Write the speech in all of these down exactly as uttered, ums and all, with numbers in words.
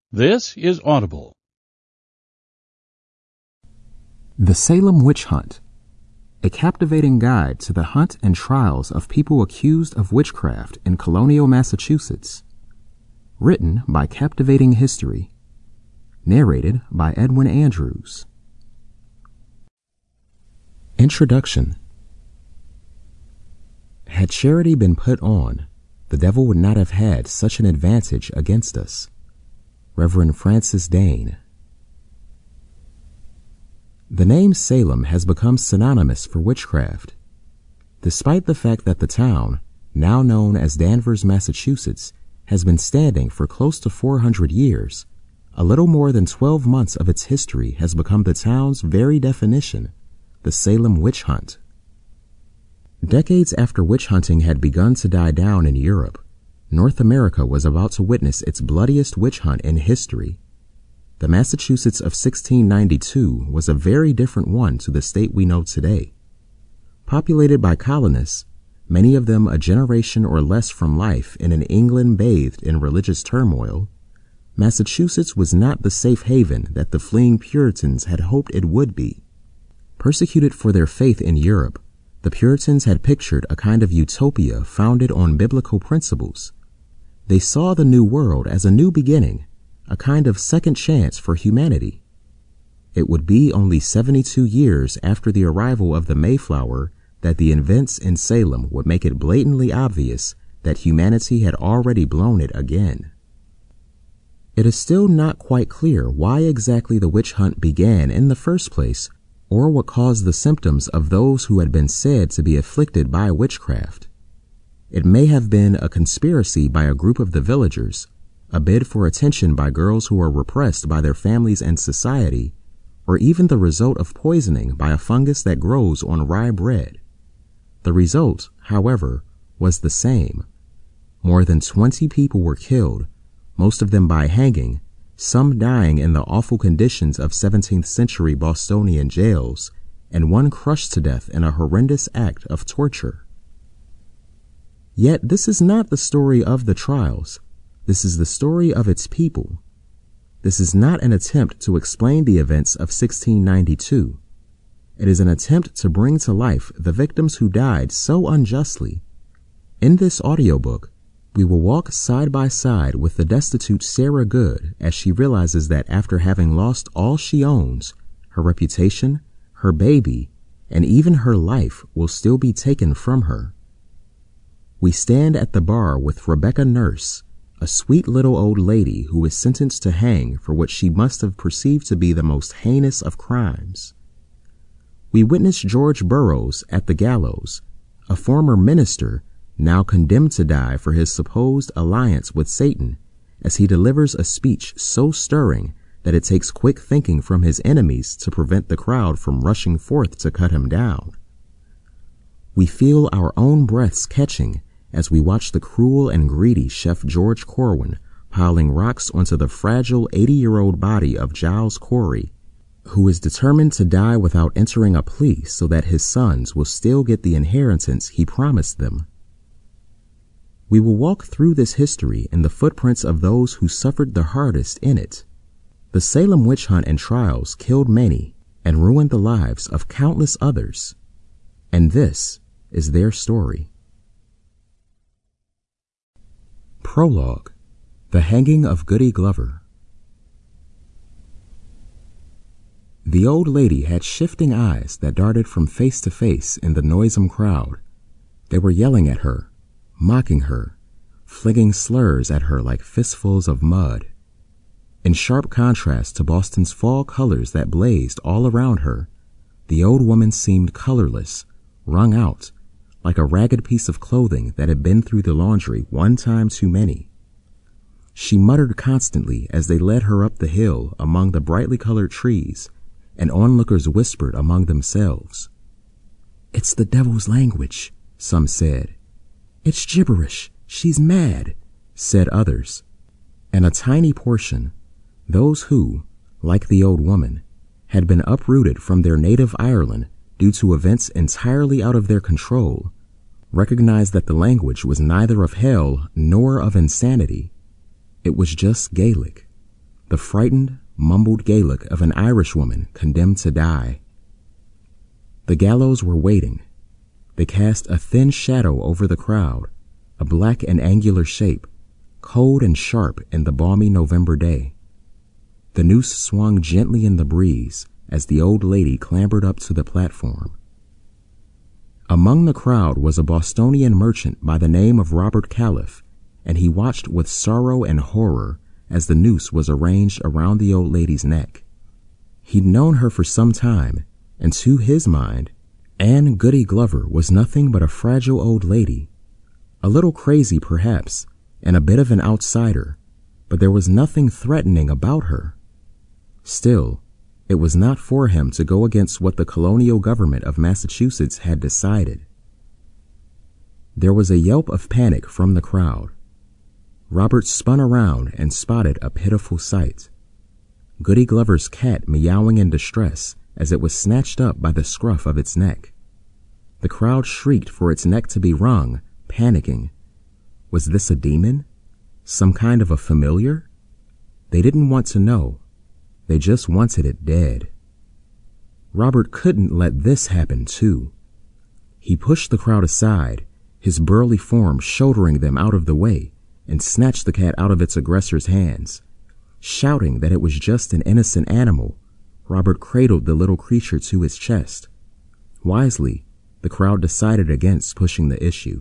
This is Audible. The Salem Witch Hunt, a captivating guide to the hunt and trials of people accused of witchcraft in colonial Massachusetts. Written by Captivating History. Narrated by Edwin Andrews. Introduction. Had charity been put on, the devil would not have had such an advantage against us. Reverend Francis Dane. The name Salem has become synonymous for witchcraft. Despite the fact that the town, now known as Danvers, Massachusetts, has been standing for close to four hundred years, a little more than twelve months of its history has become the town's very definition, the Salem Witch Hunt. Decades after witch hunting had begun to die down in Europe, North America was about to witness its bloodiest witch hunt in history. The Massachusetts of sixteen ninety-two was a very different one to the state we know today. Populated by colonists, many of them a generation or less from life in an England bathed in religious turmoil, Massachusetts was not the safe haven that the fleeing Puritans had hoped it would be. Persecuted for their faith in Europe, the Puritans had pictured a kind of utopia founded on biblical principles. They saw the New World as a new beginning, a kind of second chance for humanity. It would be only seventy-two years after the arrival of the Mayflower that the events in Salem would make it blatantly obvious that humanity had already blown it again. It is still not quite clear why exactly the witch hunt began in the first place, or what caused the symptoms of those who had been said to be afflicted by witchcraft. It may have been a conspiracy by a group of the villagers, a bid for attention by girls who are repressed by their families and society, or even the result of poisoning by a fungus that grows on rye bread. The result, however, was the same. More than twenty people were killed, most of them by hanging, some dying in the awful conditions of seventeenth century Bostonian jails, and one crushed to death in a horrendous act of torture. Yet this is not the story of the trials. This is the story of its people. This is not an attempt to explain the events of sixteen ninety-two. It is an attempt to bring to life the victims who died so unjustly. In this audiobook, we will walk side by side with the destitute Sarah Good as she realizes that after having lost all she owns, her reputation, her baby, and even her life will still be taken from her. We stand at the bar with Rebecca Nurse, a sweet little old lady who is sentenced to hang for what she must have perceived to be the most heinous of crimes. We witness George Burroughs at the gallows, a former minister now condemned to die for his supposed alliance with Satan, as he delivers a speech so stirring that it takes quick thinking from his enemies to prevent the crowd from rushing forth to cut him down. We feel our own breaths catching as we watch the cruel and greedy Chef George Corwin piling rocks onto the fragile eighty-year-old body of Giles Corey, who is determined to die without entering a plea so that his sons will still get the inheritance he promised them. We will walk through this history in the footprints of those who suffered the hardest in it. The Salem witch hunt and trials killed many and ruined the lives of countless others. And this is their story. Prologue. The Hanging of Goody Glover. The old lady had shifting eyes that darted from face to face in the noisome crowd. They were yelling at her, mocking her, flinging slurs at her like fistfuls of mud. In sharp contrast to Boston's fall colors that blazed all around her, the old woman seemed colorless, wrung out, like a ragged piece of clothing that had been through the laundry one time too many. She muttered constantly as they led her up the hill among the brightly colored trees, and onlookers whispered among themselves. "It's the devil's language," some said. "It's gibberish. She's mad," said others. And a tiny portion, those who, like the old woman, had been uprooted from their native Ireland due to events entirely out of their control, recognized that the language was neither of hell nor of insanity. It was just Gaelic. the frightened, mumbled Gaelic of an Irish woman condemned to die. The gallows were waiting. They cast a thin shadow over the crowd, a black and angular shape, cold and sharp in the balmy November day. The noose swung gently in the breeze as the old lady clambered up to the platform. Among the crowd was a Bostonian merchant by the name of Robert Califf, and he watched with sorrow and horror as the noose was arranged around the old lady's neck. He'd known her for some time, and to his mind, Anne Goody Glover was nothing but a fragile old lady, a little crazy perhaps, and a bit of an outsider, but there was nothing threatening about her. Still, it was not for him to go against what the colonial government of Massachusetts had decided. There was a yelp of panic from the crowd. Robert spun around and spotted a pitiful sight. Goody Glover's cat meowing in distress as it was snatched up by the scruff of its neck. The crowd shrieked for its neck to be wrung, panicking. Was this a demon? Some kind of a familiar? They didn't want to know. They just wanted it dead. Robert couldn't let this happen, too. He pushed the crowd aside, his burly form shouldering them out of the way, and snatched the cat out of its aggressor's hands. Shouting that it was just an innocent animal, Robert cradled the little creature to his chest. Wisely, the crowd decided against pushing the issue.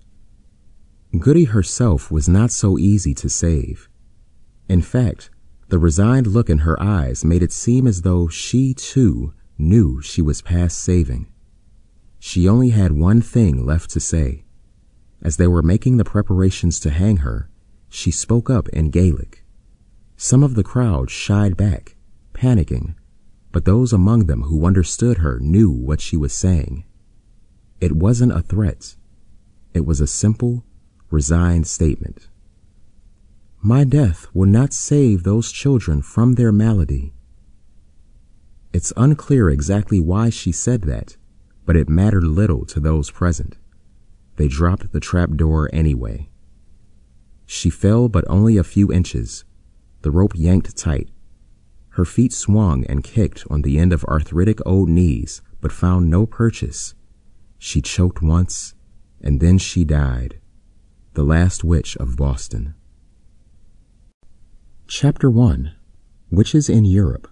Goody herself was not so easy to save. In fact, the resigned look in her eyes made it seem as though she, too, knew she was past saving. She only had one thing left to say. As they were making the preparations to hang her, she spoke up in Gaelic. Some of the crowd shied back, panicking, but those among them who understood her knew what she was saying. It wasn't a threat. It was a simple, resigned statement. My death will not save those children from their malady. It's unclear exactly why she said that, but it mattered little to those present. They dropped the trapdoor anyway. She fell but only a few inches, the rope yanked tight. Her feet swung and kicked on the end of arthritic old knees, but found no purchase. She choked once, and then she died, the last witch of Boston. Chapter one. Witches in Europe.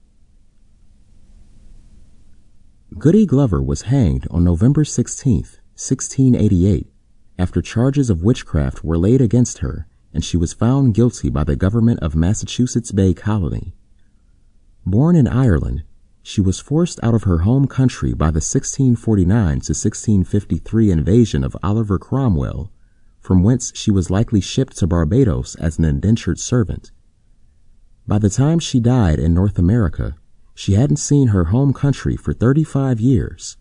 Goody Glover was hanged on November sixteenth, sixteen eighty-eight, after charges of witchcraft were laid against her, and she was found guilty by the government of Massachusetts Bay Colony. Born in Ireland, she was forced out of her home country by the sixteen forty-nine to sixteen fifty-three invasion of Oliver Cromwell, from whence she was likely shipped to Barbados as an indentured servant. By the time she died in North America, she hadn't seen her home country for thirty-five years.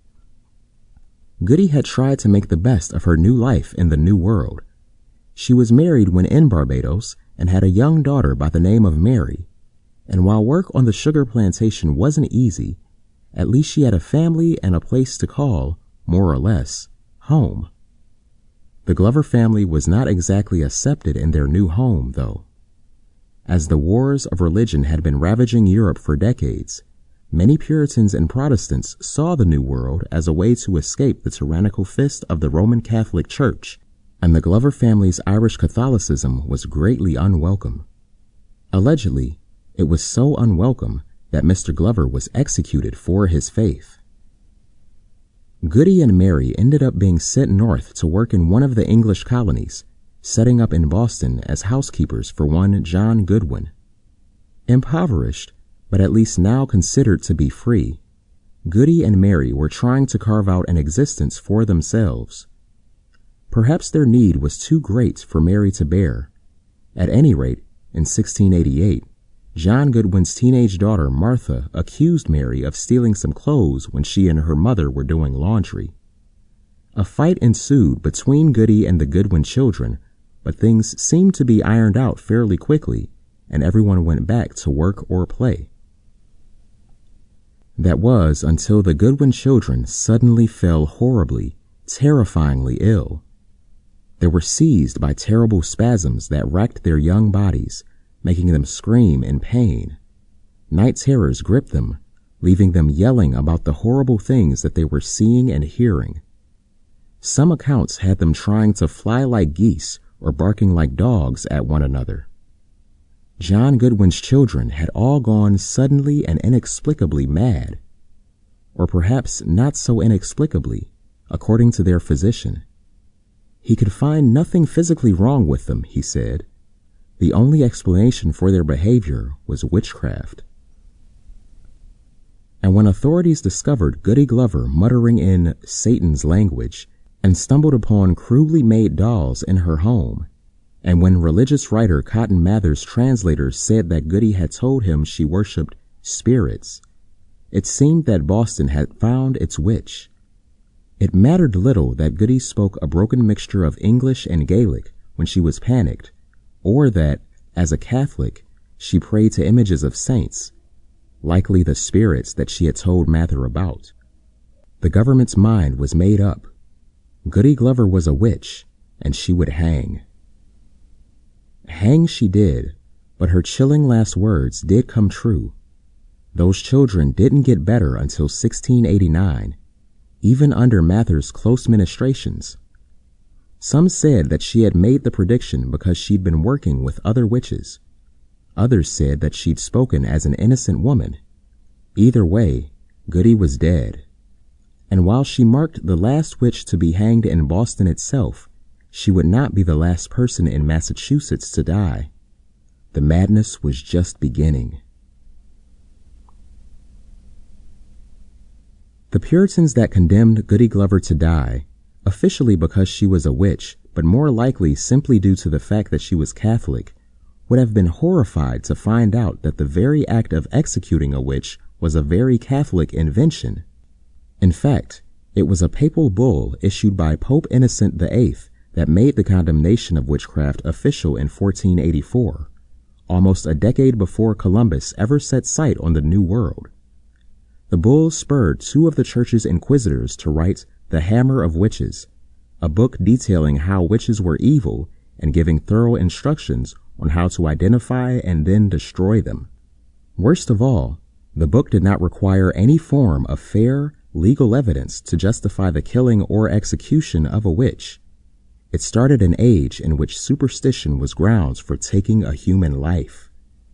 Goody had tried to make the best of her new life in the New World. She was married when in Barbados and had a young daughter by the name of Mary, and while work on the sugar plantation wasn't easy, at least she had a family and a place to call, more or less, home. The Glover family was not exactly accepted in their new home, though. As the wars of religion had been ravaging Europe for decades, many Puritans and Protestants saw the New World as a way to escape the tyrannical fist of the Roman Catholic Church, and the Glover family's Irish Catholicism was greatly unwelcome. Allegedly, it was so unwelcome that Mister Glover was executed for his faith. Goody and Mary ended up being sent north to work in one of the English colonies, setting up in Boston as housekeepers for one John Goodwin. Impoverished, but at least now considered to be free, Goody and Mary were trying to carve out an existence for themselves. Perhaps their need was too great for Mary to bear. At any rate, in sixteen eighty-eight, John Goodwin's teenage daughter Martha accused Mary of stealing some clothes when she and her mother were doing laundry. A fight ensued between Goody and the Goodwin children, but things seemed to be ironed out fairly quickly, and everyone went back to work or play. That was until the Goodwin children suddenly fell horribly, terrifyingly ill. They were seized by terrible spasms that racked their young bodies, making them scream in pain. Night terrors gripped them, leaving them yelling about the horrible things that they were seeing and hearing. Some accounts had them trying to fly like geese or barking like dogs at one another. John Goodwin's children had all gone suddenly and inexplicably mad, or perhaps not so inexplicably, according to their physician. He could find nothing physically wrong with them, he said. The only explanation for their behavior was witchcraft. And when authorities discovered Goody Glover muttering in Satan's language and stumbled upon crudely made dolls in her home, and when religious writer Cotton Mather's translators said that Goody had told him she worshipped spirits, it seemed that Boston had found its witch. It mattered little that Goody spoke a broken mixture of English and Gaelic when she was panicked, or that, as a Catholic, she prayed to images of saints, likely the spirits that she had told Mather about. The government's mind was made up. Goody Glover was a witch, and she would hang. Hang she did, but her chilling last words did come true. Those children didn't get better until sixteen eighty-nine, even under Mather's close ministrations. Some said that she had made the prediction because she'd been working with other witches. Others said that she'd spoken as an innocent woman. Either way, Goody was dead. And while she marked the last witch to be hanged in Boston itself, she would not be the last person in Massachusetts to die. The madness was just beginning. The Puritans that condemned Goody Glover to die, officially because she was a witch, but more likely simply due to the fact that she was Catholic, would have been horrified to find out that the very act of executing a witch was a very Catholic invention. In fact, it was a papal bull issued by Pope Innocent the Eighth that made the condemnation of witchcraft official in fourteen eighty-four, almost a decade before Columbus ever set sight on the New World. The bull spurred two of the church's inquisitors to write The Hammer of Witches, a book detailing how witches were evil and giving thorough instructions on how to identify and then destroy them. Worst of all, the book did not require any form of fair, legal evidence to justify the killing or execution of a witch. It started an age in which superstition was grounds for taking a human life.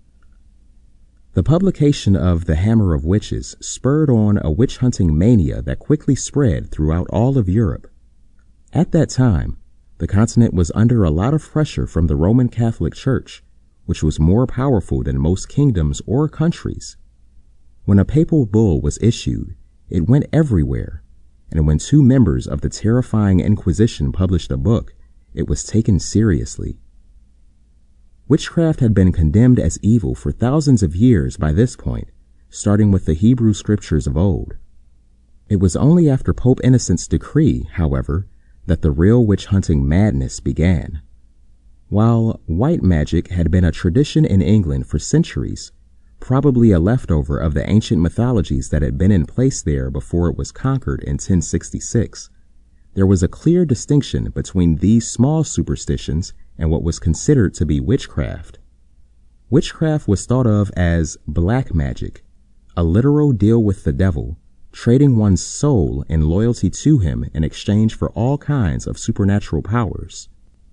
The publication of The Hammer of Witches spurred on a witch-hunting mania that quickly spread throughout all of Europe. At that time, the continent was under a lot of pressure from the Roman Catholic Church, which was more powerful than most kingdoms or countries. When a papal bull was issued, it went everywhere, and when two members of the terrifying Inquisition published a book, it was taken seriously. Witchcraft had been condemned as evil for thousands of years by this point, starting with the Hebrew scriptures of old. It was only after Pope Innocent's decree, however, that the real witch-hunting madness began. While white magic had been a tradition in England for centuries, probably a leftover of the ancient mythologies that had been in place there before it was conquered in ten sixty-six, there was a clear distinction between these small superstitions and what was considered to be witchcraft. Witchcraft was thought of as black magic, a literal deal with the devil, trading one's soul and loyalty to him in exchange for all kinds of supernatural powers.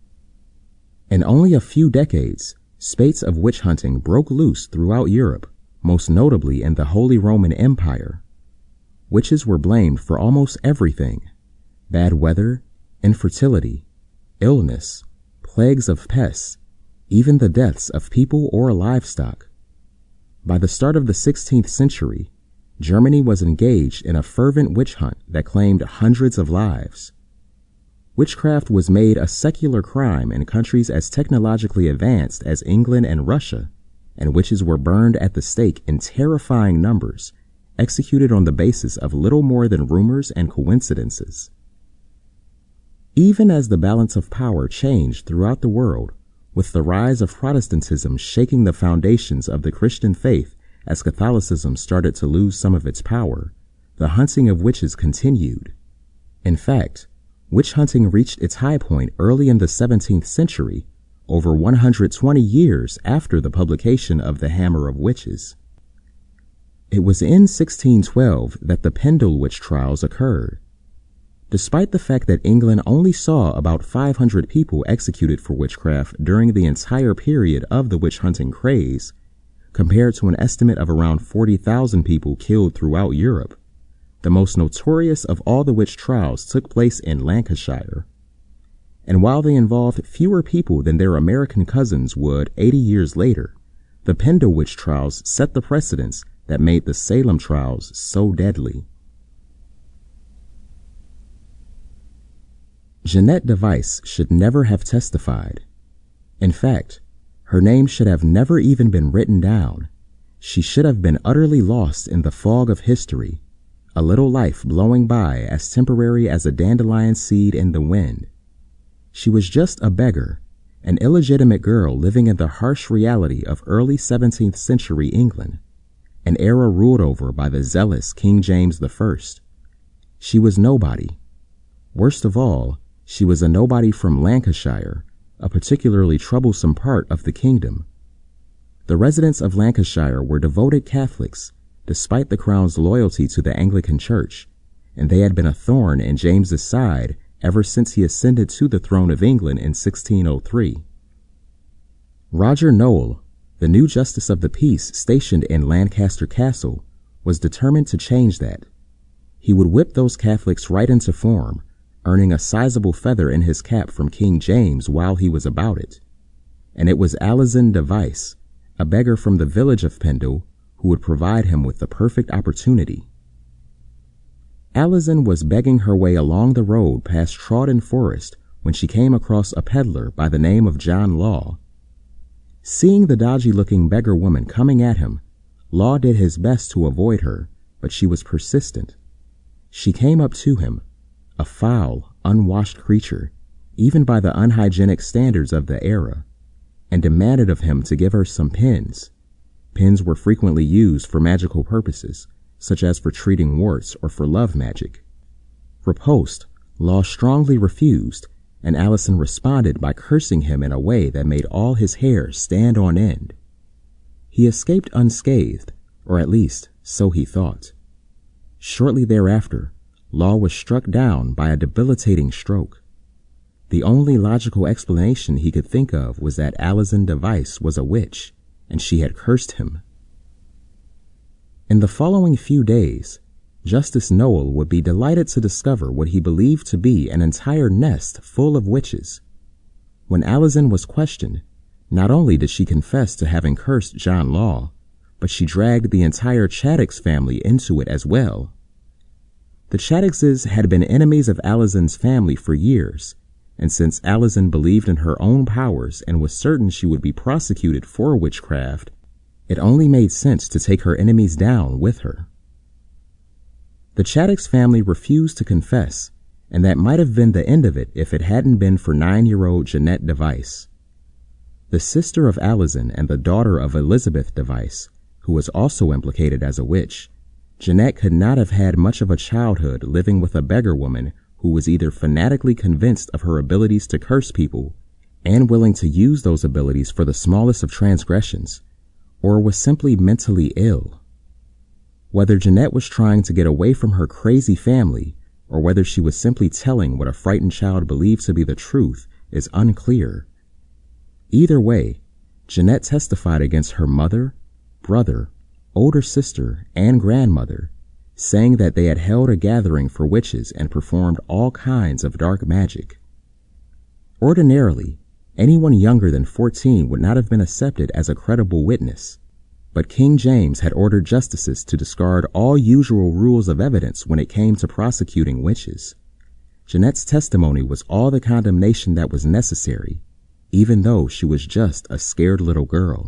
In only a few decades, spates of witch hunting broke loose throughout Europe, most notably in the Holy Roman Empire. Witches were blamed for almost everything: bad weather, infertility, illness, plagues of pests, even the deaths of people or livestock. By the start of the sixteenth century, Germany was engaged in a fervent witch hunt that claimed hundreds of lives. Witchcraft was made a secular crime in countries as technologically advanced as England and Russia, and witches were burned at the stake in terrifying numbers, executed on the basis of little more than rumors and coincidences. Even as the balance of power changed throughout the world, with the rise of Protestantism shaking the foundations of the Christian faith as Catholicism started to lose some of its power, the hunting of witches continued. In fact, witch hunting reached its high point early in the seventeenth century, over one hundred twenty years after the publication of The Hammer of Witches. It was in sixteen twelve that the Pendle witch trials occurred. Despite the fact that England only saw about five hundred people executed for witchcraft during the entire period of the witch-hunting craze, compared to an estimate of around forty thousand people killed throughout Europe, the most notorious of all the witch trials took place in Lancashire. And while they involved fewer people than their American cousins would eighty years later, the Pendle witch trials set the precedents that made the Salem trials so deadly. Jeanette Device should never have testified. In fact, her name should have never even been written down. She should have been utterly lost in the fog of history, a little life blowing by as temporary as a dandelion seed in the wind. She was just a beggar, an illegitimate girl living in the harsh reality of early seventeenth century England, an era ruled over by the zealous King James the First. She was nobody. Worst of all, she was a nobody from Lancashire, a particularly troublesome part of the kingdom. The residents of Lancashire were devoted Catholics, despite the crown's loyalty to the Anglican Church, and they had been a thorn in James's side ever since he ascended to the throne of England in sixteen oh three. Roger Nowell, the new Justice of the Peace stationed in Lancaster Castle, was determined to change that. He would whip those Catholics right into form, earning a sizable feather in his cap from King James while he was about it. And it was Alison Device, a beggar from the village of Pendle, who would provide him with the perfect opportunity. Alison was begging her way along the road past Trawden Forest when she came across a peddler by the name of John Law. Seeing the dodgy-looking beggar woman coming at him, Law did his best to avoid her, but she was persistent. She came up to him, a foul, unwashed creature, even by the unhygienic standards of the era, and demanded of him to give her some pins. Pins were frequently used for magical purposes, such as for treating warts or for love magic. Repulsed, Law strongly refused, and Alison responded by cursing him in a way that made all his hair stand on end. He escaped unscathed, or at least so he thought. Shortly thereafter, Law was struck down by a debilitating stroke. The only logical explanation he could think of was that Alison Device was a witch, and she had cursed him. In the following few days, Justice Nowell would be delighted to discover what he believed to be an entire nest full of witches. When Alison was questioned, not only did she confess to having cursed John Law, but she dragged the entire Chattox family into it as well. The Chattoxes had been enemies of Alison's family for years, and since Alison believed in her own powers and was certain she would be prosecuted for witchcraft, it only made sense to take her enemies down with her. The Chattox family refused to confess, and that might have been the end of it if it hadn't been for nine-year-old Jeanette Device. The sister of Alison and the daughter of Elizabeth Device, who was also implicated as a witch, Jeanette could not have had much of a childhood living with a beggar woman who was either fanatically convinced of her abilities to curse people and willing to use those abilities for the smallest of transgressions, or was simply mentally ill. Whether Jeanette was trying to get away from her crazy family, or whether she was simply telling what a frightened child believed to be the truth, is unclear. Either way, Jeanette testified against her mother, brother, older sister, and grandmother, saying that they had held a gathering for witches and performed all kinds of dark magic. Ordinarily, anyone younger than fourteen would not have been accepted as a credible witness, but King James had ordered justices to discard all usual rules of evidence when it came to prosecuting witches. Jeanette's testimony was all the condemnation that was necessary, even though she was just a scared little girl.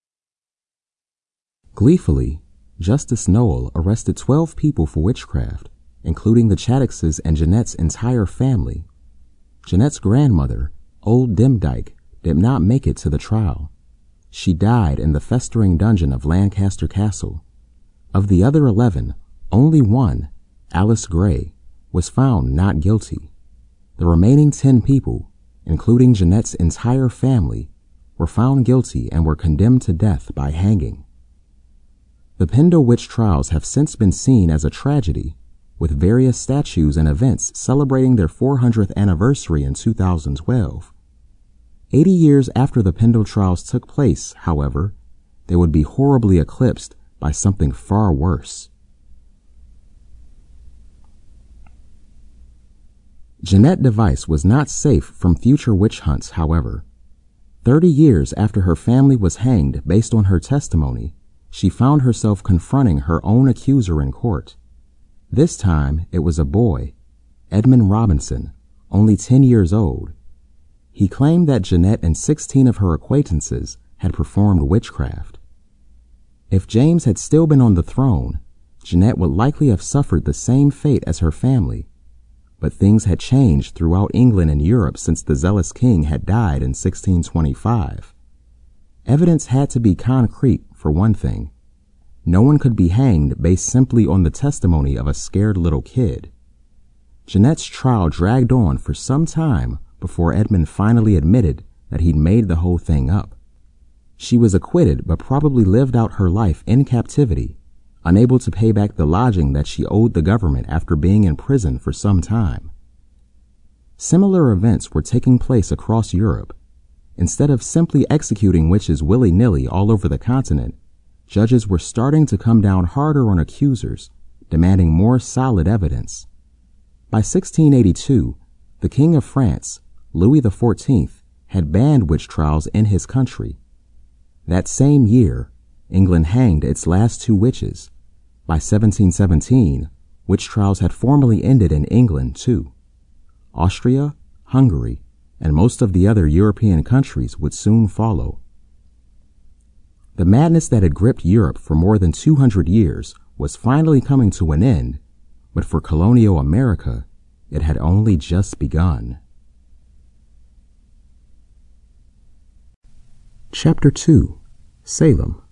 Gleefully, Justice Nowell arrested twelve people for witchcraft, including the Chattoxes and Jeanette's entire family. Jeanette's grandmother, Old Demdike, did not make it to the trial. She died in the festering dungeon of Lancaster Castle. Of the other eleven, only one, Alice Gray, was found not guilty. The remaining ten people, including Jeanette's entire family, were found guilty and were condemned to death by hanging. The Pendle witch trials have since been seen as a tragedy, with various statues and events celebrating their four hundredth anniversary in two thousand twelve. Eighty years after the Pendle trials took place, however, they would be horribly eclipsed by something far worse. Jeanette Device was not safe from future witch hunts, however. Thirty years after her family was hanged based on her testimony, she found herself confronting her own accuser in court. This time, it was a boy, Edmund Robinson, only ten years old. He claimed that Jeanette and sixteen of her acquaintances had performed witchcraft. If James had still been on the throne, Jeanette would likely have suffered the same fate as her family. But things had changed throughout England and Europe since the zealous king had died in sixteen twenty-five. Evidence had to be concrete, for one thing. No one could be hanged based simply on the testimony of a scared little kid. Jeanette's trial dragged on for some time before Edmund finally admitted that he'd made the whole thing up. She was acquitted but probably lived out her life in captivity, unable to pay back the lodging that she owed the government after being in prison for some time. Similar events were taking place across Europe. Instead of simply executing witches willy-nilly all over the continent, judges were starting to come down harder on accusers, demanding more solid evidence. By sixteen eighty-two, the King of France, Louis the fourteenth, had banned witch trials in his country. That same year, England hanged its last two witches. By seventeen seventeen, witch trials had formally ended in England, too. Austria, Hungary, and most of the other European countries would soon follow. The madness that had gripped Europe for more than two hundred years was finally coming to an end, but for colonial America, it had only just begun. Chapter two. Salem.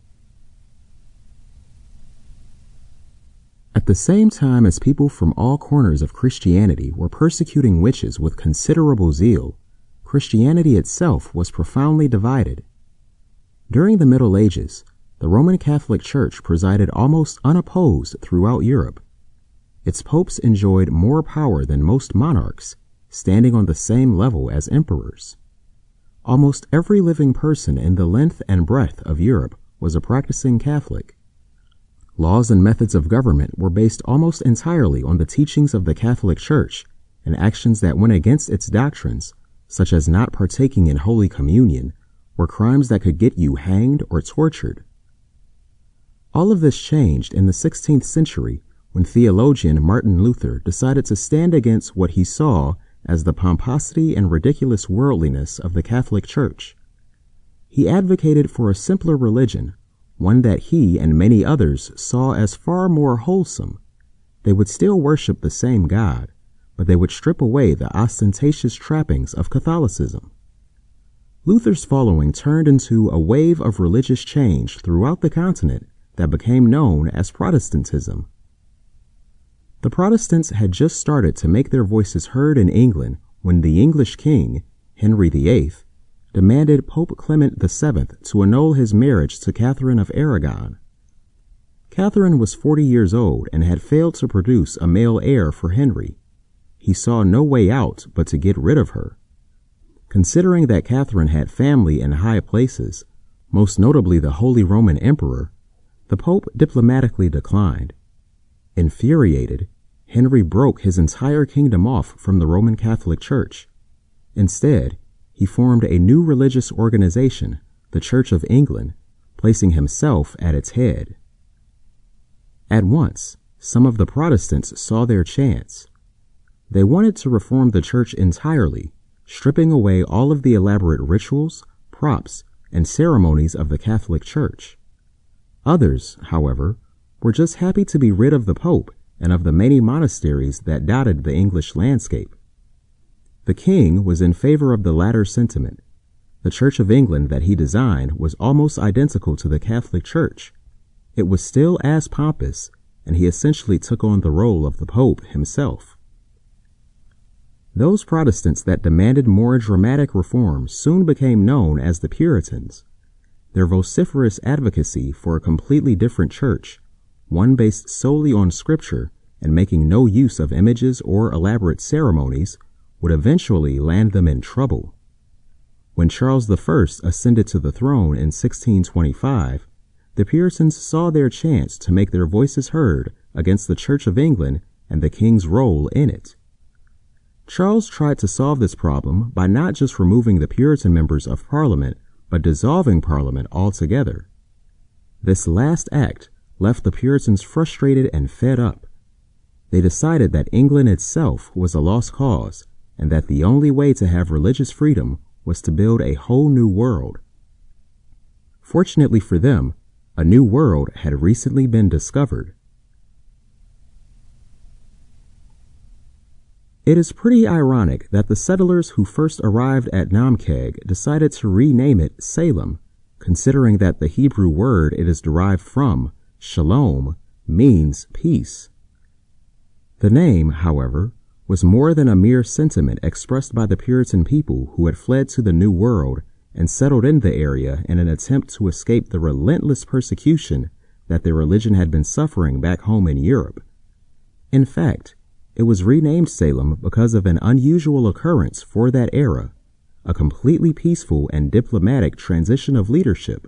At the same time as people from all corners of Christianity were persecuting witches with considerable zeal, Christianity itself was profoundly divided. During the Middle Ages, the Roman Catholic Church presided almost unopposed throughout Europe. Its popes enjoyed more power than most monarchs, standing on the same level as emperors. Almost every living person in the length and breadth of Europe was a practicing Catholic. Laws and methods of government were based almost entirely on the teachings of the Catholic Church, and actions that went against its doctrines, such as not partaking in Holy Communion, were crimes that could get you hanged or tortured. All of this changed in the sixteenth century when theologian Martin Luther decided to stand against what he saw as the pomposity and ridiculous worldliness of the Catholic Church. He advocated for a simpler religion, one that he and many others saw as far more wholesome. They would still worship the same God, but they would strip away the ostentatious trappings of Catholicism. Luther's following turned into a wave of religious change throughout the continent that became known as Protestantism. The Protestants had just started to make their voices heard in England when the English king, Henry the Eighth, demanded Pope Clement the Seventh to annul his marriage to Catherine of Aragon. Catherine was forty years old and had failed to produce a male heir for Henry. He saw no way out but to get rid of her. Considering that Catherine had family in high places, most notably the Holy Roman Emperor, the Pope diplomatically declined. Infuriated, Henry broke his entire kingdom off from the Roman Catholic Church. Instead, he formed a new religious organization, the Church of England, placing himself at its head. At once, some of the Protestants saw their chance. They wanted to reform the church entirely, stripping away all of the elaborate rituals, props, and ceremonies of the Catholic Church. Others, however, were just happy to be rid of the Pope and of the many monasteries that dotted the English landscape. The king was in favor of the latter sentiment. The Church of England that he designed was almost identical to the Catholic Church. It was still as pompous, and he essentially took on the role of the Pope himself. Those Protestants that demanded more dramatic reforms soon became known as the Puritans. Their vociferous advocacy for a completely different church, one based solely on Scripture and making no use of images or elaborate ceremonies, would eventually land them in trouble. When Charles the First ascended to the throne in sixteen twenty-five, the Puritans saw their chance to make their voices heard against the Church of England and the king's role in it. Charles tried to solve this problem by not just removing the Puritan members of Parliament, but dissolving Parliament altogether. This last act left the Puritans frustrated and fed up. They decided that England itself was a lost cause and that the only way to have religious freedom was to build a whole new world. Fortunately for them, a new world had recently been discovered. It is pretty ironic that the settlers who first arrived at Namkeg decided to rename it Salem, considering that the Hebrew word it is derived from, shalom, means peace. The name, however, was more than a mere sentiment expressed by the Puritan people who had fled to the New World and settled in the area in an attempt to escape the relentless persecution that their religion had been suffering back home in Europe. In fact, it was renamed Salem because of an unusual occurrence for that era, a completely peaceful and diplomatic transition of leadership.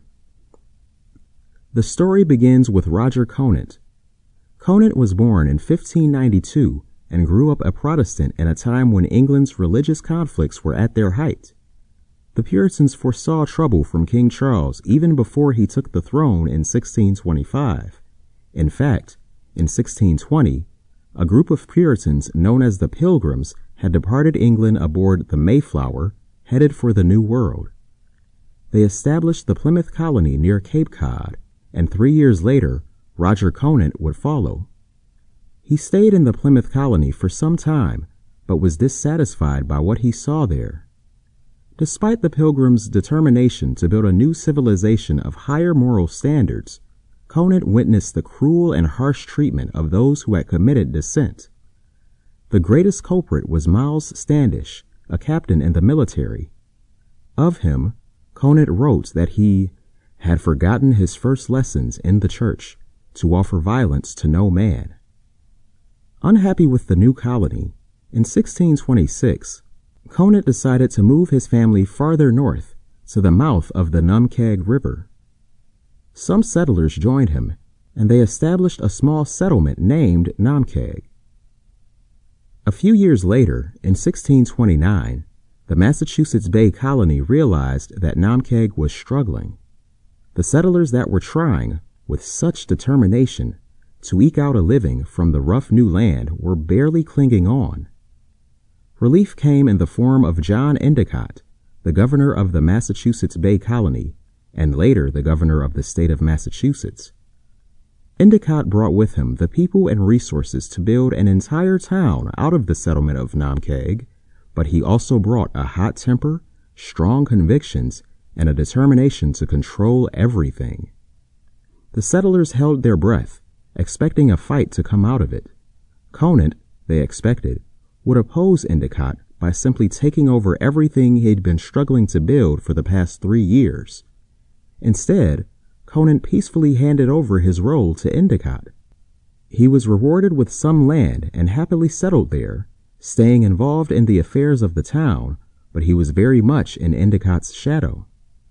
The story begins with Roger Conant. Conant was born in fifteen ninety-two and grew up a Protestant in a time when England's religious conflicts were at their height. The Puritans foresaw trouble from King Charles even before he took the throne in sixteen twenty-five. In fact, in sixteen twenty, a group of Puritans known as the Pilgrims had departed England aboard the Mayflower, headed for the New World. They established the Plymouth colony near Cape Cod, and three years later, Roger Conant would follow. He stayed in the Plymouth colony for some time, but was dissatisfied by what he saw there. Despite the Pilgrims' determination to build a new civilization of higher moral standards, Conant witnessed the cruel and harsh treatment of those who had committed dissent. The greatest culprit was Miles Standish, a captain in the military. Of him, Conant wrote that he had forgotten his first lessons in the church, to offer violence to no man. Unhappy with the new colony, in sixteen twenty-six, Conant decided to move his family farther north to the mouth of the Namkeg River. Some settlers joined him, and they established a small settlement named Namkeg. A few years later, in sixteen twenty-nine, the Massachusetts Bay Colony realized that Namkeg was struggling. The settlers that were trying, with such determination, to eke out a living from the rough new land were barely clinging on. Relief came in the form of John Endicott, the governor of the Massachusetts Bay Colony, and later the governor of the state of Massachusetts. Endicott brought with him the people and resources to build an entire town out of the settlement of Namkeg, but he also brought a hot temper, strong convictions, and a determination to control everything. The settlers held their breath, expecting a fight to come out of it. Conant, they expected, would oppose Endicott by simply taking over everything he'd been struggling to build for the past three years. Instead, Conant peacefully handed over his role to Endicott. He was rewarded with some land and happily settled there, staying involved in the affairs of the town, but he was very much in Endicott's shadow.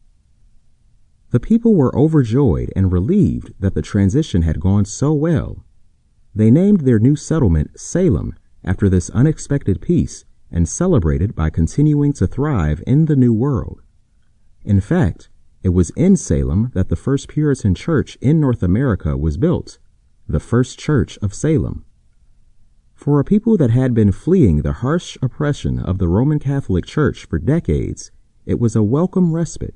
The people were overjoyed and relieved that the transition had gone so well. They named their new settlement Salem after this unexpected peace and celebrated by continuing to thrive in the New World. In fact, it was in Salem that the first Puritan church in North America was built, the First Church of Salem. For a people that had been fleeing the harsh oppression of the Roman Catholic Church for decades, it was a welcome respite.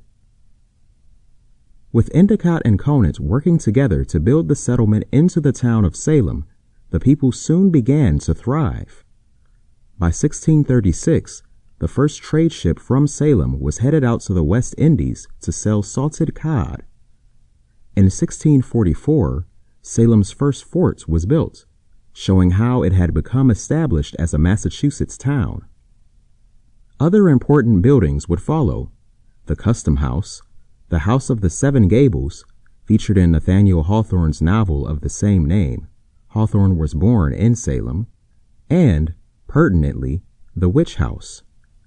With Endicott and Conant working together to build the settlement into the town of Salem, the people soon began to thrive. By sixteen thirty-six, the first trade ship from Salem was headed out to the West Indies to sell salted cod. In sixteen forty-four, Salem's first fort was built, showing how it had become established as a Massachusetts town. Other important buildings would follow: the Custom House, the House of the Seven Gables, featured in Nathaniel Hawthorne's novel of the same name. Hawthorne was born in Salem, and, pertinently, the Witch House.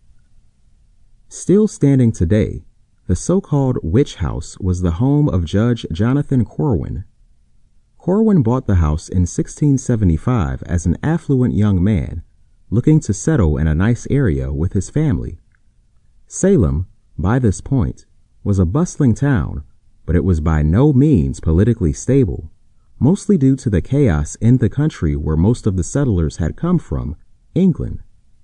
Still standing today, the so-called Witch House was the home of Judge Jonathan Corwin. Corwin bought the house in sixteen seventy-five as an affluent young man looking to settle in a nice area with his family. Salem, by this point, was a bustling town, but it was by no means politically stable, mostly due to the chaos in the country where most of the settlers had come from, England.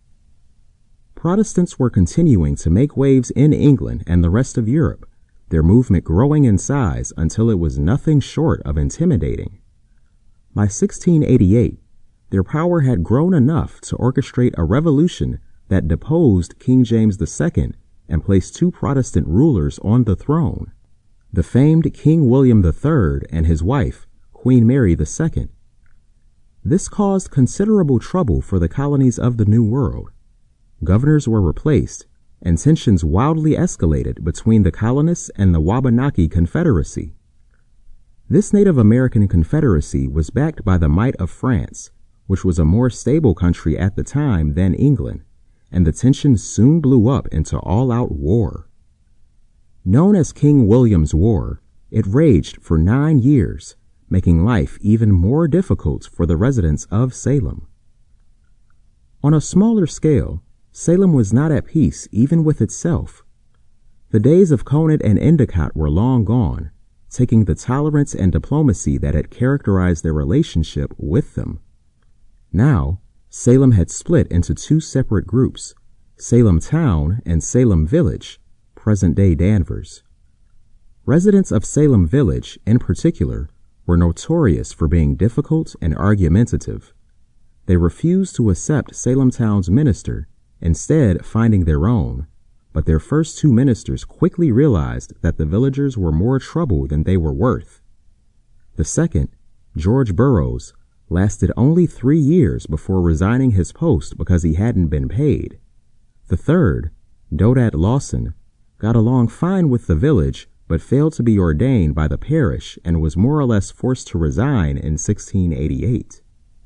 Protestants were continuing to make waves in England and the rest of Europe, their movement growing in size until it was nothing short of intimidating. By sixteen eighty-eight, their power had grown enough to orchestrate a revolution that deposed King James the Second and placed two Protestant rulers on the throne, the famed King William the Third and his wife, Queen Mary the Second. This caused considerable trouble for the colonies of the New World. Governors were replaced, and tensions wildly escalated between the colonists and the Wabanaki Confederacy. This Native American Confederacy was backed by the might of France, which was a more stable country at the time than England, and the tension soon blew up into all-out war. Known as King William's War, it raged for nine years, making life even more difficult for the residents of Salem. On a smaller scale, Salem was not at peace even with itself. The days of Conant and Endicott were long gone, taking the tolerance and diplomacy that had characterized their relationship with them. Now, Salem had split into two separate groups, Salem Town and Salem Village, present-day Danvers. Residents of Salem Village, in particular, were notorious for being difficult and argumentative. They refused to accept Salem Town's minister, instead finding their own, but their first two ministers quickly realized that the villagers were more trouble than they were worth. The second, George Burroughs, lasted only three years before resigning his post because he hadn't been paid. The third, Dodad Lawson, got along fine with the village but failed to be ordained by the parish and was more or less forced to resign in sixteen eighty-eight.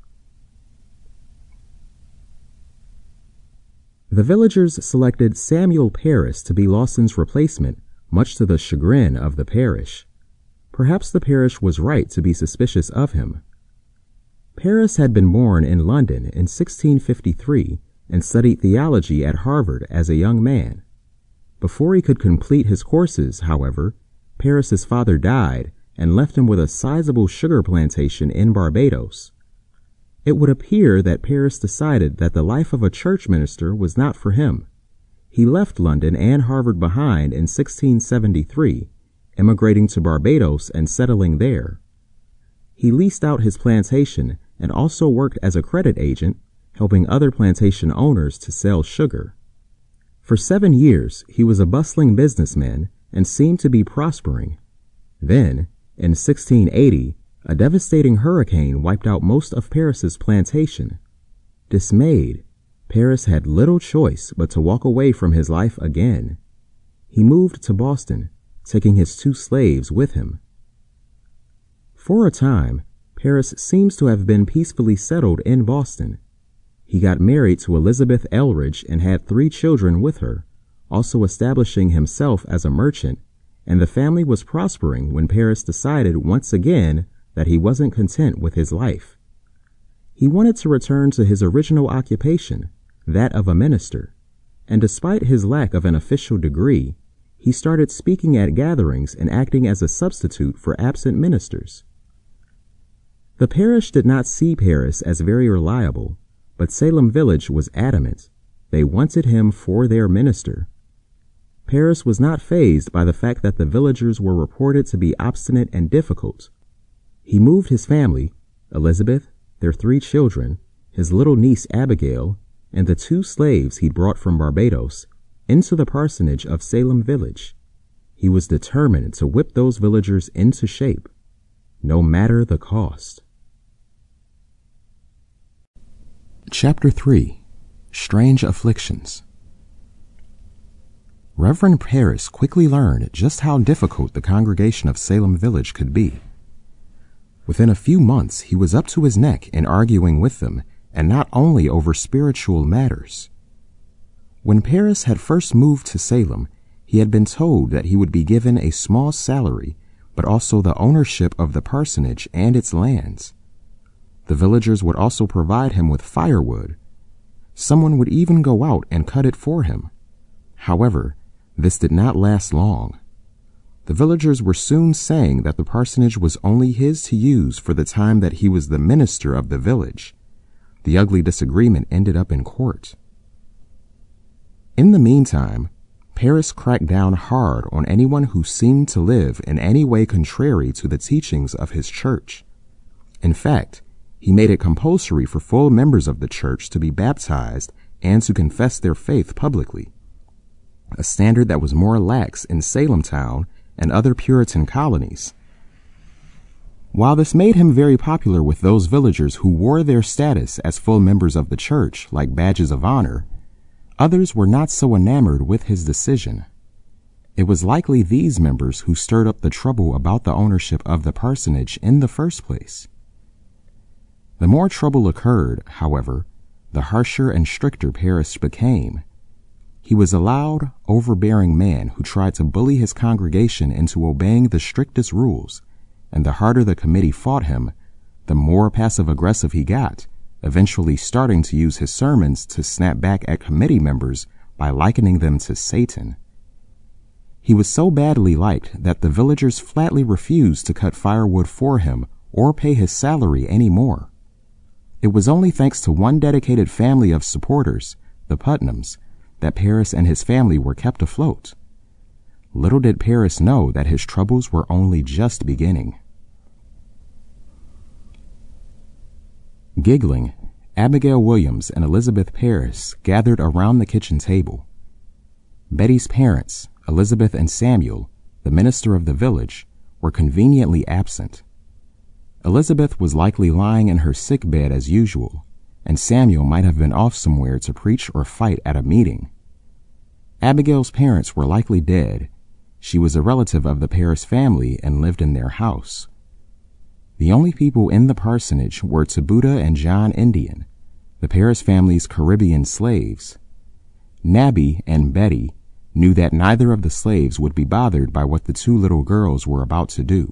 The villagers selected Samuel Parris to be Lawson's replacement, much to the chagrin of the parish. Perhaps the parish was right to be suspicious of him. Parris had been born in London in sixteen fifty-three and studied theology at Harvard as a young man. Before he could complete his courses, however, Parris's father died and left him with a sizable sugar plantation in Barbados. It would appear that Parris decided that the life of a church minister was not for him. He left London and Harvard behind in sixteen seventy-three, emigrating to Barbados and settling there. He leased out his plantation and also worked as a credit agent, helping other plantation owners to sell sugar. For seven years, he was a bustling businessman and seemed to be prospering. Then, in sixteen eighty, a devastating hurricane wiped out most of Parris's plantation. Dismayed, Parris had little choice but to walk away from his life again. He moved to Boston, taking his two slaves with him. For a time, Parris seems to have been peacefully settled in Boston. He got married to Elizabeth Elridge and had three children with her, also establishing himself as a merchant, and the family was prospering when Parris decided once again that he wasn't content with his life. He wanted to return to his original occupation, that of a minister, and despite his lack of an official degree, he started speaking at gatherings and acting as a substitute for absent ministers. The parish did not see Parris as very reliable, but Salem Village was adamant. They wanted him for their minister. Parris was not fazed by the fact that the villagers were reported to be obstinate and difficult. He moved his family, Elizabeth, their three children, his little niece Abigail, and the two slaves he'd brought from Barbados, into the parsonage of Salem Village. He was determined to whip those villagers into shape, no matter the cost. Chapter three. Strange Afflictions. Reverend Parris quickly learned just how difficult the congregation of Salem Village could be. Within a few months, he was up to his neck in arguing with them, and not only over spiritual matters. When Parris had first moved to Salem, he had been told that he would be given a small salary, but also the ownership of the parsonage and its lands. The villagers would also provide him with firewood. Someone would even go out and cut it for him. However, this did not last long. The villagers were soon saying that the parsonage was only his to use for the time that he was the minister of the village. The ugly disagreement ended up in court. In the meantime, Parris cracked down hard on anyone who seemed to live in any way contrary to the teachings of his church. In fact, he made it compulsory for full members of the church to be baptized and to confess their faith publicly, a standard that was more lax in Salem town and other Puritan colonies. While this made him very popular with those villagers who wore their status as full members of the church like badges of honor, others were not so enamored with his decision. It was likely these members who stirred up the trouble about the ownership of the parsonage in the first place. The more trouble occurred, however, the harsher and stricter Parris became. He was a loud, overbearing man who tried to bully his congregation into obeying the strictest rules, and the harder the committee fought him, the more passive-aggressive he got, eventually starting to use his sermons to snap back at committee members by likening them to Satan. He was so badly liked that the villagers flatly refused to cut firewood for him or pay his salary anymore. It was only thanks to one dedicated family of supporters, the Putnams, that Parris and his family were kept afloat. Little did Parris know that his troubles were only just beginning. Giggling, Abigail Williams and Elizabeth Parris gathered around the kitchen table. Betty's parents, Elizabeth and Samuel, the minister of the village, were conveniently absent. Elizabeth was likely lying in her sick bed as usual, and Samuel might have been off somewhere to preach or fight at a meeting. Abigail's parents were likely dead. She was a relative of the Parris family and lived in their house. The only people in the parsonage were Tabuta and John Indian, the Parris family's Caribbean slaves. Nabby and Betty knew that neither of the slaves would be bothered by what the two little girls were about to do.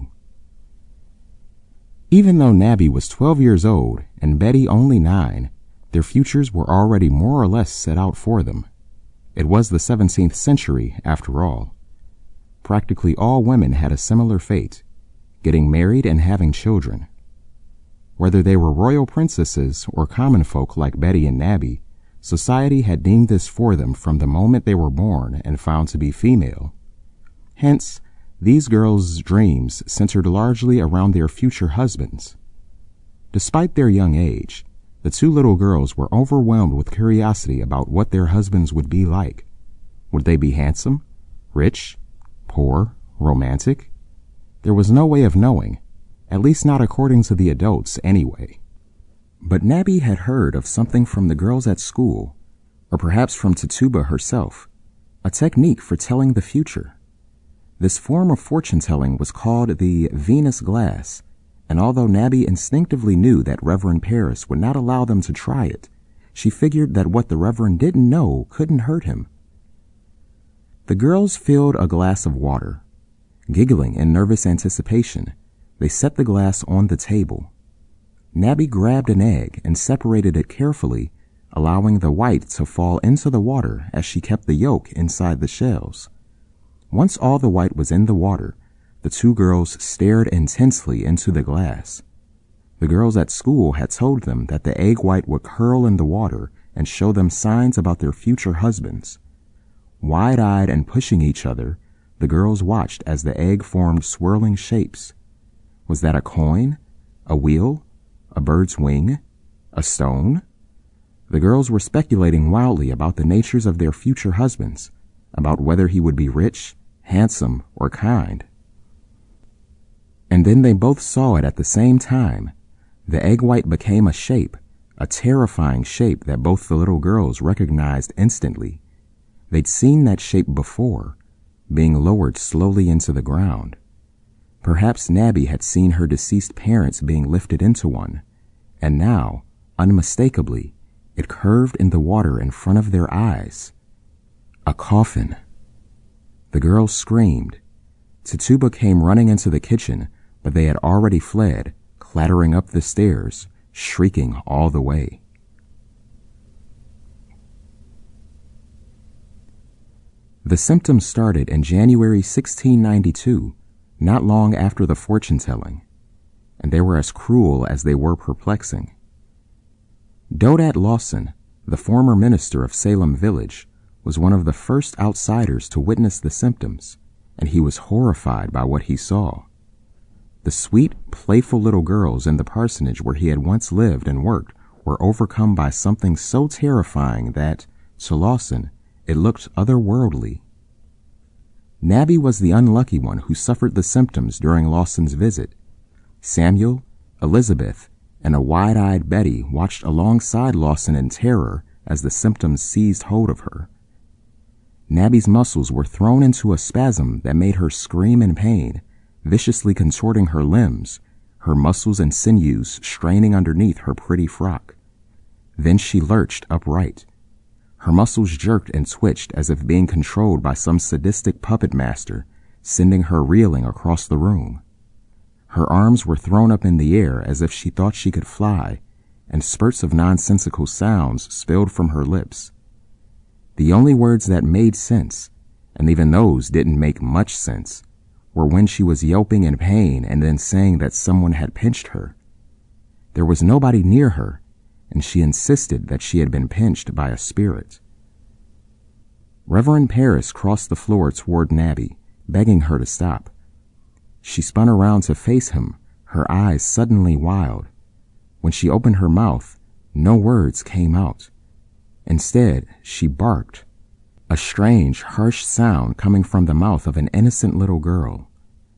Even though Nabby was twelve years old and Betty only nine, their futures were already more or less set out for them. It was the seventeenth century, after all. Practically all women had a similar fate, getting married and having children. Whether they were royal princesses or common folk like Betty and Nabby, society had deemed this for them from the moment they were born and found to be female. Hence, these girls' dreams centered largely around their future husbands. Despite their young age, the two little girls were overwhelmed with curiosity about what their husbands would be like. Would they be handsome, rich, poor, romantic? There was no way of knowing, at least not according to the adults anyway. But Nabby had heard of something from the girls at school, or perhaps from Tituba herself, a technique for telling the future. This form of fortune-telling was called the Venus glass, and although Nabby instinctively knew that Reverend Parris would not allow them to try it, she figured that what the Reverend didn't know couldn't hurt him. The girls filled a glass of water. Giggling in nervous anticipation, they set the glass on the table. Nabby grabbed an egg and separated it carefully, allowing the white to fall into the water as she kept the yolk inside the shells. Once all the white was in the water, the two girls stared intensely into the glass. The girls at school had told them that the egg white would curl in the water and show them signs about their future husbands. Wide-eyed and pushing each other, the girls watched as the egg formed swirling shapes. Was that a coin? A wheel? A bird's wing? A stone? The girls were speculating wildly about the natures of their future husbands, about whether he would be rich, handsome, or kind. And then they both saw it at the same time. The egg white became a shape, a terrifying shape that both the little girls recognized instantly. They'd seen that shape before, being lowered slowly into the ground. Perhaps Nabby had seen her deceased parents being lifted into one, and now, unmistakably, it curved in the water in front of their eyes. A coffin. The girls screamed. Tituba came running into the kitchen, but they had already fled, clattering up the stairs, shrieking all the way. The symptoms started in January sixteen ninety-two, not long after the fortune-telling, and they were as cruel as they were perplexing. Dodad Lawson, the former minister of Salem Village, was one of the first outsiders to witness the symptoms, and he was horrified by what he saw. The sweet, playful little girls in the parsonage where he had once lived and worked were overcome by something so terrifying that, to Lawson, it looked otherworldly. Nabby was the unlucky one who suffered the symptoms during Lawson's visit. Samuel, Elizabeth, and a wide-eyed Betty watched alongside Lawson in terror as the symptoms seized hold of her. Nabby's muscles were thrown into a spasm that made her scream in pain, viciously contorting her limbs, her muscles and sinews straining underneath her pretty frock. Then she lurched upright. Her muscles jerked and twitched as if being controlled by some sadistic puppet master, sending her reeling across the room. Her arms were thrown up in the air as if she thought she could fly, and spurts of nonsensical sounds spilled from her lips. The only words that made sense, and even those didn't make much sense, were when she was yelping in pain and then saying that someone had pinched her. There was nobody near her, and she insisted that she had been pinched by a spirit. Reverend Parris crossed the floor toward Nabby, begging her to stop. She spun around to face him, her eyes suddenly wild. When she opened her mouth, no words came out. Instead, she barked, a strange, harsh sound coming from the mouth of an innocent little girl.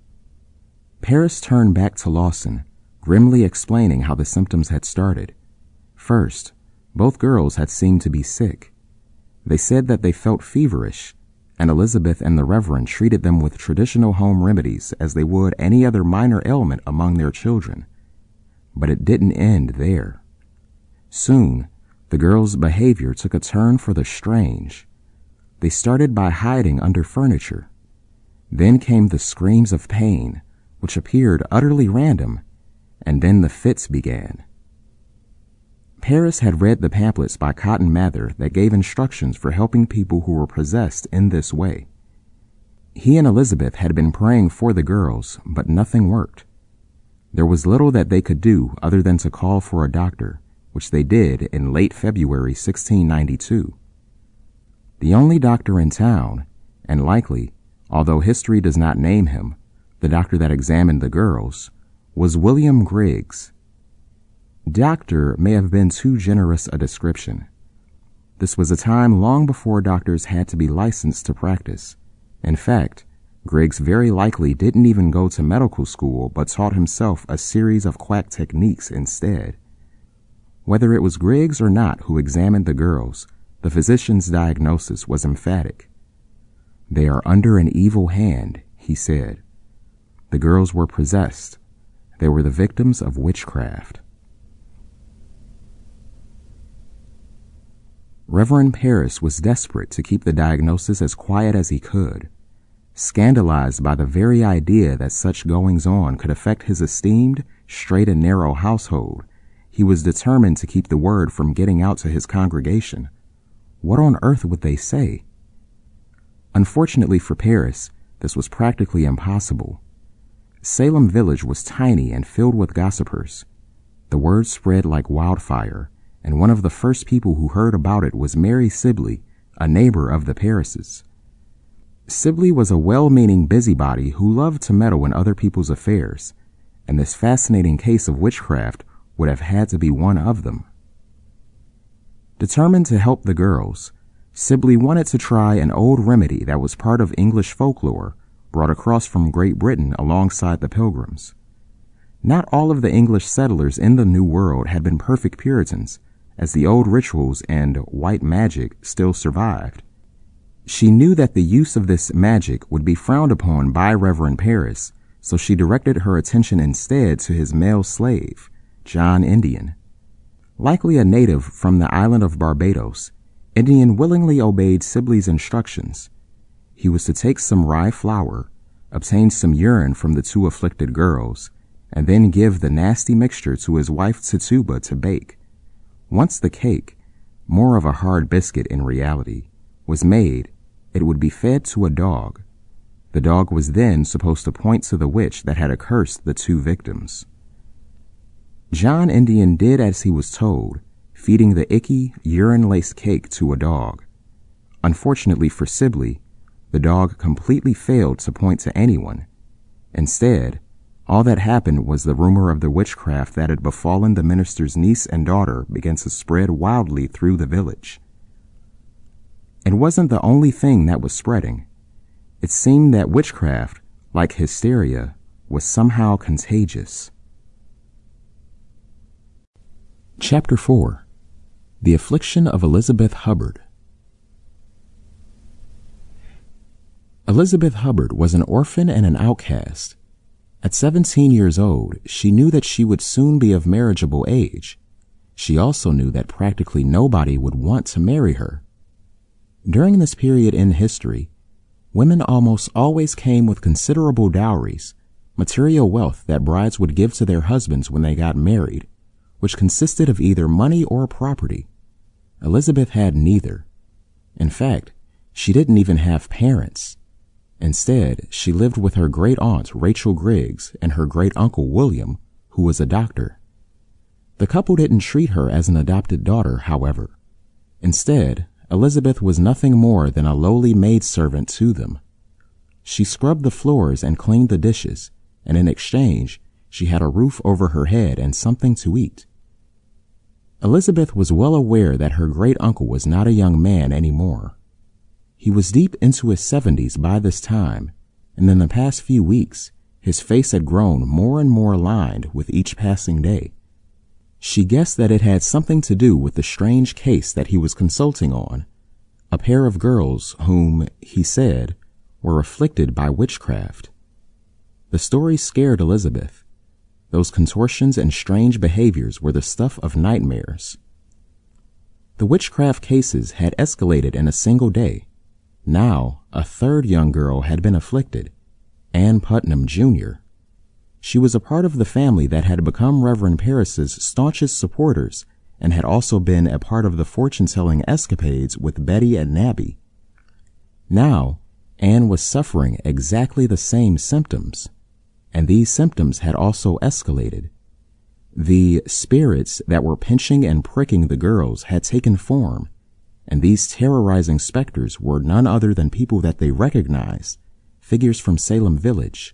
Parris turned back to Lawson, grimly explaining how the symptoms had started. First, both girls had seemed to be sick. They said that they felt feverish, and Elizabeth and the Reverend treated them with traditional home remedies as they would any other minor ailment among their children. But it didn't end there. Soon, the girls' behavior took a turn for the strange. They started by hiding under furniture. Then came the screams of pain, which appeared utterly random, and then the fits began. Parris had read the pamphlets by Cotton Mather that gave instructions for helping people who were possessed in this way. He and Elizabeth had been praying for the girls, but nothing worked. There was little that they could do other than to call for a doctor, which they did in late February sixteen ninety-two. The only doctor in town, and likely, although history does not name him, the doctor that examined the girls, was William Griggs. Doctor may have been too generous a description. This was a time long before doctors had to be licensed to practice. In fact, Griggs very likely didn't even go to medical school but taught himself a series of quack techniques instead. Whether it was Griggs or not who examined the girls, the physician's diagnosis was emphatic. "They are under an evil hand," he said. The girls were possessed. They were the victims of witchcraft. Reverend Parris was desperate to keep the diagnosis as quiet as he could. Scandalized by the very idea that such goings-on could affect his esteemed, straight and narrow household, he was determined to keep the word from getting out to his congregation. What on earth would they say? Unfortunately for Parris, this was practically impossible. Salem Village was tiny and filled with gossipers. The word spread like wildfire, and one of the first people who heard about it was Mary Sibley, a neighbor of the Parrises. Sibley was a well-meaning busybody who loved to meddle in other people's affairs, and this fascinating case of witchcraft would have had to be one of them. Determined to help the girls, Sibley wanted to try an old remedy that was part of English folklore brought across from Great Britain alongside the Pilgrims. Not all of the English settlers in the New World had been perfect Puritans, as the old rituals and white magic still survived. She knew that the use of this magic would be frowned upon by Reverend Parris, so she directed her attention instead to his male slave, John Indian. Likely a native from the island of Barbados, Indian willingly obeyed Sibley's instructions. He was to take some rye flour, obtain some urine from the two afflicted girls, and then give the nasty mixture to his wife Tituba to bake. Once the cake, more of a hard biscuit in reality, was made, it would be fed to a dog. The dog was then supposed to point to the witch that had accursed the two victims. John Indian did as he was told, feeding the icky, urine-laced cake to a dog. Unfortunately for Sibley, the dog completely failed to point to anyone. Instead, all that happened was the rumor of the witchcraft that had befallen the minister's niece and daughter began to spread wildly through the village. It wasn't the only thing that was spreading. It seemed that witchcraft, like hysteria, was somehow contagious. Chapter four. The Affliction of Elizabeth Hubbard. Elizabeth Hubbard was an orphan and an outcast. At seventeen years old, she knew that she would soon be of marriageable age. She also knew that practically nobody would want to marry her. During this period in history, women almost always came with considerable dowries, material wealth that brides would give to their husbands when they got married, which consisted of either money or property. Elizabeth had neither. In fact, she didn't even have parents. Instead, she lived with her great-aunt Rachel Griggs and her great-uncle William, who was a doctor. The couple didn't treat her as an adopted daughter, however. Instead, Elizabeth was nothing more than a lowly maidservant to them. She scrubbed the floors and cleaned the dishes, and in exchange, she had a roof over her head and something to eat. Elizabeth was well aware that her great-uncle was not a young man anymore. He was deep into his seventies by this time, and in the past few weeks, his face had grown more and more lined with each passing day. She guessed that it had something to do with the strange case that he was consulting on, a pair of girls whom, he said, were afflicted by witchcraft. The story scared Elizabeth. Those contortions and strange behaviors were the stuff of nightmares. The witchcraft cases had escalated in a single day. Now, a third young girl had been afflicted, Ann Putnam, Junior She was a part of the family that had become Reverend Parris's staunchest supporters and had also been a part of the fortune-telling escapades with Betty and Nabby. Now, Ann was suffering exactly the same symptoms, and these symptoms had also escalated. The spirits that were pinching and pricking the girls had taken form, and these terrorizing specters were none other than people that they recognized, figures from Salem Village.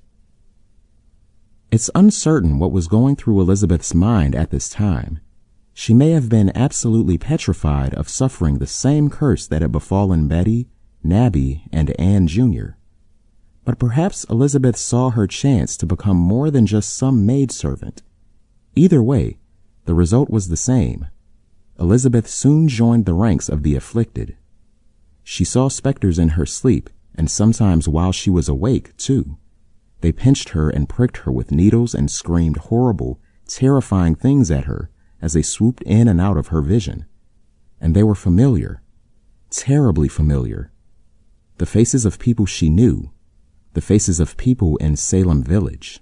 It's uncertain what was going through Elizabeth's mind at this time. She may have been absolutely petrified of suffering the same curse that had befallen Betty, Nabby, and Ann Junior But perhaps Elizabeth saw her chance to become more than just some maidservant. Either way, the result was the same. Elizabeth soon joined the ranks of the afflicted. She saw specters in her sleep, and sometimes while she was awake, too. They pinched her and pricked her with needles and screamed horrible, terrifying things at her as they swooped in and out of her vision. And they were familiar, terribly familiar. The faces of people she knew, the faces of people in Salem Village.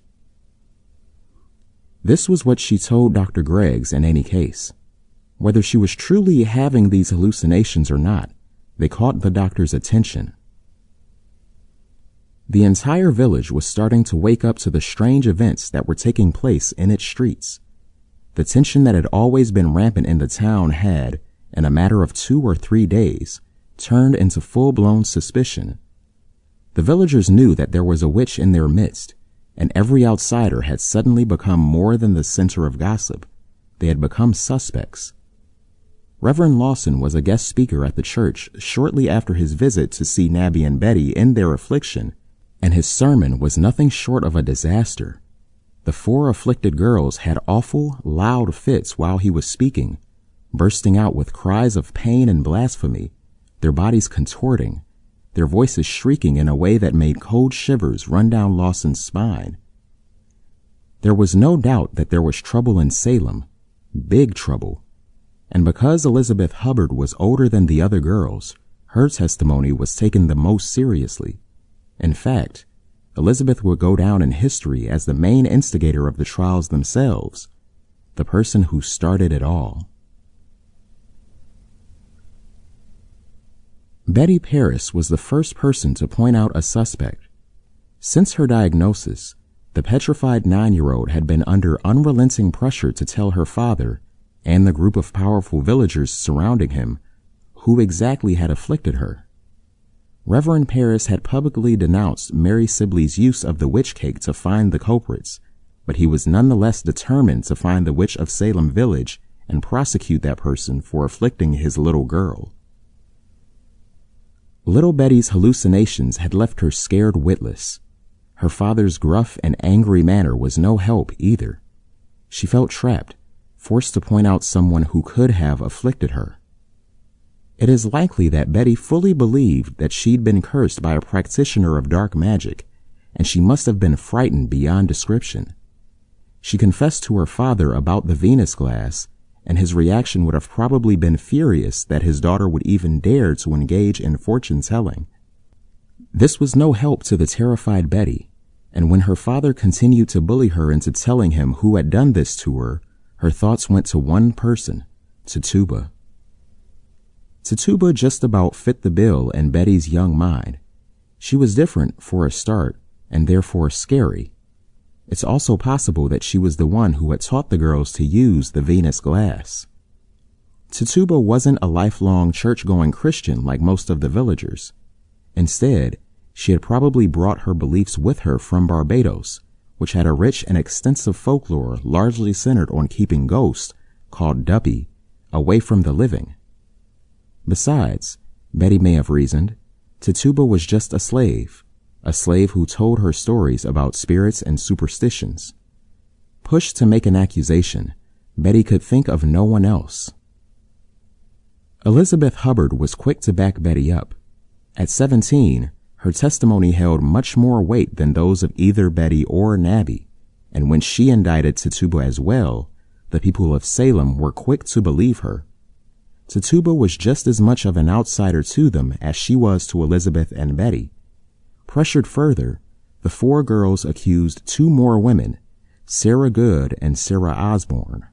This was what she told Doctor Griggs in any case. Whether she was truly having these hallucinations or not, they caught the doctor's attention. The entire village was starting to wake up to the strange events that were taking place in its streets. The tension that had always been rampant in the town had, in a matter of two or three days, turned into full-blown suspicion. The villagers knew that there was a witch in their midst, and every outsider had suddenly become more than the center of gossip. They had become suspects. Reverend Lawson was a guest speaker at the church shortly after his visit to see Nabby and Betty in their affliction, and his sermon was nothing short of a disaster. The four afflicted girls had awful, loud fits while he was speaking, bursting out with cries of pain and blasphemy, their bodies contorting, their voices shrieking in a way that made cold shivers run down Lawson's spine. There was no doubt that there was trouble in Salem, big trouble, and because Elizabeth Hubbard was older than the other girls, her testimony was taken the most seriously. In fact, Elizabeth would go down in history as the main instigator of the trials themselves, the person who started it all. Betty Parris was the first person to point out a suspect. Since her diagnosis, the petrified nine-year-old had been under unrelenting pressure to tell her father and the group of powerful villagers surrounding him who exactly had afflicted her. Reverend Parris had publicly denounced Mary Sibley's use of the witch cake to find the culprits, but he was nonetheless determined to find the witch of Salem Village and prosecute that person for afflicting his little girl. Little Betty's hallucinations had left her scared witless. Her father's gruff and angry manner was no help either. She felt trapped, forced to point out someone who could have afflicted her. It is likely that Betty fully believed that she'd been cursed by a practitioner of dark magic, and she must have been frightened beyond description. She confessed to her father about the Venus glass, and his reaction would have probably been furious that his daughter would even dare to engage in fortune-telling. This was no help to the terrified Betty, and when her father continued to bully her into telling him who had done this to her, her thoughts went to one person, Tituba. Tituba just about fit the bill in Betty's young mind. She was different for a start, and therefore scary. It's also possible that she was the one who had taught the girls to use the Venus glass. Tituba wasn't a lifelong church-going Christian like most of the villagers. Instead, she had probably brought her beliefs with her from Barbados, which had a rich and extensive folklore largely centered on keeping ghosts, called Duppy, away from the living. Besides, Betty may have reasoned, Tituba was just a slave, a slave who told her stories about spirits and superstitions. Pushed to make an accusation, Betty could think of no one else. Elizabeth Hubbard was quick to back Betty up. At seventeen, her testimony held much more weight than those of either Betty or Nabby, and when she indicted Tituba as well, the people of Salem were quick to believe her. Tituba was just as much of an outsider to them as she was to Elizabeth and Betty. Pressured further, the four girls accused two more women, Sarah Good and Sarah Osborne.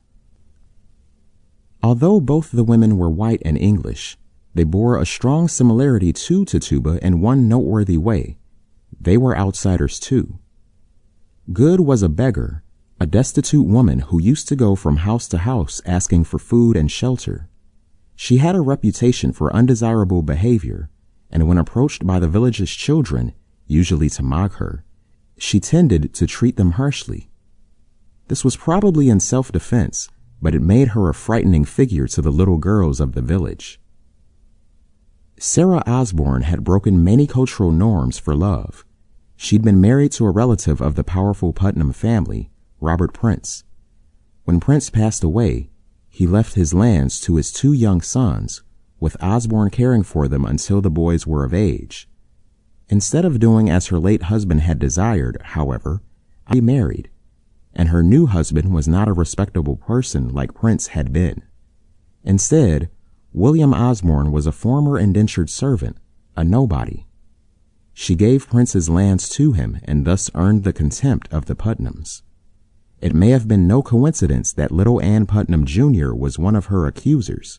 Although both the women were white and English, they bore a strong similarity to Tituba in one noteworthy way. They were outsiders too. Good was a beggar, a destitute woman who used to go from house to house asking for food and shelter. She had a reputation for undesirable behavior, and when approached by the village's children, usually to mock her, she tended to treat them harshly. This was probably in self-defense, but it made her a frightening figure to the little girls of the village. Sarah Osborne had broken many cultural norms for love. She'd been married to a relative of the powerful Putnam family, Robert Prince. When Prince passed away, he left his lands to his two young sons, with Osborne caring for them until the boys were of age. Instead of doing as her late husband had desired, however, she married, and her new husband was not a respectable person like Prince had been. Instead, William Osborne was a former indentured servant, a nobody. She gave Prince's lands to him and thus earned the contempt of the Putnams. It may have been no coincidence that little Ann Putnam Junior was one of her accusers.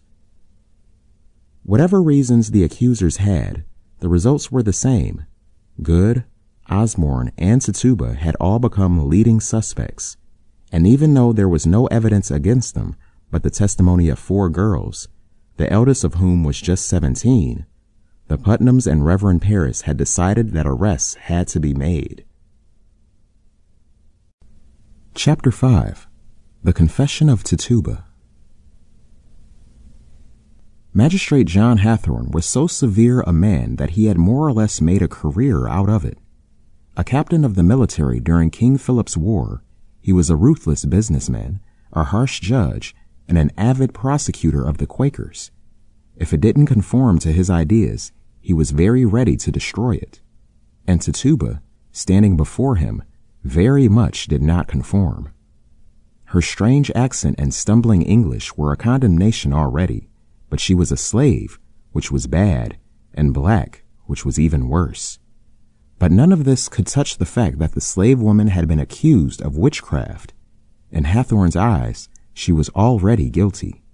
Whatever reasons the accusers had, the results were the same. Good, Osborne, and Tituba had all become leading suspects, and even though there was no evidence against them but the testimony of four girls, the eldest of whom was just seventeen, the Putnams and Reverend Parris had decided that arrests had to be made. Chapter five. The Confession of Tituba. Magistrate John Hathorne was so severe a man that he had more or less made a career out of it. A captain of the military during King Philip's War, he was a ruthless businessman, a harsh judge, and an avid prosecutor of the Quakers. If it didn't conform to his ideas, he was very ready to destroy it. And Tituba, standing before him, very much did not conform. Her strange accent and stumbling English were a condemnation already, but she was a slave, which was bad, and black, which was even worse. But none of this could touch the fact that the slave woman had been accused of witchcraft. In Hathorn's eyes, she was already guilty.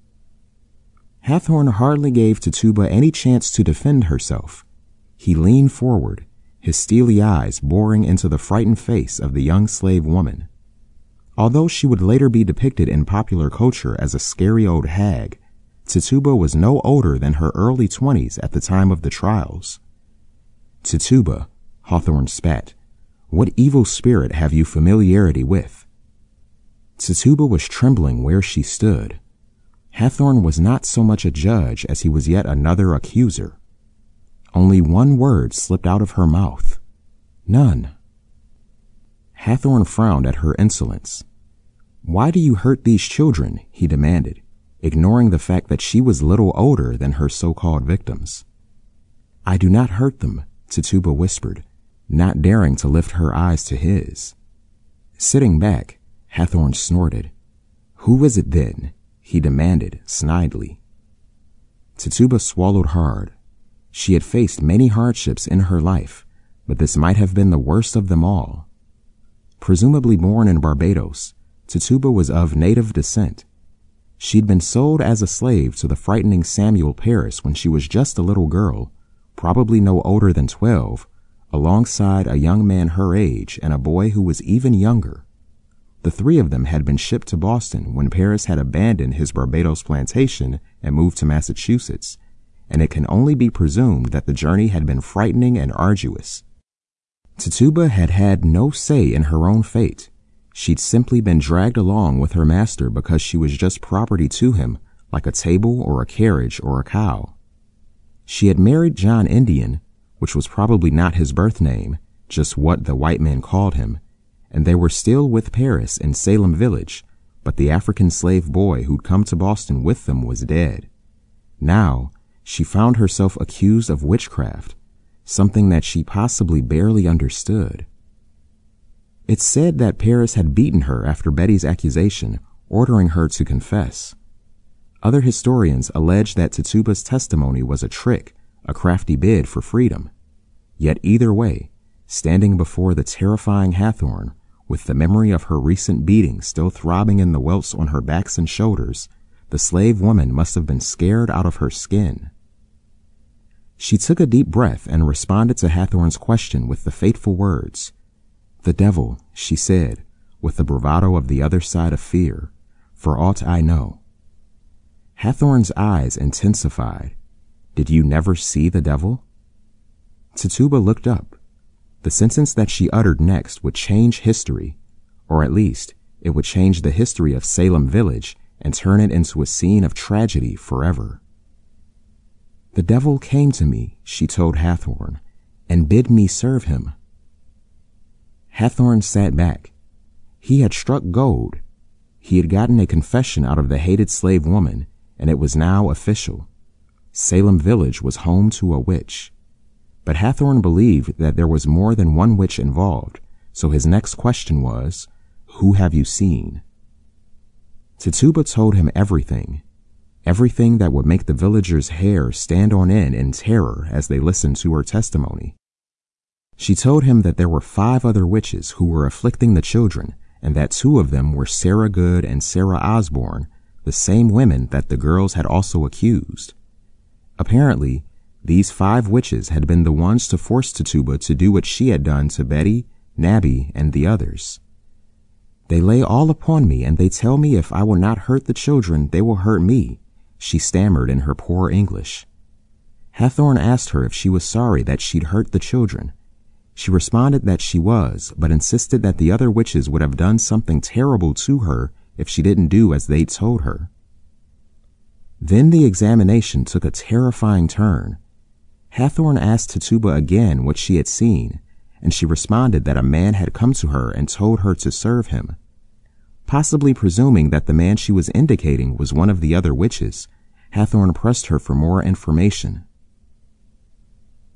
Hathorn hardly gave Tituba any chance to defend herself. He leaned forward, his steely eyes boring into the frightened face of the young slave woman. Although she would later be depicted in popular culture as a scary old hag, Tituba was no older than her early twenties at the time of the trials. "Tituba," Hawthorne spat, "what evil spirit have you familiarity with?" Tituba was trembling where she stood. Hathorne was not so much a judge as he was yet another accuser. Only one word slipped out of her mouth. "None." Hathorne frowned at her insolence. "Why do you hurt these children?" he demanded, ignoring the fact that she was little older than her so-called victims. "I do not hurt them," Tituba whispered, not daring to lift her eyes to his. Sitting back, Hathorne snorted. "Who is it then?" he demanded snidely. Tituba swallowed hard. She had faced many hardships in her life, but this might have been the worst of them all. Presumably born in Barbados, Tituba was of native descent. She'd been sold as a slave to the frightening Samuel Parris when she was just a little girl, probably no older than twelve, alongside a young man her age and a boy who was even younger. The three of them had been shipped to Boston when Parris had abandoned his Barbados plantation and moved to Massachusetts, and it can only be presumed that the journey had been frightening and arduous. Tituba had had no say in her own fate. She'd simply been dragged along with her master because she was just property to him, like a table or a carriage or a cow. She had married John Indian, which was probably not his birth name, just what the white men called him, and they were still with Parris in Salem Village, but the African slave boy who'd come to Boston with them was dead. Now, she found herself accused of witchcraft, something that she possibly barely understood. It's said that Parris had beaten her after Betty's accusation, ordering her to confess. Other historians allege that Tituba's testimony was a trick, a crafty bid for freedom. Yet either way, standing before the terrifying Hathorne, with the memory of her recent beating still throbbing in the welts on her backs and shoulders, the slave woman must have been scared out of her skin. She took a deep breath and responded to Hathorne's question with the fateful words. "The devil," she said, with the bravado of the other side of fear, "for aught I know." Hathorne's eyes intensified. "Did you never see the devil?" Tituba looked up. The sentence that she uttered next would change history, or at least it would change the history of Salem Village and turn it into a scene of tragedy forever. "The devil came to me," she told Hathorne, "and bid me serve him." Hathorne sat back. He had struck gold. He had gotten a confession out of the hated slave woman, and it was now official. Salem Village was home to a witch. But Hathorne believed that there was more than one witch involved, so his next question was, "Who have you seen?" Tituba told him everything, everything that would make the villagers' hair stand on end in terror as they listened to her testimony. She told him that there were five other witches who were afflicting the children, and that two of them were Sarah Good and Sarah Osborne, the same women that the girls had also accused. Apparently, these five witches had been the ones to force Tituba to do what she had done to Betty, Nabby, and the others. "They lay all upon me, and they tell me if I will not hurt the children, they will hurt me," she stammered in her poor English. Hathorne asked her if she was sorry that she'd hurt the children. She responded that she was, but insisted that the other witches would have done something terrible to her if she didn't do as they told her. Then the examination took a terrifying turn. Hathorne asked Tituba again what she had seen, and she responded that a man had come to her and told her to serve him. Possibly presuming that the man she was indicating was one of the other witches, Hathorne pressed her for more information.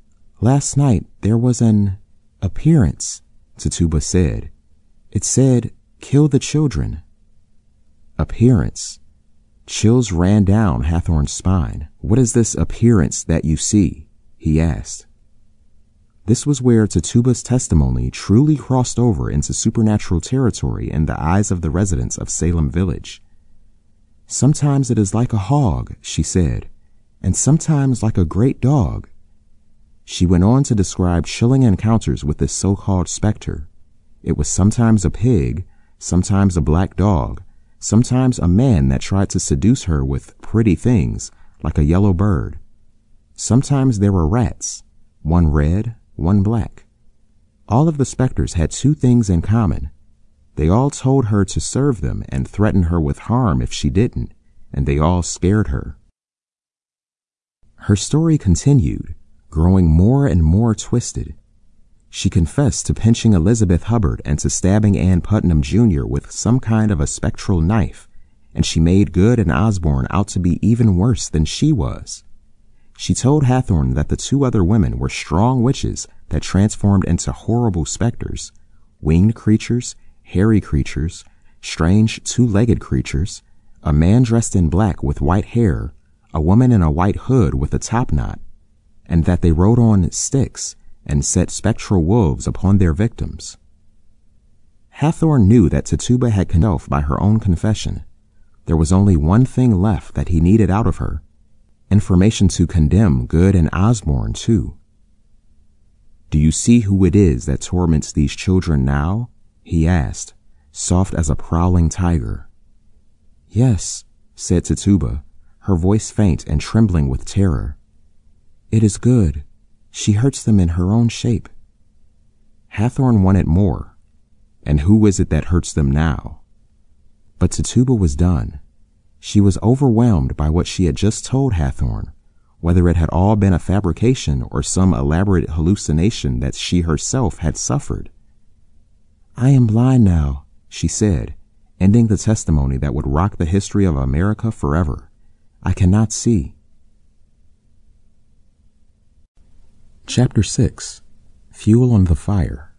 Last night there was an appearance, Tituba said. It said, kill the children. Appearance. Chills ran down Hathorn's spine. What is this appearance that you see? He asked. This was where Tituba's testimony truly crossed over into supernatural territory in the eyes of the residents of Salem Village. Sometimes it is like a hog, she said, and sometimes like a great dog. She went on to describe chilling encounters with this so-called specter. It was sometimes a pig, sometimes a black dog, sometimes a man that tried to seduce her with pretty things like a yellow bird. Sometimes there were rats, one red, one black. All of the specters had two things in common. They all told her to serve them and threatened her with harm if she didn't, and they all scared her. Her story continued, growing more and more twisted. She confessed to pinching Elizabeth Hubbard and to stabbing Ann Putnam Junior with some kind of a spectral knife, and she made Good and Osborne out to be even worse than she was. She told Hathorn that the two other women were strong witches that transformed into horrible specters, winged creatures, hairy creatures, strange two-legged creatures, a man dressed in black with white hair, a woman in a white hood with a topknot, and that they rode on sticks and set spectral wolves upon their victims. Hathorn knew that Tituba had connived by her own confession. There was only one thing left that he needed out of her, information to condemn Good and Osborne too. Do you see who it is that torments these children now? He asked, soft as a prowling tiger. Yes, said Tituba, her voice faint and trembling with terror. It is Good. She hurts them in her own shape. Hathorn wanted more. And who is it that hurts them now? But Tituba was done. She was overwhelmed by what she had just told Hathorn, whether it had all been a fabrication or some elaborate hallucination that she herself had suffered. I am blind now, she said, ending the testimony that would rock the history of America forever. I cannot see. Chapter six. Fuel on the Fire.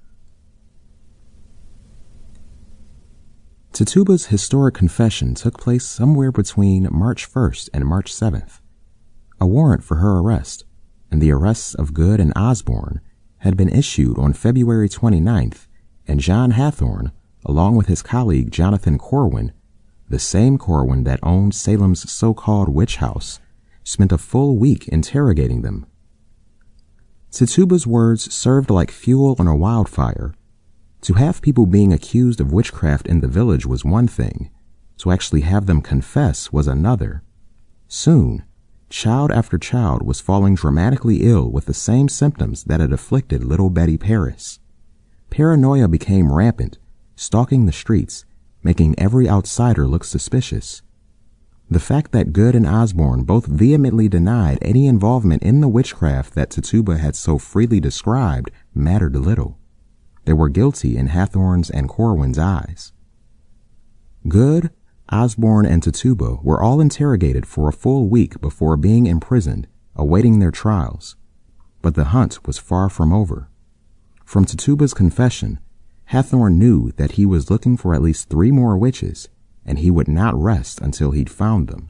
Tituba's historic confession took place somewhere between March first and March seventh. A warrant for her arrest, and the arrests of Good and Osborne, had been issued on February twenty-ninth, and John Hathorn, along with his colleague Jonathan Corwin, the same Corwin that owned Salem's so-called witch house, spent a full week interrogating them. Tituba's words served like fuel on a wildfire. To have people being accused of witchcraft in the village was one thing. To actually have them confess was another. Soon, child after child was falling dramatically ill with the same symptoms that had afflicted little Betty Paris. Paranoia became rampant, stalking the streets, making every outsider look suspicious. The fact that Good and Osborne both vehemently denied any involvement in the witchcraft that Tituba had so freely described mattered little. They were guilty in Hathorn's and Corwin's eyes. Good, Osborne, and Tituba were all interrogated for a full week before being imprisoned, awaiting their trials. But the hunt was far from over. From Tituba's confession, Hathorn knew that he was looking for at least three more witches, and he would not rest until he'd found them.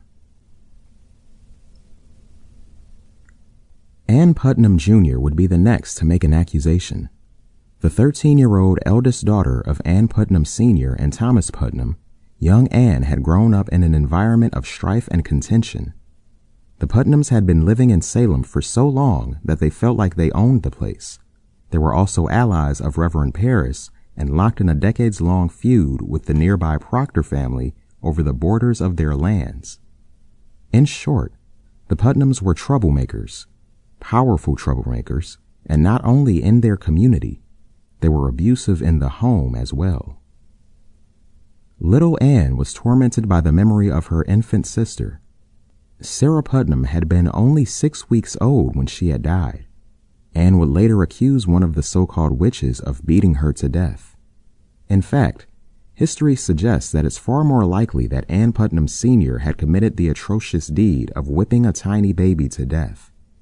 Ann Putnam Junior would be the next to make an accusation. The thirteen-year-old eldest daughter of Ann Putnam Senior and Thomas Putnam, young Ann had grown up in an environment of strife and contention. The Putnams had been living in Salem for so long that they felt like they owned the place. They were also allies of Reverend Paris and locked in a decades-long feud with the nearby Proctor family over the borders of their lands. In short, the Putnams were troublemakers, powerful troublemakers, and not only in their community, they were abusive in the home as well. Little Ann was tormented by the memory of her infant sister. Sarah Putnam had been only six weeks old when she had died. Ann would later accuse one of the so-called witches of beating her to death. In fact, history suggests that it's far more likely that Ann Putnam Senior had committed the atrocious deed of whipping a tiny baby to death.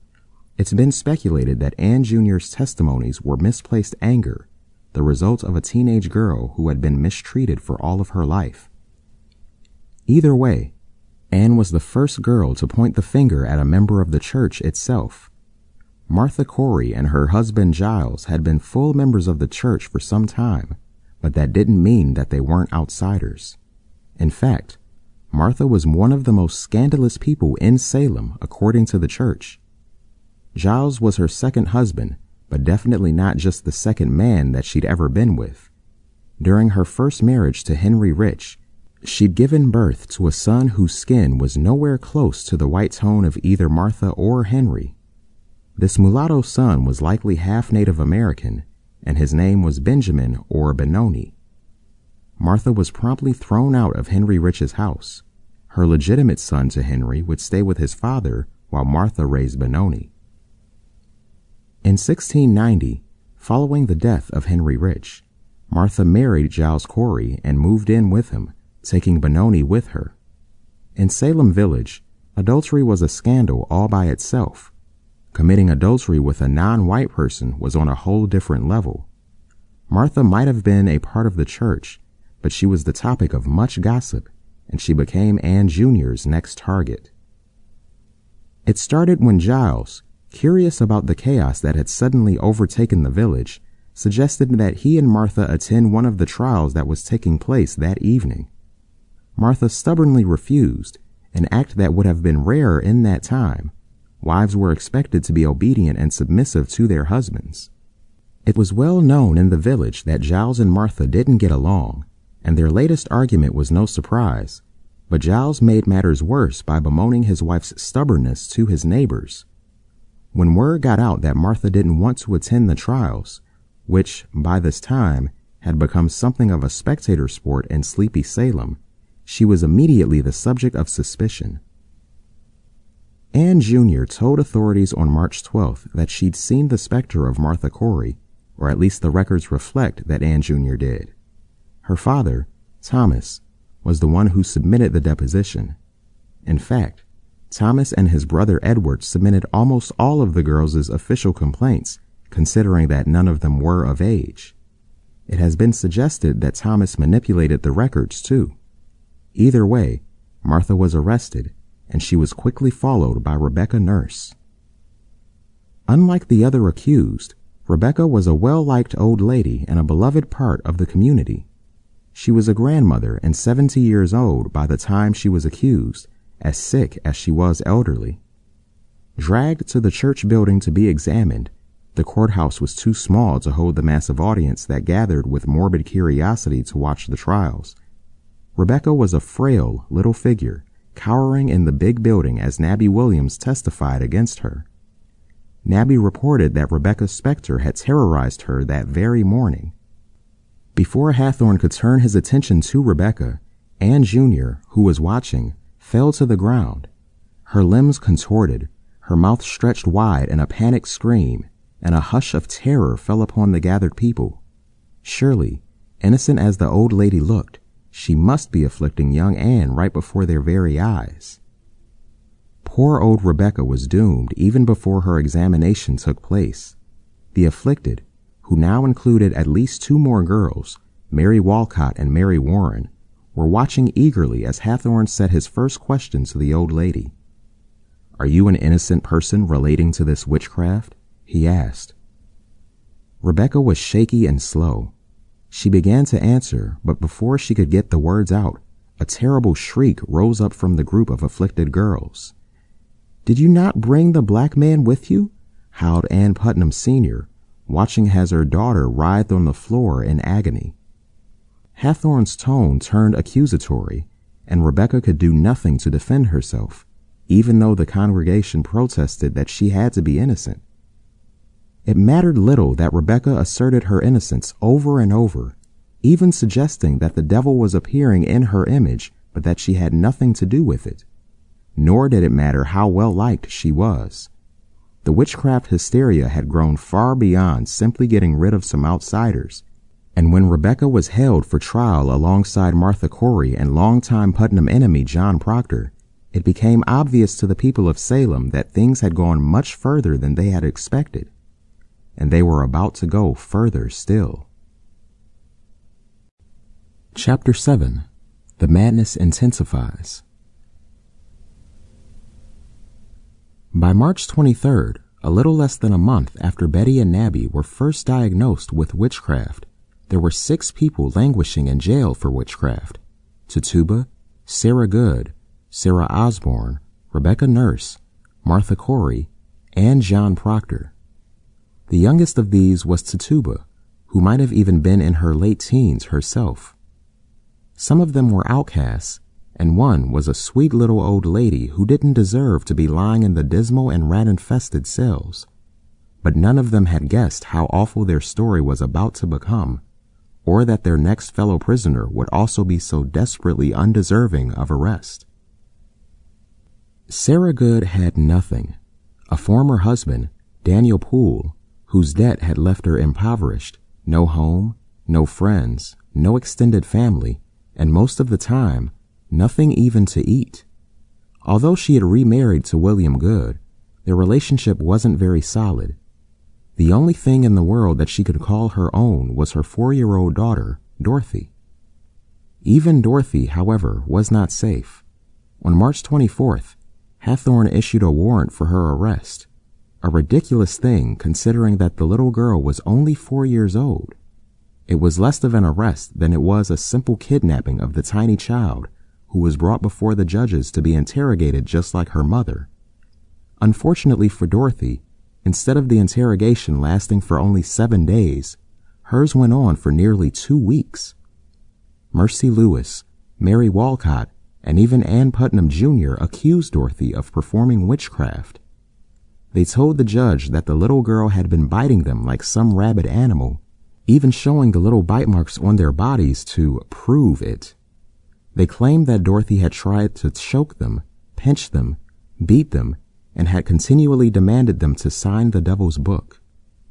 It's been speculated that Ann Junior's testimonies were misplaced anger, the result of a teenage girl who had been mistreated for all of her life. Either way, Ann was the first girl to point the finger at a member of the church itself. Martha Corey and her husband Giles had been full members of the church for some time, but that didn't mean that they weren't outsiders. In fact, Martha was one of the most scandalous people in Salem, according to the church. Giles was her second husband, but definitely not just the second man that she'd ever been with. During her first marriage to Henry Rich, she'd given birth to a son whose skin was nowhere close to the white tone of either Martha or Henry. This mulatto son was likely half Native American, and his name was Benjamin or Benoni. Martha was promptly thrown out of Henry Rich's house. Her legitimate son to Henry would stay with his father while Martha raised Benoni. In sixteen ninety, following the death of Henry Rich, Martha married Giles Corey and moved in with him, taking Benoni with her. In Salem Village, adultery was a scandal all by itself. Committing adultery with a non-white person was on a whole different level. Martha might have been a part of the church, but she was the topic of much gossip, and she became Ann Junior's next target. It started when Giles, curious about the chaos that had suddenly overtaken the village, suggested that he and Martha attend one of the trials that was taking place that evening. Martha stubbornly refused, an act that would have been rare in that time. Wives were expected to be obedient and submissive to their husbands. It was well known in the village that Giles and Martha didn't get along, and their latest argument was no surprise, but Giles made matters worse by bemoaning his wife's stubbornness to his neighbors. When word got out that Martha didn't want to attend the trials, which, by this time, had become something of a spectator sport in sleepy Salem, she was immediately the subject of suspicion. Ann Junior told authorities on March twelfth that she'd seen the specter of Martha Corey, or at least the records reflect that Ann Junior did. Her father, Thomas, was the one who submitted the deposition. In fact, Thomas and his brother Edward submitted almost all of the girls' official complaints, considering that none of them were of age. It has been suggested that Thomas manipulated the records too. Either way, Martha was arrested, and she was quickly followed by Rebecca Nurse. Unlike the other accused, Rebecca was a well-liked old lady and a beloved part of the community. She was a grandmother and seventy years old by the time she was accused, as sick as she was elderly. Dragged to the church building to be examined, the courthouse was too small to hold the massive audience that gathered with morbid curiosity to watch the trials. Rebecca was a frail little figure, cowering in the big building as Nabby Williams testified against her. Nabby reported that Rebecca's specter had terrorized her that very morning. Before Hathorne could turn his attention to Rebecca, Ann Junior, who was watching, fell to the ground. Her limbs contorted, her mouth stretched wide in a panicked scream, and a hush of terror fell upon the gathered people. Surely, innocent as the old lady looked, she must be afflicting young Ann right before their very eyes. Poor old Rebecca was doomed even before her examination took place. The afflicted, who now included at least two more girls, Mary Walcott and Mary Warren, were watching eagerly as Hathorne set his first question to the old lady. "Are you an innocent person relating to this witchcraft?" he asked. Rebecca was shaky and slow. She began to answer, but before she could get the words out, a terrible shriek rose up from the group of afflicted girls. "Did you not bring the black man with you?" howled Ann Putnam Senior, watching as her daughter writhed on the floor in agony. Hathorne's tone turned accusatory, and Rebecca could do nothing to defend herself, even though the congregation protested that she had to be innocent. It mattered little that Rebecca asserted her innocence over and over, even suggesting that the devil was appearing in her image, but that she had nothing to do with it. Nor did it matter how well liked she was. The witchcraft hysteria had grown far beyond simply getting rid of some outsiders, and when Rebecca was held for trial alongside Martha Corey and longtime Putnam enemy John Proctor, It became obvious to the people of Salem that things had gone much further than they had expected, and they were about to go further still. Chapter seven. The Madness Intensifies. By March twenty-third, a little less than a month after Betty and Nabby were first diagnosed with witchcraft, there were six people languishing in jail for witchcraft: Tituba, Sarah Good, Sarah Osborne, Rebecca Nurse, Martha Corey, and John Proctor. The youngest of these was Tituba, who might have even been in her late teens herself. Some of them were outcasts, and one was a sweet little old lady who didn't deserve to be lying in the dismal and rat-infested cells. But none of them had guessed how awful their story was about to become, or that their next fellow prisoner would also be so desperately undeserving of arrest. Sarah Good had nothing. A former husband, Daniel Poole, whose debt had left her impoverished, no home, no friends, no extended family, and most of the time, nothing even to eat. Although she had remarried to William Good, their relationship wasn't very solid. The only thing in the world that she could call her own was her four-year-old daughter, Dorothy. Even Dorothy, however, was not safe. On March twenty-fourth, Hathorne issued a warrant for her arrest, a ridiculous thing considering that the little girl was only four years old. It was less of an arrest than it was a simple kidnapping of the tiny child who was brought before the judges to be interrogated just like her mother. Unfortunately for Dorothy, instead of the interrogation lasting for only seven days, hers went on for nearly two weeks. Mercy Lewis, Mary Walcott, and even Ann Putnam Junior accused Dorothy of performing witchcraft. They told the judge that the little girl had been biting them like some rabid animal, even showing the little bite marks on their bodies to prove it. They claimed that Dorothy had tried to choke them, pinch them, beat them, and had continually demanded them to sign the devil's book.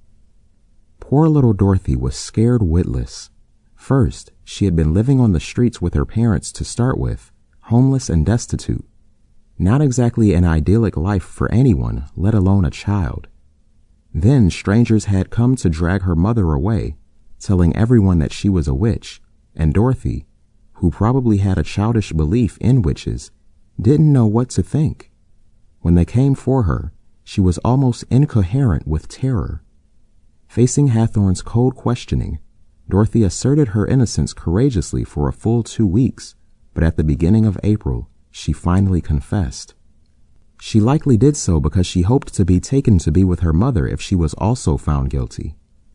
Poor little Dorothy was scared witless. First, she had been living on the streets with her parents to start with, homeless and destitute. Not exactly an idyllic life for anyone, let alone a child. Then strangers had come to drag her mother away, telling everyone that she was a witch, and Dorothy, who probably had a childish belief in witches, didn't know what to think. When they came for her, she was almost incoherent with terror. Facing Hathorne's cold questioning, Dorothy asserted her innocence courageously for a full two weeks, but at the beginning of April, she finally confessed. She likely did so because she hoped to be taken to be with her mother if she was also found guilty.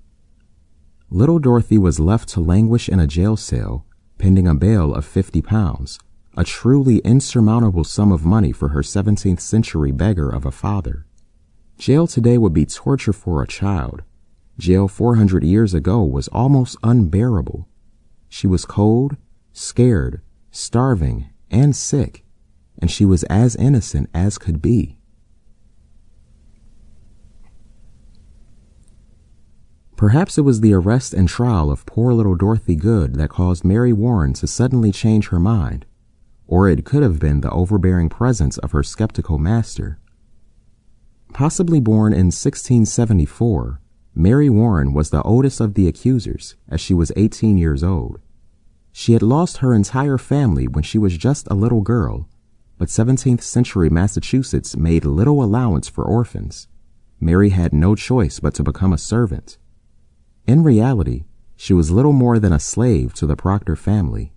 Little Dorothy was left to languish in a jail cell, pending a bail of fifty pounds, a truly insurmountable sum of money for her seventeenth century beggar of a father. Jail today would be torture for a child. Jail four hundred years ago was almost unbearable. She was cold, scared, starving, and sick, and she was as innocent as could be. Perhaps it was the arrest and trial of poor little Dorothy Good that caused Mary Warren to suddenly change her mind, or it could have been the overbearing presence of her skeptical master. Possibly born in sixteen seventy-four, Mary Warren was the oldest of the accusers, as she was eighteen years old. She had lost her entire family when she was just a little girl, but seventeenth century Massachusetts made little allowance for orphans. Mary had no choice but to become a servant. In reality, she was little more than a slave to the Proctor family.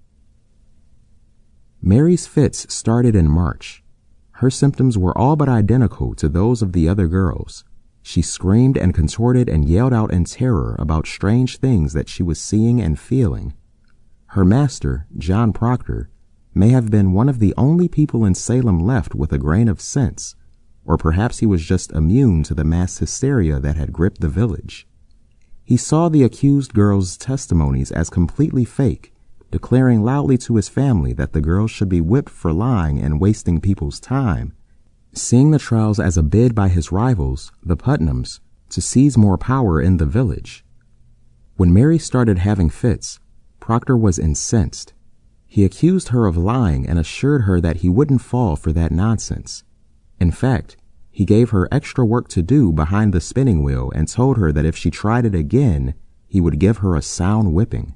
Mary's fits started in March. Her symptoms were all but identical to those of the other girls. She screamed and contorted and yelled out in terror about strange things that she was seeing and feeling. Her master, John Proctor, may have been one of the only people in Salem left with a grain of sense, or perhaps he was just immune to the mass hysteria that had gripped the village. He saw the accused girls' testimonies as completely fake, declaring loudly to his family that the girls should be whipped for lying and wasting people's time, seeing the trials as a bid by his rivals, the Putnams, to seize more power in the village. When Mary started having fits, Proctor was incensed. He accused her of lying and assured her that he wouldn't fall for that nonsense. In fact, he gave her extra work to do behind the spinning wheel and told her that if she tried it again, he would give her a sound whipping.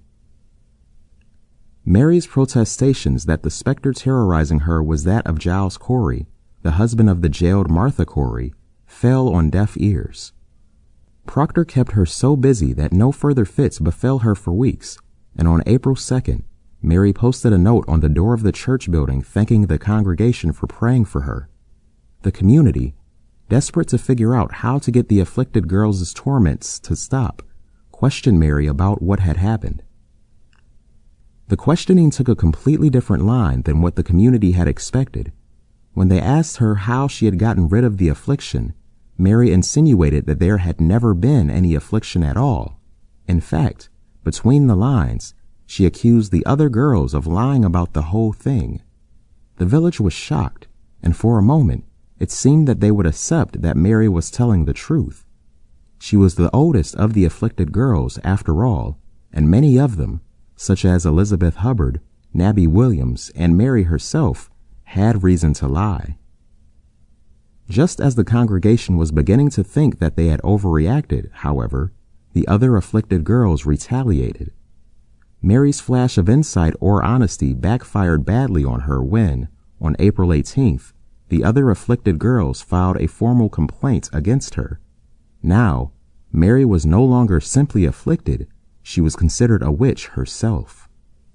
Mary's protestations that the specter terrorizing her was that of Giles Corey, the husband of the jailed Martha Corey, fell on deaf ears. Proctor kept her so busy that no further fits befell her for weeks, and on April second, Mary posted a note on the door of the church building thanking the congregation for praying for her. The community, desperate to figure out how to get the afflicted girls' torments to stop, questioned Mary about what had happened. The questioning took a completely different line than what the community had expected. When they asked her how she had gotten rid of the affliction, Mary insinuated that there had never been any affliction at all. In fact, between the lines, she accused the other girls of lying about the whole thing. The village was shocked, and for a moment, it seemed that they would accept that Mary was telling the truth. She was the oldest of the afflicted girls, after all, and many of them, such as Elizabeth Hubbard, Nabby Williams, and Mary herself, had reason to lie. Just as the congregation was beginning to think that they had overreacted, however, the other afflicted girls retaliated. Mary's flash of insight or honesty backfired badly on her when, on April eighteenth, the other afflicted girls filed a formal complaint against her. Now, Mary was no longer simply afflicted, she was considered a witch herself.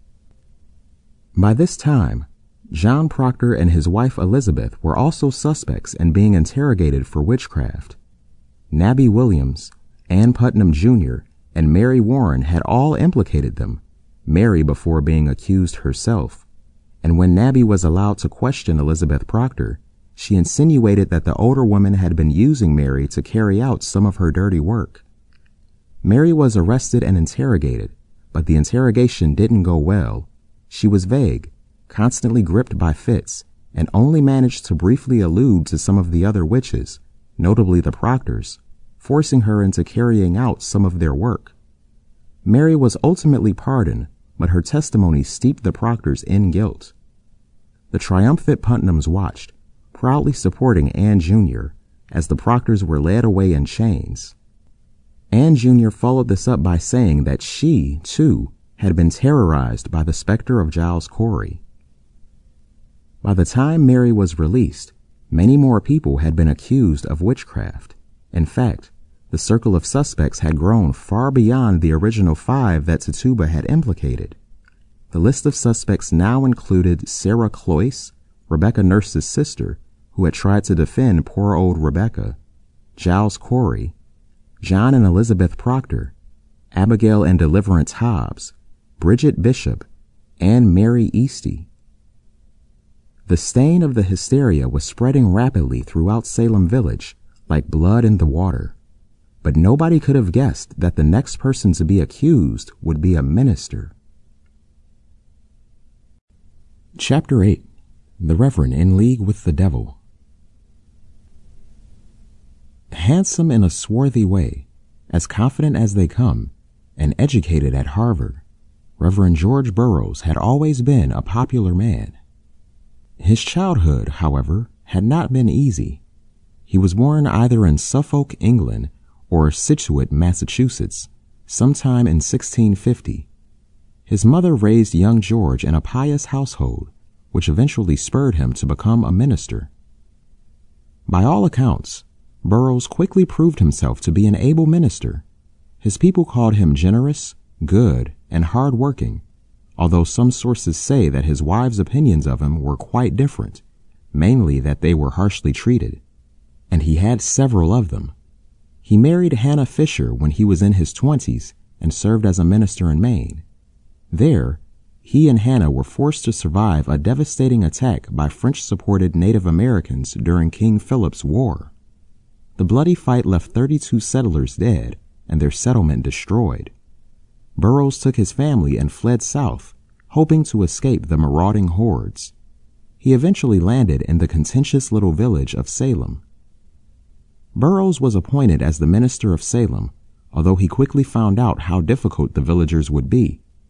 By this time, John Proctor and his wife Elizabeth were also suspects in being interrogated for witchcraft. Nabby Williams, Ann Putnam Junior, and Mary Warren had all implicated them, Mary before being accused herself, and when Nabby was allowed to question Elizabeth Proctor, she insinuated that the older woman had been using Mary to carry out some of her dirty work. Mary was arrested and interrogated, but the interrogation didn't go well. She was vague, constantly gripped by fits, and only managed to briefly allude to some of the other witches, notably the Proctors, forcing her into carrying out some of their work. Mary was ultimately pardoned, but her testimony steeped the Proctors in guilt. The triumphant Putnams watched, proudly supporting Ann Junior, as the Proctors were led away in chains. Ann Junior followed this up by saying that she, too, had been terrorized by the specter of Giles Corey. By the time Mary was released, many more people had been accused of witchcraft. In fact, the circle of suspects had grown far beyond the original five that Tituba had implicated. The list of suspects now included Sarah Cloyce, Rebecca Nurse's sister, who had tried to defend poor old Rebecca, Giles Corey, John and Elizabeth Proctor, Abigail and Deliverance Hobbs, Bridget Bishop, and Mary Easty. The stain of the hysteria was spreading rapidly throughout Salem Village, like blood in the water. But nobody could have guessed that the next person to be accused would be a minister. Chapter eight. The Reverend in League with the Devil. Handsome in a swarthy way, as confident as they come, and educated at Harvard, Reverend George Burroughs had always been a popular man. His childhood, however, had not been easy. He was born either in Suffolk, England, or Scituate, Massachusetts, sometime in sixteen fifty. His mother raised young George in a pious household, which eventually spurred him to become a minister. By all accounts, Burroughs quickly proved himself to be an able minister. His people called him generous, good, and hard-working, although some sources say that his wives' opinions of him were quite different, mainly that they were harshly treated, and he had several of them. He married Hannah Fisher when he was in his twenties and served as a minister in Maine. There, he and Hannah were forced to survive a devastating attack by French-supported Native Americans during King Philip's War. The bloody fight left thirty-two settlers dead and their settlement destroyed. Burroughs took his family and fled south, hoping to escape the marauding hordes. He eventually landed in the contentious little village of Salem. Burroughs was appointed as the minister of Salem, although he quickly found out how difficult the villagers would be.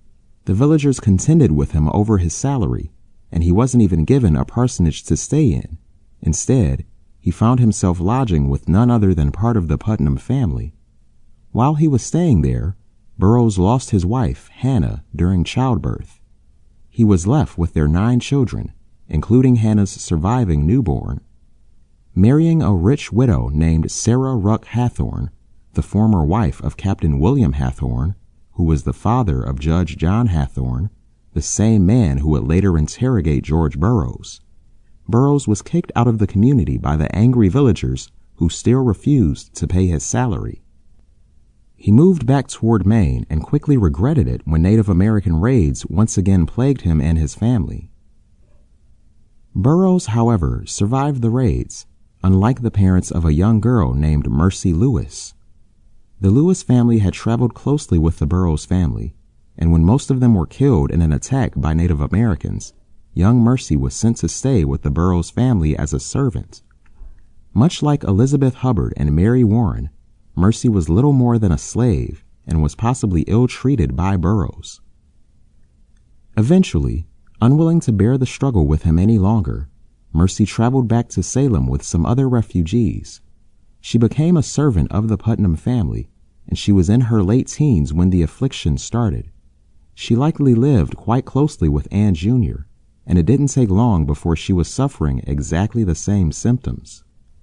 The villagers contended with him over his salary, and he wasn't even given a parsonage to stay in. Instead, he found himself lodging with none other than part of the Putnam family. While he was staying there, Burroughs lost his wife, Hannah, during childbirth. He was left with their nine children, including Hannah's surviving newborn. Marrying a rich widow named Sarah Ruck Hathorne, the former wife of Captain William Hathorne, who was the father of Judge John Hathorne, the same man who would later interrogate George Burroughs, Burroughs was kicked out of the community by the angry villagers who still refused to pay his salary. He moved back toward Maine and quickly regretted it when Native American raids once again plagued him and his family. Burroughs, however, survived the raids, unlike the parents of a young girl named Mercy Lewis. The Lewis family had traveled closely with the Burroughs family, and when most of them were killed in an attack by Native Americans, young Mercy was sent to stay with the Burroughs family as a servant. Much like Elizabeth Hubbard and Mary Warren, Mercy was little more than a slave and was possibly ill-treated by Burroughs. Eventually, unwilling to bear the struggle with him any longer, Mercy traveled back to Salem with some other refugees. She became a servant of the Putnam family, and she was in her late teens when the affliction started. She likely lived quite closely with Ann Junior, and it didn't take long before she was suffering exactly the same symptoms.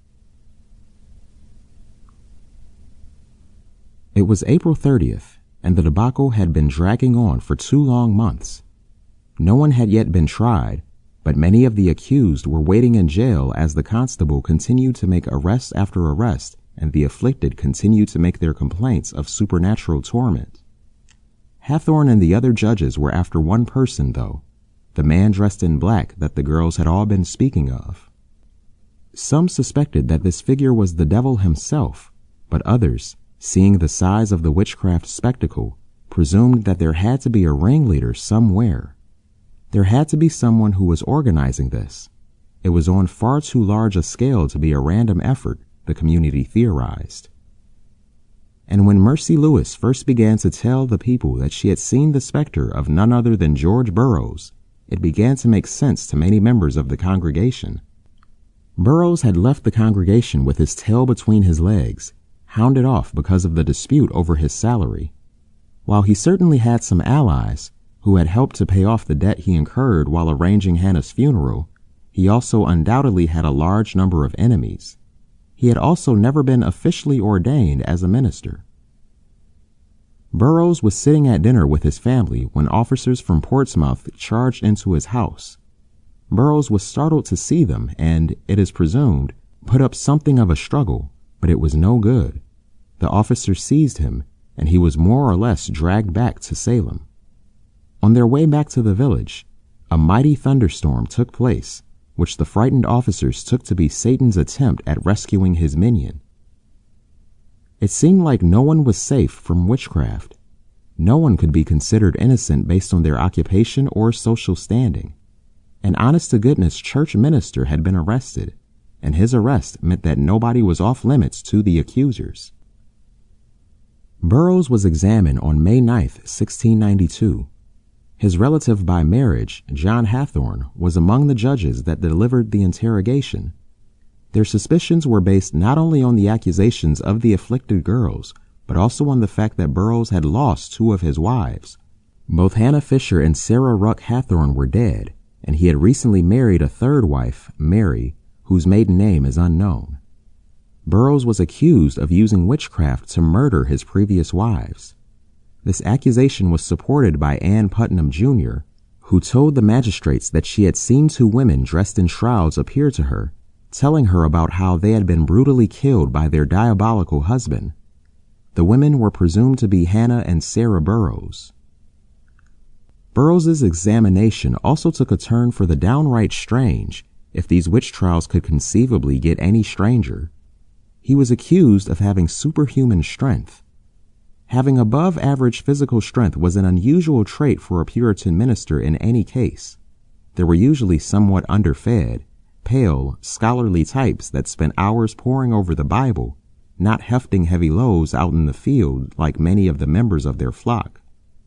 It was April thirtieth, and the debacle had been dragging on for two long months. No one had yet been tried, but many of the accused were waiting in jail as the constable continued to make arrest after arrest and the afflicted continued to make their complaints of supernatural torment. Hathorne and the other judges were after one person, though, the man dressed in black that the girls had all been speaking of. Some suspected that this figure was the devil himself, but others, seeing the size of the witchcraft spectacle, presumed that there had to be a ringleader somewhere. There had to be someone who was organizing this. It was on far too large a scale to be a random effort, the community theorized. And when Mercy Lewis first began to tell the people that she had seen the specter of none other than George Burroughs, it began to make sense to many members of the congregation. Burroughs had left the congregation with his tail between his legs, hounded off because of the dispute over his salary. While he certainly had some allies who had helped to pay off the debt he incurred while arranging Hannah's funeral, he also undoubtedly had a large number of enemies. He had also never been officially ordained as a minister. Burroughs was sitting at dinner with his family when officers from Portsmouth charged into his house. Burroughs was startled to see them and, it is presumed, put up something of a struggle, but it was no good. The officers seized him, and he was more or less dragged back to Salem. On their way back to the village, a mighty thunderstorm took place, which the frightened officers took to be Satan's attempt at rescuing his minion. It seemed like no one was safe from witchcraft. No one could be considered innocent based on their occupation or social standing. An honest-to-goodness church minister had been arrested, and his arrest meant that nobody was off-limits to the accusers. Burroughs was examined on May ninth, sixteen ninety-two. His relative by marriage, John Hathorne, was among the judges that delivered the interrogation. Their suspicions were based not only on the accusations of the afflicted girls, but also on the fact that Burroughs had lost two of his wives. Both Hannah Fisher and Sarah Ruck Hathorne were dead, and he had recently married a third wife, Mary, whose maiden name is unknown. Burroughs was accused of using witchcraft to murder his previous wives. This accusation was supported by Ann Putnam Junior, who told the magistrates that she had seen two women dressed in shrouds appear to her, telling her about how they had been brutally killed by their diabolical husband. The women were presumed to be Hannah and Sarah Burroughs. Burroughs's examination also took a turn for the downright strange, if these witch trials could conceivably get any stranger. He was accused of having superhuman strength. Having above-average physical strength was an unusual trait for a Puritan minister in any case. They were usually somewhat underfed, pale, scholarly types that spent hours poring over the Bible, not hefting heavy loads out in the field like many of the members of their flock.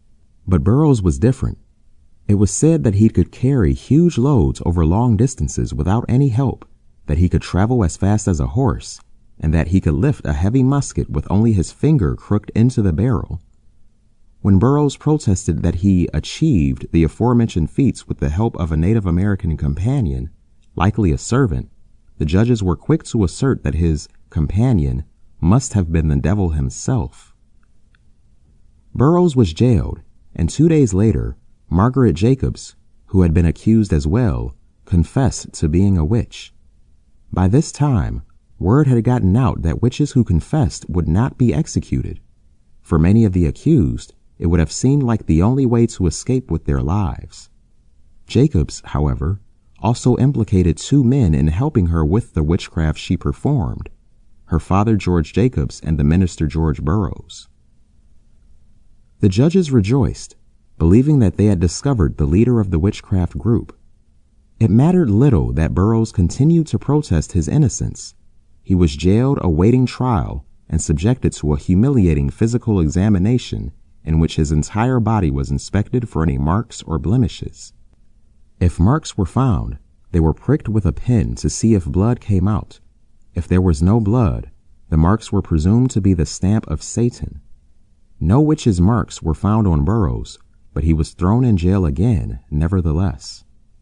But Burroughs was different. It was said that he could carry huge loads over long distances without any help, that he could travel as fast as a horse, and that he could lift a heavy musket with only his finger crooked into the barrel. When Burroughs protested that he achieved the aforementioned feats with the help of a Native American companion, likely a servant, the judges were quick to assert that his companion must have been the devil himself. Burroughs was jailed, and two days later, Margaret Jacobs, who had been accused as well, confessed to being a witch. By this time, word had gotten out that witches who confessed would not be executed. For many of the accused, it would have seemed like the only way to escape with their lives. Jacobs, however, also implicated two men in helping her with the witchcraft she performed, her father George Jacobs and the minister George Burroughs. The judges rejoiced, believing that they had discovered the leader of the witchcraft group. It mattered little that Burroughs continued to protest his innocence. He was jailed awaiting trial and subjected to a humiliating physical examination in which his entire body was inspected for any marks or blemishes. If marks were found, they were pricked with a pin to see if blood came out. If there was no blood, the marks were presumed to be the stamp of Satan. No witch's marks were found on Burroughs, but he was thrown in jail again, nevertheless.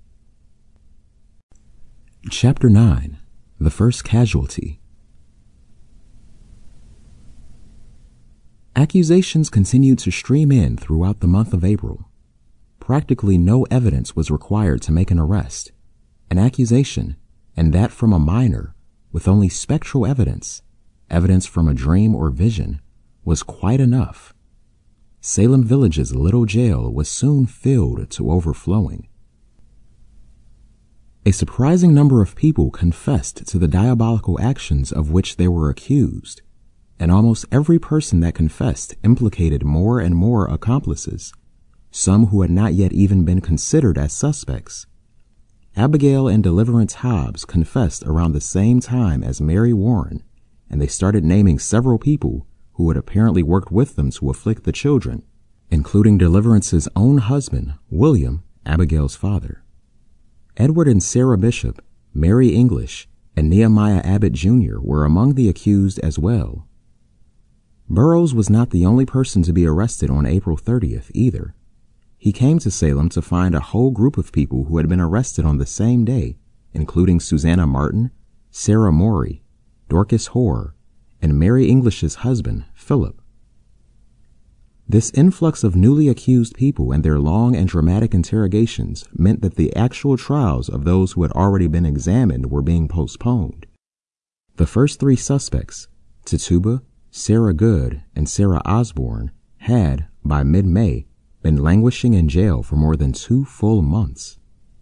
Chapter nine. The First Casualty. Accusations continued to stream in throughout the month of April. Practically no evidence was required to make an arrest. An accusation, and that from a minor, with only spectral evidence, evidence from a dream or vision, was quite enough. Salem Village's little jail was soon filled to overflowing. A surprising number of people confessed to the diabolical actions of which they were accused, and almost every person that confessed implicated more and more accomplices, some who had not yet even been considered as suspects. Abigail and Deliverance Hobbs confessed around the same time as Mary Warren, and they started naming several people who had apparently worked with them to afflict the children, including Deliverance's own husband, William, Abigail's father. Edward and Sarah Bishop, Mary English, and Nehemiah Abbott Junior were among the accused as well. Burroughs was not the only person to be arrested on April thirtieth either. He came to Salem to find a whole group of people who had been arrested on the same day, including Susanna Martin, Sarah Morey, Dorcas Hoare, and Mary English's husband, Philip. This influx of newly accused people and their long and dramatic interrogations meant that the actual trials of those who had already been examined were being postponed. The first three suspects, Tituba, Sarah Good, and Sarah Osborne, had, by mid-May, been languishing in jail for more than two full months.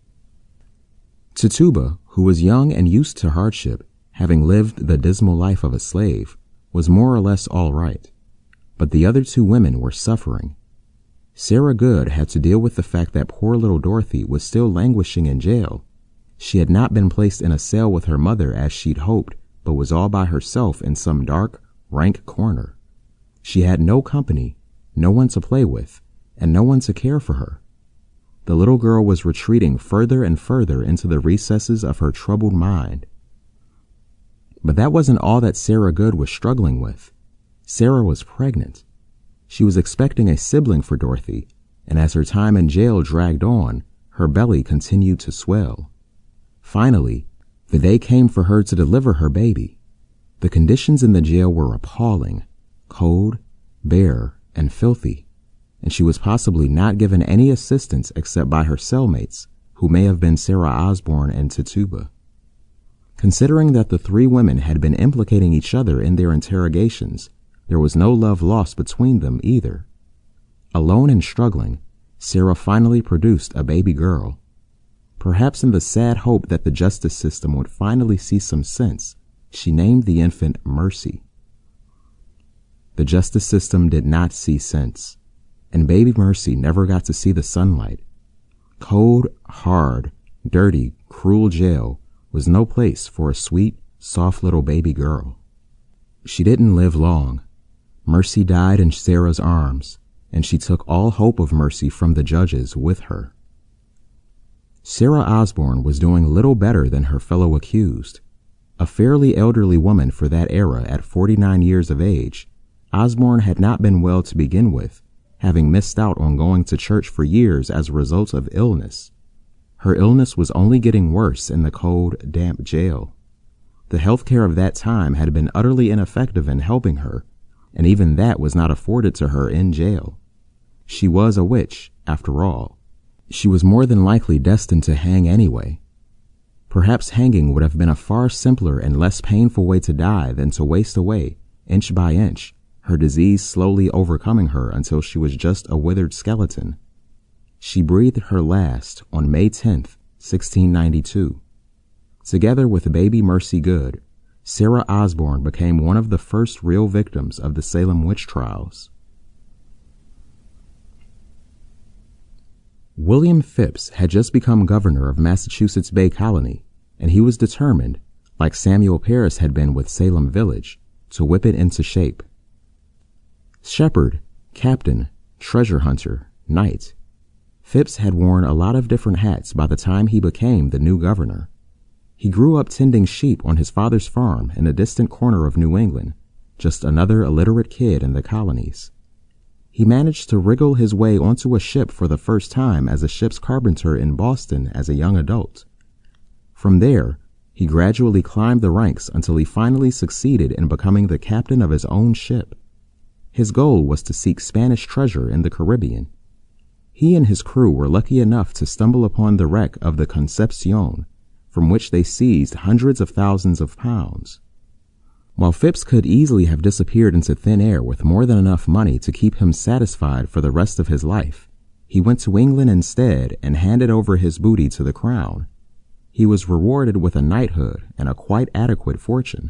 Tituba, who was young and used to hardship, having lived the dismal life of a slave, was more or less all right. But the other two women were suffering. Sarah Good had to deal with the fact that poor little Dorothy was still languishing in jail. She had not been placed in a cell with her mother as she'd hoped, but was all by herself in some dark, rank corner. She had no company, no one to play with, and no one to care for her. The little girl was retreating further and further into the recesses of her troubled mind. But that wasn't all that Sarah Good was struggling with. Sarah was pregnant. She was expecting a sibling for Dorothy, and as her time in jail dragged on, her belly continued to swell. Finally, the day came for her to deliver her baby. The conditions in the jail were appalling, cold, bare, and filthy, and she was possibly not given any assistance except by her cellmates, who may have been Sarah Osborne and Tituba. Considering that the three women had been implicating each other in their interrogations, there was no love lost between them either. Alone and struggling, Sarah finally produced a baby girl. Perhaps in the sad hope that the justice system would finally see some sense, she named the infant Mercy. The justice system did not see sense, and baby Mercy never got to see the sunlight. Cold, hard, dirty, cruel jail was no place for a sweet, soft little baby girl. She didn't live long. Mercy died in Sarah's arms, and she took all hope of mercy from the judges with her. Sarah Osborne was doing little better than her fellow accused. A fairly elderly woman for that era at forty-nine years of age, Osborne had not been well to begin with, having missed out on going to church for years as a result of illness. Her illness was only getting worse in the cold, damp jail. The health care of that time had been utterly ineffective in helping her, and even that was not afforded to her in jail. She was a witch, after all. She was more than likely destined to hang anyway. Perhaps hanging would have been a far simpler and less painful way to die than to waste away, inch by inch, her disease slowly overcoming her until she was just a withered skeleton. She breathed her last on May tenth, sixteen ninety-two. Together with baby Mercy Good, Sarah Osborne became one of the first real victims of the Salem witch trials. William Phips had just become governor of Massachusetts Bay Colony, and he was determined, like Samuel Parris had been with Salem Village, to whip it into shape. Shepherd, captain, treasure hunter, knight, Phips had worn a lot of different hats by the time he became the new governor. He grew up tending sheep on his father's farm in a distant corner of New England, just another illiterate kid in the colonies. He managed to wriggle his way onto a ship for the first time as a ship's carpenter in Boston as a young adult. From there, he gradually climbed the ranks until he finally succeeded in becoming the captain of his own ship. His goal was to seek Spanish treasure in the Caribbean. He and his crew were lucky enough to stumble upon the wreck of the Concepcion, from which they seized hundreds of thousands of pounds. While Phips could easily have disappeared into thin air with more than enough money to keep him satisfied for the rest of his life, he went to England instead and handed over his booty to the crown. He was rewarded with a knighthood and a quite adequate fortune.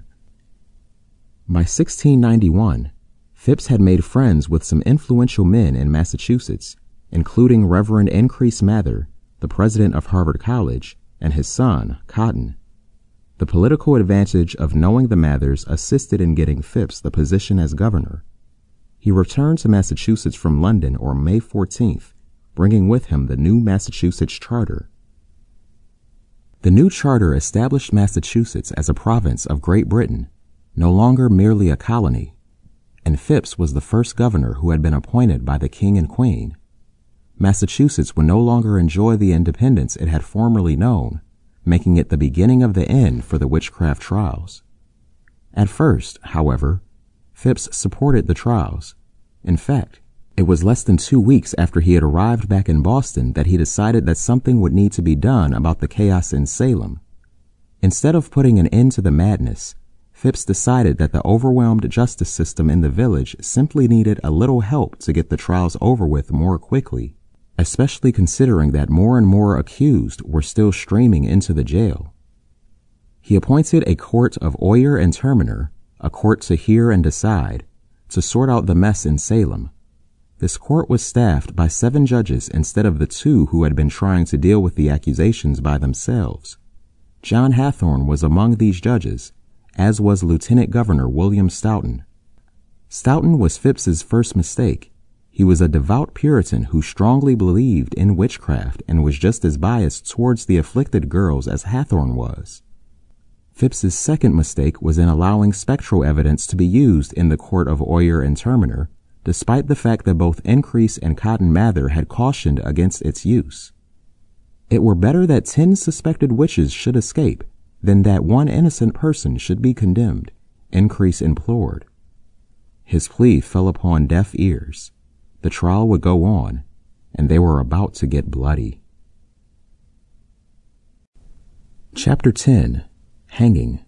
By sixteen ninety-one, Phips had made friends with some influential men in Massachusetts, including Reverend Increase Mather, the president of Harvard College, and his son, Cotton. The political advantage of knowing the Mathers assisted in getting Phips the position as governor. He returned to Massachusetts from London on May fourteenth, bringing with him the new Massachusetts Charter. The new charter established Massachusetts as a province of Great Britain, no longer merely a colony, and Phips was the first governor who had been appointed by the King and Queen. Massachusetts would no longer enjoy the independence it had formerly known, making it the beginning of the end for the witchcraft trials. At first, however, Phips supported the trials. In fact, it was less than two weeks after he had arrived back in Boston that he decided that something would need to be done about the chaos in Salem. Instead of putting an end to the madness, Phips decided that the overwhelmed justice system in the village simply needed a little help to get the trials over with more quickly, especially considering that more and more accused were still streaming into the jail. He appointed a court of oyer and terminer, a court to hear and decide, to sort out the mess in Salem. This court was staffed by seven judges instead of the two who had been trying to deal with the accusations by themselves. John Hathorne was among these judges, as was Lieutenant Governor William Stoughton. Stoughton was Phips's first mistake. He was a devout Puritan who strongly believed in witchcraft and was just as biased towards the afflicted girls as Hathorne was. Phips's second mistake was in allowing spectral evidence to be used in the court of oyer and terminer, despite the fact that both Increase and Cotton Mather had cautioned against its use. It were better that ten suspected witches should escape than that one innocent person should be condemned, Increase implored. His plea fell upon deaf ears. The trial would go on, and they were about to get bloody. Chapter ten. Hanging.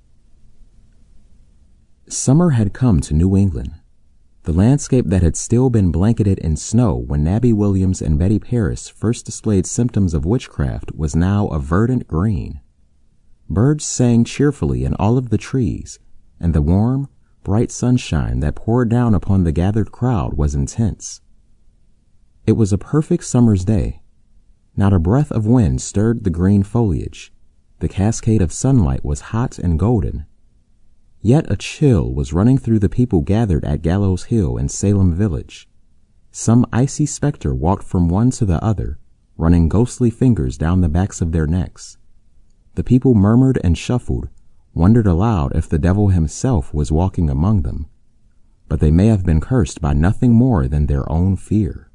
Summer had come to New England. The landscape that had still been blanketed in snow when Nabby Williams and Betty Parris first displayed symptoms of witchcraft was now a verdant green. Birds sang cheerfully in all of the trees, and the warm, bright sunshine that poured down upon the gathered crowd was intense. It was a perfect summer's day. Not a breath of wind stirred the green foliage. The cascade of sunlight was hot and golden. Yet a chill was running through the people gathered at Gallows Hill in Salem Village. Some icy specter walked from one to the other, running ghostly fingers down the backs of their necks. The people murmured and shuffled, wondered aloud if the devil himself was walking among them, but they may have been cursed by nothing more than their own fear.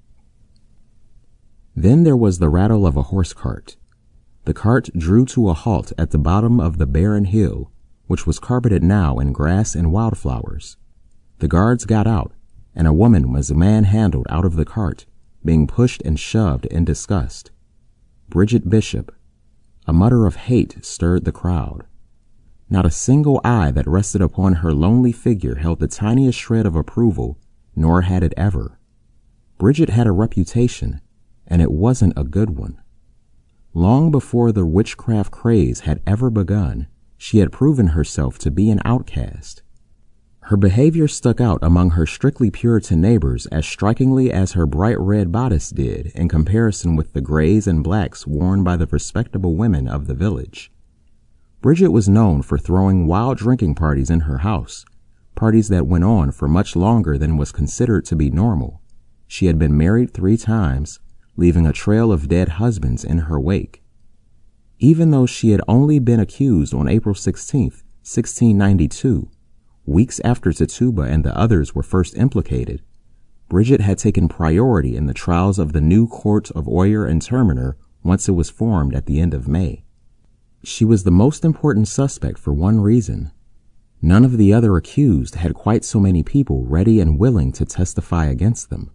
Then there was the rattle of a horse cart. The cart drew to a halt at the bottom of the barren hill, which was carpeted now in grass and wildflowers. The guards got out, and a woman was manhandled out of the cart, being pushed and shoved in disgust. Bridget Bishop. A mutter of hate stirred the crowd. Not a single eye that rested upon her lonely figure held the tiniest shred of approval, nor had it ever. Bridget had a reputation, and it wasn't a good one. Long before the witchcraft craze had ever begun, she had proven herself to be an outcast. Her behavior stuck out among her strictly Puritan neighbors as strikingly as her bright red bodice did in comparison with the grays and blacks worn by the respectable women of the village. Bridget was known for throwing wild drinking parties in her house, parties that went on for much longer than was considered to be normal. She had been married three times, leaving a trail of dead husbands in her wake. Even though she had only been accused on April sixteenth, sixteen ninety-two, weeks after Tituba and the others were first implicated, Bridget had taken priority in the trials of the new court of Oyer and Terminer once it was formed at the end of May. She was the most important suspect for one reason. None of the other accused had quite so many people ready and willing to testify against them.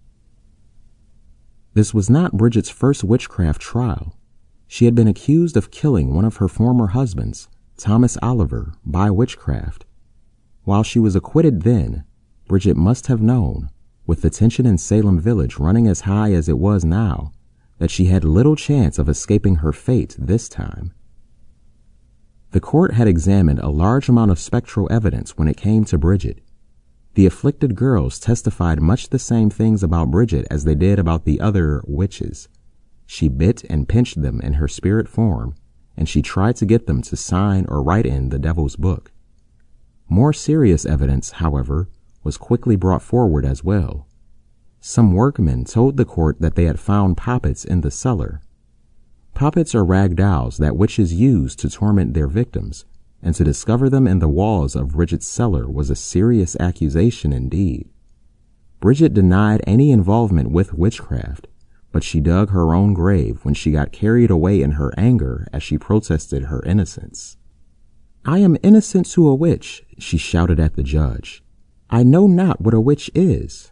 This was not Bridget's first witchcraft trial. She had been accused of killing one of her former husbands, Thomas Oliver, by witchcraft. While she was acquitted then, Bridget must have known, with the tension in Salem Village running as high as it was now, that she had little chance of escaping her fate this time. The court had examined a large amount of spectral evidence when it came to Bridget. The afflicted girls testified much the same things about Bridget as they did about the other witches. She bit and pinched them in her spirit form, and she tried to get them to sign or write in the devil's book. More serious evidence, however, was quickly brought forward as well. Some workmen told the court that they had found poppets in the cellar. Poppets are rag dolls that witches use to torment their victims, and to discover them in the walls of Bridget's cellar was a serious accusation indeed. Bridget denied any involvement with witchcraft, but she dug her own grave when she got carried away in her anger as she protested her innocence. "I am innocent to a witch," she shouted at the judge. "I know not what a witch is."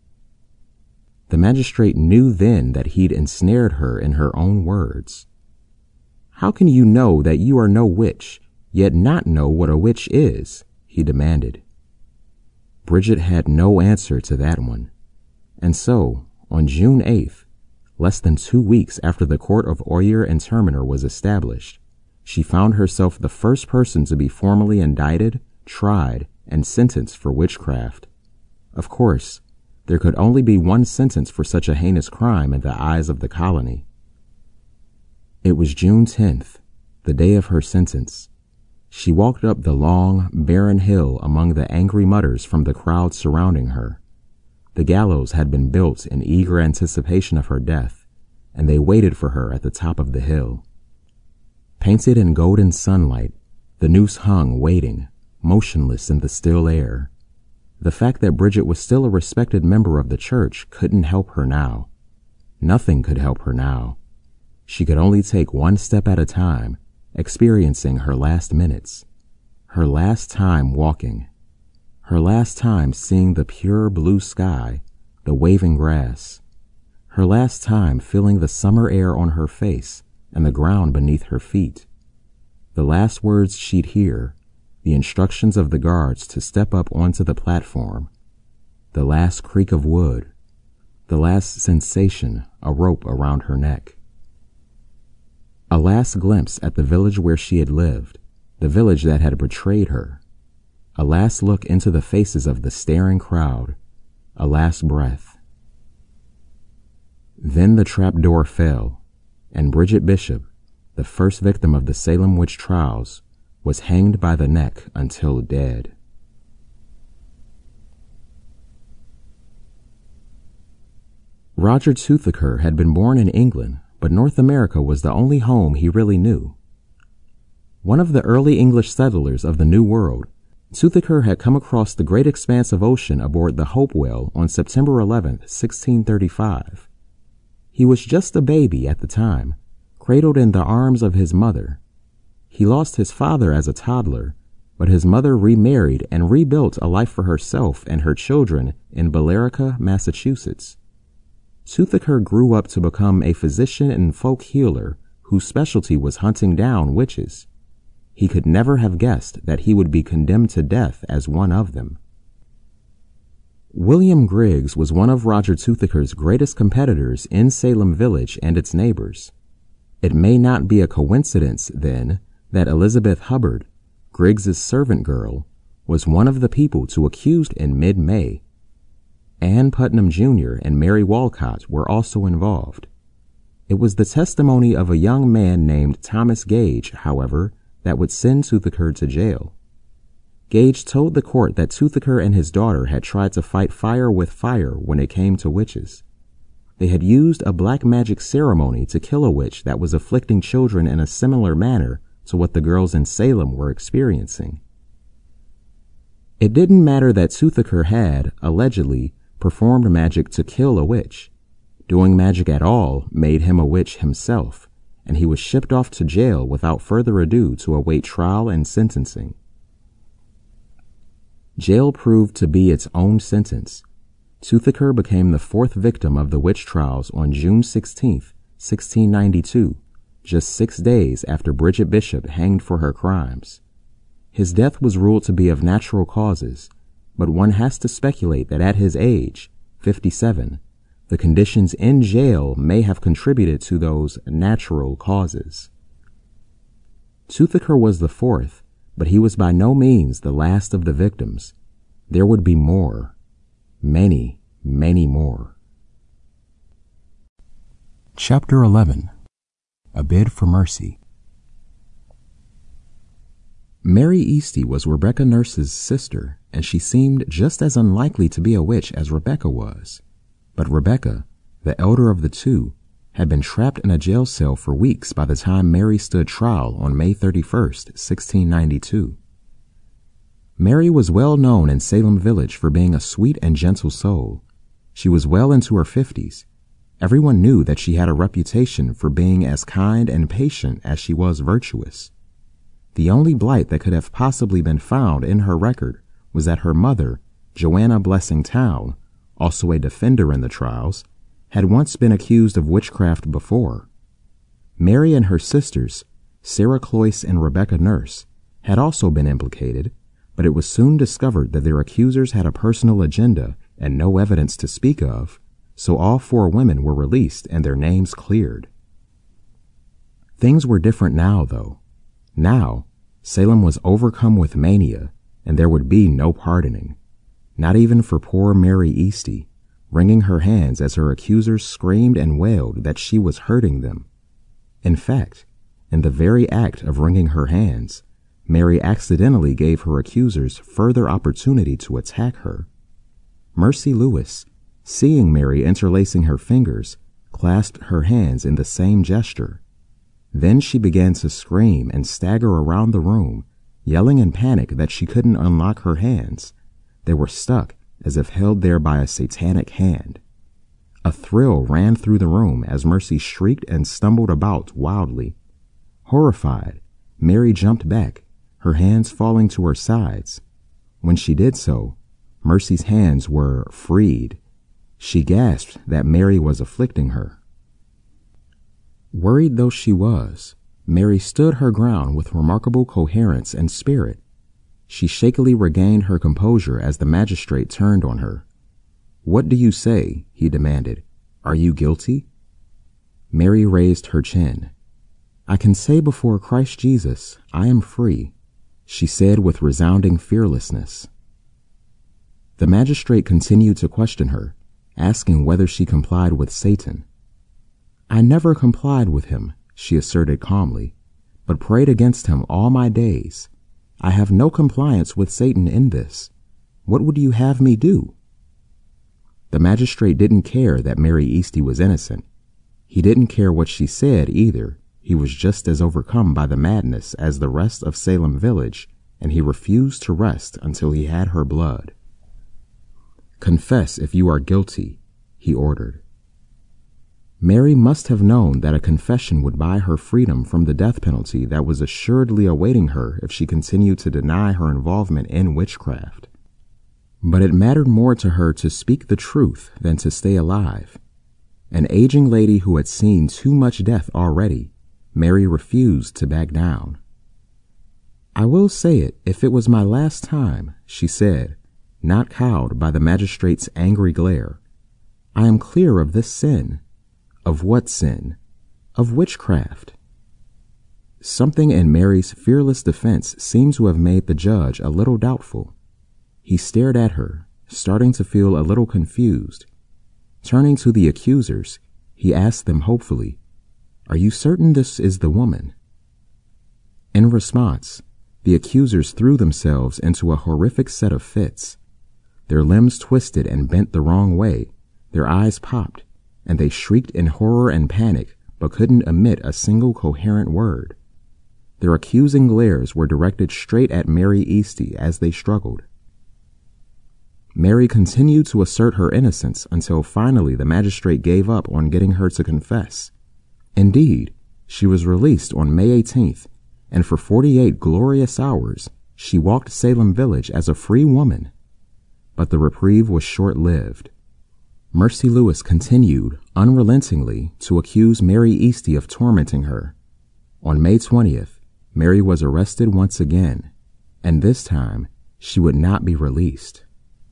The magistrate knew then that he'd ensnared her in her own words. "How can you know that you are no witch, yet not know what a witch is?" he demanded. Bridget had no answer to that one. And so, on June eighth, less than two weeks after the court of Oyer and Terminer was established, she found herself the first person to be formally indicted, tried, and sentenced for witchcraft. Of course, there could only be one sentence for such a heinous crime in the eyes of the colony. It was June tenth, the day of her sentence. She walked up the long, barren hill among the angry mutters from the crowd surrounding her. The gallows had been built in eager anticipation of her death, and they waited for her at the top of the hill. Painted in golden sunlight, the noose hung waiting, motionless in the still air. The fact that Bridget was still a respected member of the church couldn't help her now. Nothing could help her now. She could only take one step at a time, experiencing her last minutes, her last time walking, her last time seeing the pure blue sky, the waving grass, her last time feeling the summer air on her face and the ground beneath her feet. The last words she'd hear, the instructions of the guards to step up onto the platform, the last creak of wood, the last sensation, a rope around her neck. A last glimpse at the village where she had lived, the village that had betrayed her. A last look into the faces of the staring crowd, a last breath. Then the trapdoor fell, and Bridget Bishop, the first victim of the Salem witch trials, was hanged by the neck until dead. Roger Toothaker had been born in England, but North America was the only home he really knew. One of the early English settlers of the New World, Toothaker had come across the great expanse of ocean aboard the Hopewell on September eleventh, sixteen thirty-five. He was just a baby at the time, cradled in the arms of his mother. He lost his father as a toddler, but his mother remarried and rebuilt a life for herself and her children in Billerica, Massachusetts. Toothaker grew up to become a physician and folk healer whose specialty was hunting down witches. He could never have guessed that he would be condemned to death as one of them. William Griggs was one of Roger Toothaker's greatest competitors in Salem Village and its neighbors. It may not be a coincidence, then, that Elizabeth Hubbard, Griggs's servant girl, was one of the people to accused in mid-May. Ann Putnam Junior and Mary Walcott were also involved. It was the testimony of a young man named Thomas Gage, however, that would send Toothaker to jail. Gage told the court that Toothaker and his daughter had tried to fight fire with fire when it came to witches. They had used a black magic ceremony to kill a witch that was afflicting children in a similar manner to what the girls in Salem were experiencing. It didn't matter that Toothaker had, allegedly, performed magic to kill a witch. Doing magic at all made him a witch himself, and he was shipped off to jail without further ado to await trial and sentencing. Jail proved to be its own sentence. Toothaker became the fourth victim of the witch trials on June sixteenth, sixteen ninety-two, just six days after Bridget Bishop hanged for her crimes. His death was ruled to be of natural causes, but one has to speculate that at his age, fifty-seven, the conditions in jail may have contributed to those natural causes. Toothaker was the fourth, but he was by no means the last of the victims. There would be more. Many, many more. Chapter eleven. A Bid for Mercy. Mary Easty was Rebecca Nurse's sister, and she seemed just as unlikely to be a witch as Rebecca was. But Rebecca, the elder of the two, had been trapped in a jail cell for weeks by the time Mary stood trial on May thirty-first, sixteen ninety-two. Mary was well known in Salem Village for being a sweet and gentle soul. She was well into her fifties. Everyone knew that she had a reputation for being as kind and patient as she was virtuous. The only blight that could have possibly been found in her record was that her mother, Joanna Blessing Town, also a defender in the trials, had once been accused of witchcraft before. Mary and her sisters, Sarah Cloyce and Rebecca Nurse, had also been implicated, but it was soon discovered that their accusers had a personal agenda and no evidence to speak of, so all four women were released and their names cleared. Things were different now, though. Now, Salem was overcome with mania, and there would be no pardoning. Not even for poor Mary Easty, wringing her hands as her accusers screamed and wailed that she was hurting them. In fact, in the very act of wringing her hands, Mary accidentally gave her accusers further opportunity to attack her. Mercy Lewis, seeing Mary interlacing her fingers, clasped her hands in the same gesture. Then she began to scream and stagger around the room, yelling in panic that she couldn't unlock her hands. They were stuck as if held there by a satanic hand. A thrill ran through the room as Mercy shrieked and stumbled about wildly. Horrified, Mary jumped back, her hands falling to her sides. When she did so, Mercy's hands were freed. She gasped that Mary was afflicting her. Worried though she was, Mary stood her ground with remarkable coherence and spirit. She shakily regained her composure as the magistrate turned on her. "What do you say?" he demanded. "Are you guilty?" Mary raised her chin. "I can say before Christ Jesus, I am free," she said with resounding fearlessness. The magistrate continued to question her, asking whether she complied with Satan. "I never complied with him," she asserted calmly, "but prayed against him all my days. I have no compliance with Satan in this. What would you have me do?" The magistrate didn't care that Mary Easty was innocent. He didn't care what she said either. He was just as overcome by the madness as the rest of Salem Village, and he refused to rest until he had her blood. "Confess if you are guilty," he ordered. Mary must have known that a confession would buy her freedom from the death penalty that was assuredly awaiting her if she continued to deny her involvement in witchcraft. But it mattered more to her to speak the truth than to stay alive. An aging lady who had seen too much death already, Mary refused to back down. "I will say it if it was my last time," she said, not cowed by the magistrate's angry glare. "I am clear of this sin." Of what sin? Of witchcraft. Something in Mary's fearless defense seemed to have made the judge a little doubtful. He stared at her, starting to feel a little confused. Turning to the accusers, he asked them hopefully, "Are you certain this is the woman?" In response, the accusers threw themselves into a horrific set of fits. Their limbs twisted and bent the wrong way, their eyes popped, and they shrieked in horror and panic, but couldn't emit a single coherent word. Their accusing glares were directed straight at Mary Easty as they struggled. Mary continued to assert her innocence until finally the magistrate gave up on getting her to confess. Indeed, she was released on May eighteenth, and for forty-eight glorious hours, she walked Salem Village as a free woman. But the reprieve was short-lived. Mercy Lewis continued, unrelentingly, to accuse Mary Easty of tormenting her. On May twentieth, Mary was arrested once again, and this time she would not be released.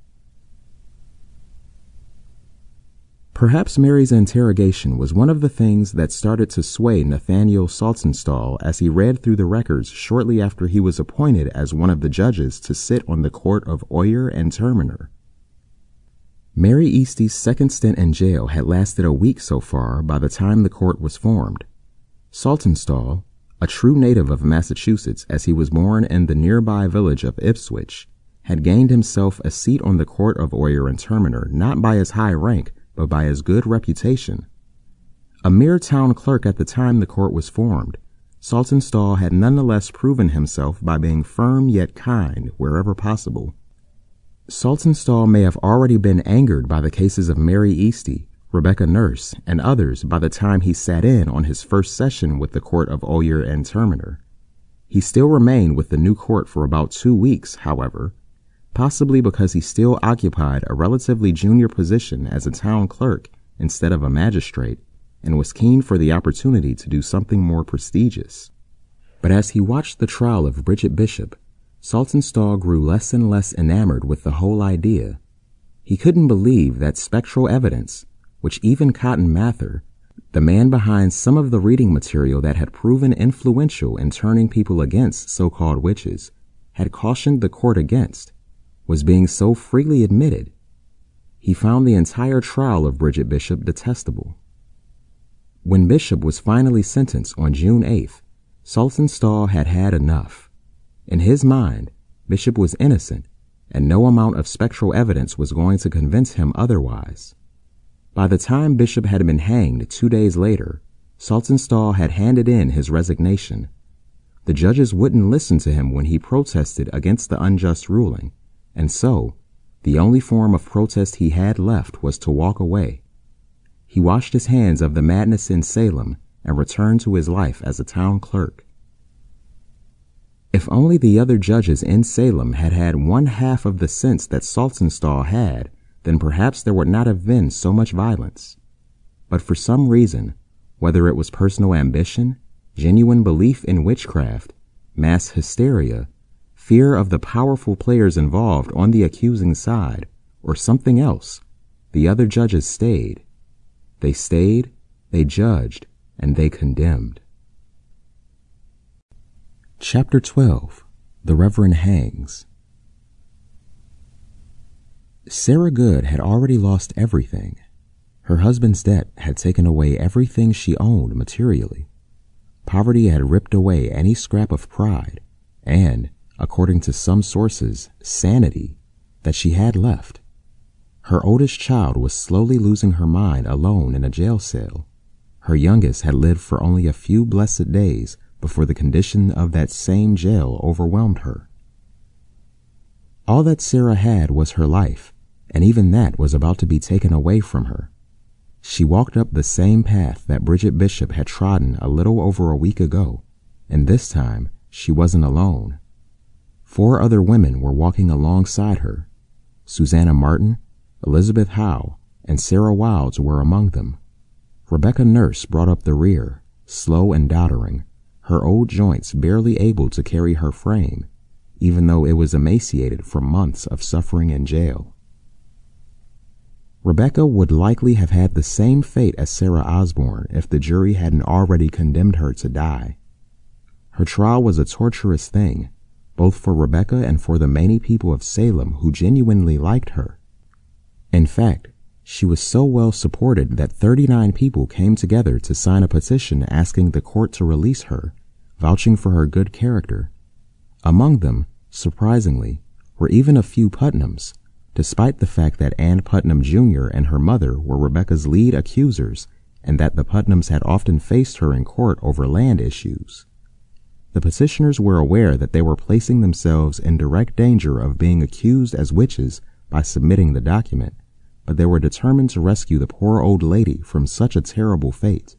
Perhaps Mary's interrogation was one of the things that started to sway Nathaniel Saltonstall as he read through the records shortly after he was appointed as one of the judges to sit on the court of Oyer and Terminer. Mary Easty's second stint in jail had lasted a week so far by the time the court was formed. Saltonstall, a true native of Massachusetts as he was born in the nearby village of Ipswich, had gained himself a seat on the court of Oyer and Terminer not by his high rank, but by his good reputation. A mere town clerk at the time the court was formed, Saltonstall had nonetheless proven himself by being firm yet kind wherever possible. Saltonstall may have already been angered by the cases of Mary Easty, Rebecca Nurse, and others by the time he sat in on his first session with the court of Oyer and Terminer. He still remained with the new court for about two weeks, however, possibly because he still occupied a relatively junior position as a town clerk instead of a magistrate, and was keen for the opportunity to do something more prestigious. But as he watched the trial of Bridget Bishop, Saltonstall grew less and less enamored with the whole idea. He couldn't believe that spectral evidence, which even Cotton Mather, the man behind some of the reading material that had proven influential in turning people against so-called witches, had cautioned the court against, was being so freely admitted. He found the entire trial of Bridget Bishop detestable. When Bishop was finally sentenced on June eighth, Saltonstall had had enough. In his mind, Bishop was innocent, and no amount of spectral evidence was going to convince him otherwise. By the time Bishop had been hanged two days later, Saltonstall had handed in his resignation. The judges wouldn't listen to him when he protested against the unjust ruling, and so, the only form of protest he had left was to walk away. He washed his hands of the madness in Salem and returned to his life as a town clerk. If only the other judges in Salem had had one half of the sense that Saltonstall had, then perhaps there would not have been so much violence. But for some reason, whether it was personal ambition, genuine belief in witchcraft, mass hysteria, fear of the powerful players involved on the accusing side, or something else, the other judges stayed. They stayed, they judged, and they condemned. Chapter twelve. The Reverend Hangs. Sarah Good had already lost everything. Her husband's debt had taken away everything she owned materially. Poverty had ripped away any scrap of pride and, according to some sources, sanity that she had left. Her oldest child was slowly losing her mind alone in a jail cell. Her youngest had lived for only a few blessed days before the condition of that same jail overwhelmed her. All that Sarah had was her life, and even that was about to be taken away from her. She walked up the same path that Bridget Bishop had trodden a little over a week ago, and this time she wasn't alone. Four other women were walking alongside her. Susanna Martin, Elizabeth Howe, and Sarah Wilds were among them. Rebecca Nurse brought up the rear, slow and doddering, her old joints barely able to carry her frame, even though it was emaciated from months of suffering in jail. Rebecca would likely have had the same fate as Sarah Osborne if the jury hadn't already condemned her to die. Her trial was a torturous thing, both for Rebecca and for the many people of Salem who genuinely liked her. In fact, she was so well supported that thirty-nine people came together to sign a petition asking the court to release her, vouching for her good character. Among them, surprisingly, were even a few Putnams, despite the fact that Ann Putnam Junior and her mother were Rebecca's lead accusers and that the Putnams had often faced her in court over land issues. The petitioners were aware that they were placing themselves in direct danger of being accused as witches by submitting the document, but they were determined to rescue the poor old lady from such a terrible fate.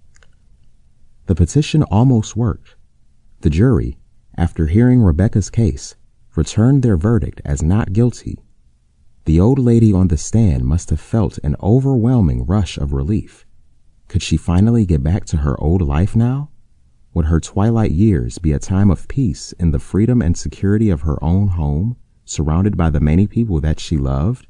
The petition almost worked. The jury, after hearing Rebecca's case, returned their verdict as not guilty. The old lady on the stand must have felt an overwhelming rush of relief. Could she finally get back to her old life now? Would her twilight years be a time of peace in the freedom and security of her own home, surrounded by the many people that she loved?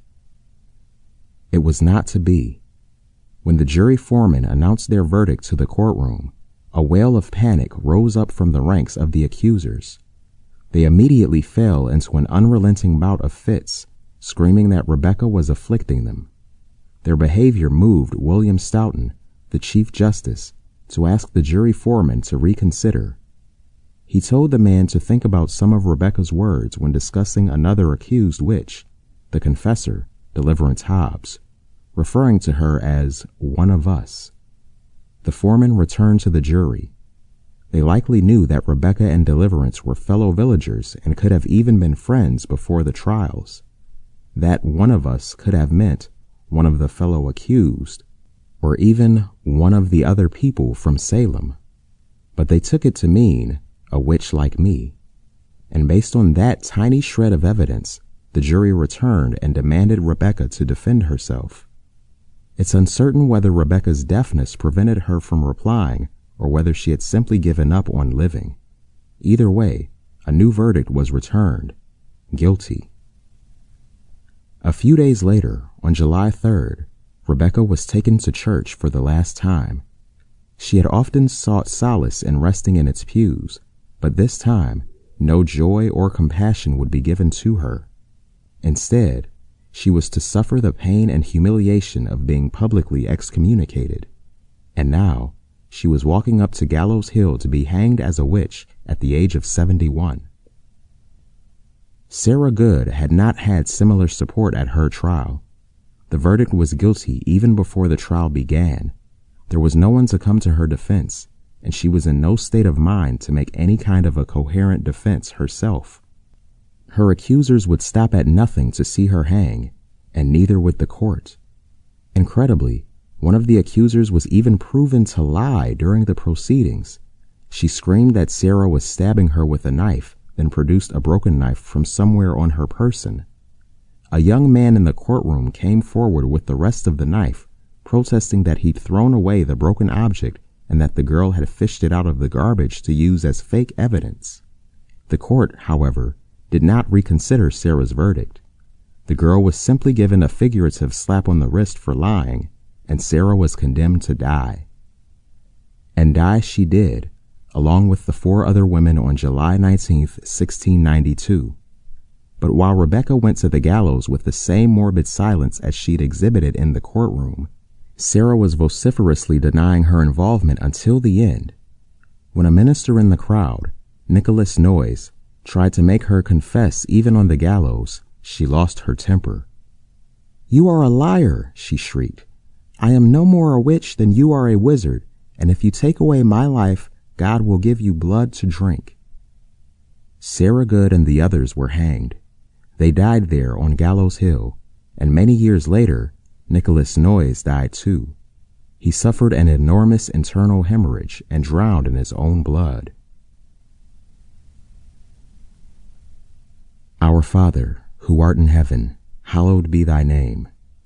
It was not to be. When the jury foreman announced their verdict to the courtroom, a wail of panic rose up from the ranks of the accusers. They immediately fell into an unrelenting bout of fits, screaming that Rebecca was afflicting them. Their behavior moved William Stoughton, the Chief Justice, to ask the jury foreman to reconsider. He told the man to think about some of Rebecca's words when discussing another accused witch, the confessor, Deliverance Hobbs, referring to her as one of us. The foreman returned to the jury. They likely knew that Rebecca and Deliverance were fellow villagers and could have even been friends before the trials. That one of us could have meant one of the fellow accused, or even one of the other people from Salem. But they took it to mean a witch like me. And based on that tiny shred of evidence, the jury returned and demanded Rebecca to defend herself. It's uncertain whether Rebecca's deafness prevented her from replying or whether she had simply given up on living. Either way, a new verdict was returned: guilty. A few days later, on July third, Rebecca was taken to church for the last time. She had often sought solace in resting in its pews, but this time, no joy or compassion would be given to her. Instead, she was to suffer the pain and humiliation of being publicly excommunicated. And now, she was walking up to Gallows Hill to be hanged as a witch at the age of seventy-one. Sarah Good had not had similar support at her trial. The verdict was guilty even before the trial began. There was no one to come to her defense, and she was in no state of mind to make any kind of a coherent defense herself. Her accusers would stop at nothing to see her hang, and neither would the court. Incredibly, one of the accusers was even proven to lie during the proceedings. She screamed that Sarah was stabbing her with a knife, then produced a broken knife from somewhere on her person. A young man in the courtroom came forward with the rest of the knife, protesting that he'd thrown away the broken object and that the girl had fished it out of the garbage to use as fake evidence. The court, however, did not reconsider Sarah's verdict. The girl was simply given a figurative slap on the wrist for lying, and Sarah was condemned to die. And die she did, along with the four other women on July nineteenth, sixteen ninety-two. But while Rebecca went to the gallows with the same morbid silence as she'd exhibited in the courtroom, Sarah was vociferously denying her involvement until the end. When a minister in the crowd, Nicholas Noyes, tried to make her confess even on the gallows, she lost her temper. "You are a liar," she shrieked. "I am no more a witch than you are a wizard, and if you take away my life, God will give you blood to drink." Sarah Good and the others were hanged. They died there on Gallows Hill, and many years later, Nicholas Noyes died too. He suffered an enormous internal hemorrhage and drowned in his own blood. Our Father, who art in heaven, hallowed be thy name.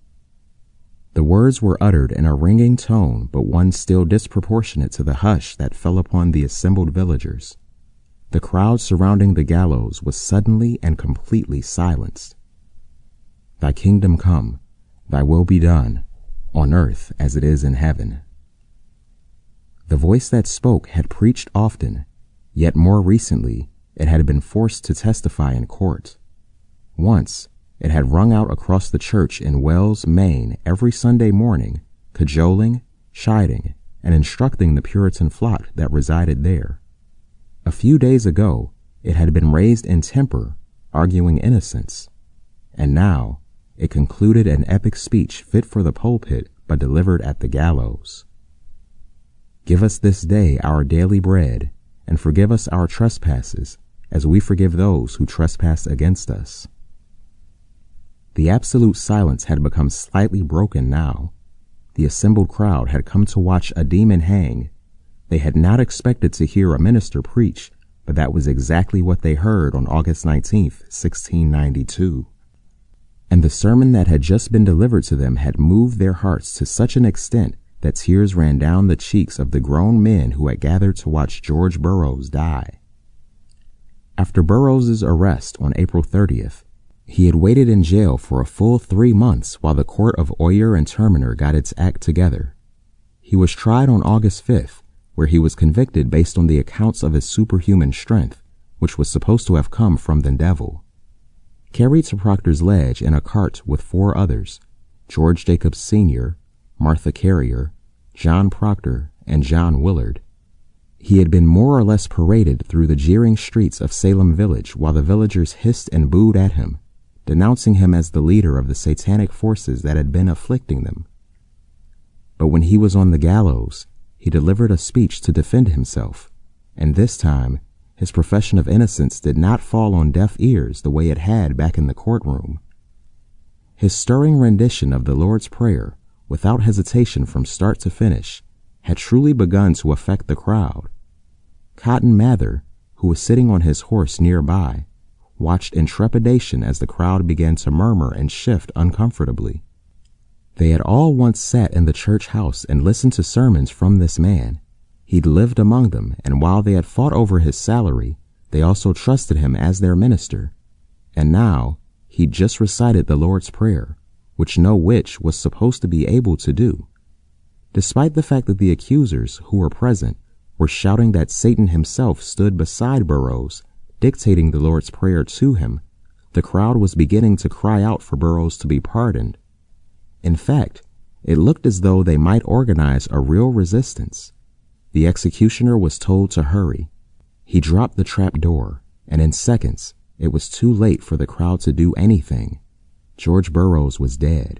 The words were uttered in a ringing tone, but one still disproportionate to the hush that fell upon the assembled villagers. The crowd surrounding the gallows was suddenly and completely silenced. Thy kingdom come, thy will be done, on earth as it is in heaven. The voice that spoke had preached often, yet more recently it had been forced to testify in court. Once, it had rung out across the church in Wells, Maine, every Sunday morning, cajoling, chiding, and instructing the Puritan flock that resided there. A few days ago, it had been raised in temper, arguing innocence, and now it concluded an epic speech fit for the pulpit but delivered at the gallows. Give us this day our daily bread, and forgive us our trespasses, as we forgive those who trespass against us. The absolute silence had become slightly broken now. The assembled crowd had come to watch a demon hang. They had not expected to hear a minister preach, but that was exactly what they heard on August nineteenth, sixteen ninety-two. And the sermon that had just been delivered to them had moved their hearts to such an extent that tears ran down the cheeks of the grown men who had gathered to watch George Burroughs die. After Burroughs's arrest on April thirtieth, he had waited in jail for a full three months while the court of Oyer and Terminer got its act together. He was tried on August fifth, where he was convicted based on the accounts of his superhuman strength, which was supposed to have come from the devil. Carried to Proctor's Ledge in a cart with four others, George Jacobs Senior, Martha Carrier, John Proctor, and John Willard, he had been more or less paraded through the jeering streets of Salem Village while the villagers hissed and booed at him, denouncing him as the leader of the satanic forces that had been afflicting them. But when he was on the gallows, he delivered a speech to defend himself, and this time his profession of innocence did not fall on deaf ears the way it had back in the courtroom. His stirring rendition of the Lord's Prayer, without hesitation from start to finish, had truly begun to affect the crowd. Cotton Mather, who was sitting on his horse nearby, watched in trepidation as the crowd began to murmur and shift uncomfortably. They had all once sat in the church house and listened to sermons from this man. He'd lived among them, and while they had fought over his salary, they also trusted him as their minister. And now, he'd just recited the Lord's Prayer, which no witch was supposed to be able to do. Despite the fact that the accusers, who were present, were shouting that Satan himself stood beside Burroughs, dictating the Lord's Prayer to him, the crowd was beginning to cry out for Burroughs to be pardoned. In fact, it looked as though they might organize a real resistance. The executioner was told to hurry. He dropped the trap door, and in seconds, it was too late for the crowd to do anything. George Burroughs was dead.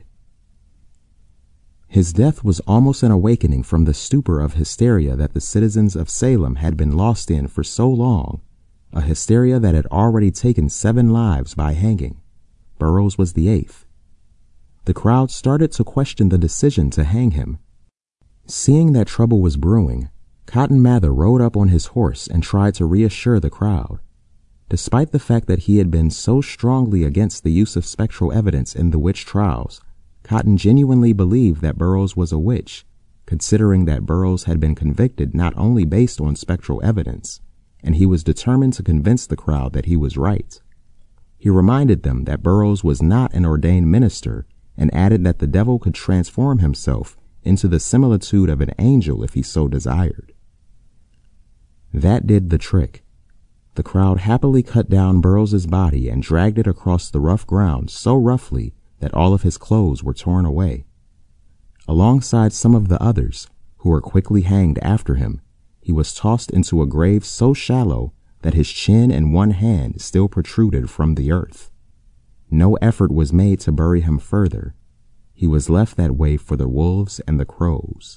His death was almost an awakening from the stupor of hysteria that the citizens of Salem had been lost in for so long, a hysteria that had already taken seven lives by hanging. Burroughs was the eighth. The crowd started to question the decision to hang him. Seeing that trouble was brewing, Cotton Mather rode up on his horse and tried to reassure the crowd. Despite the fact that he had been so strongly against the use of spectral evidence in the witch trials, Cotton genuinely believed that Burroughs was a witch, considering that Burroughs had been convicted not only based on spectral evidence, and he was determined to convince the crowd that he was right. He reminded them that Burroughs was not an ordained minister and added that the devil could transform himself into the similitude of an angel if he so desired. That did the trick. The crowd happily cut down Burroughs's body and dragged it across the rough ground so roughly that all of his clothes were torn away. Alongside some of the others, who were quickly hanged after him, he was tossed into a grave so shallow that his chin and one hand still protruded from the earth. No effort was made to bury him further, he was left that way for the wolves and the crows.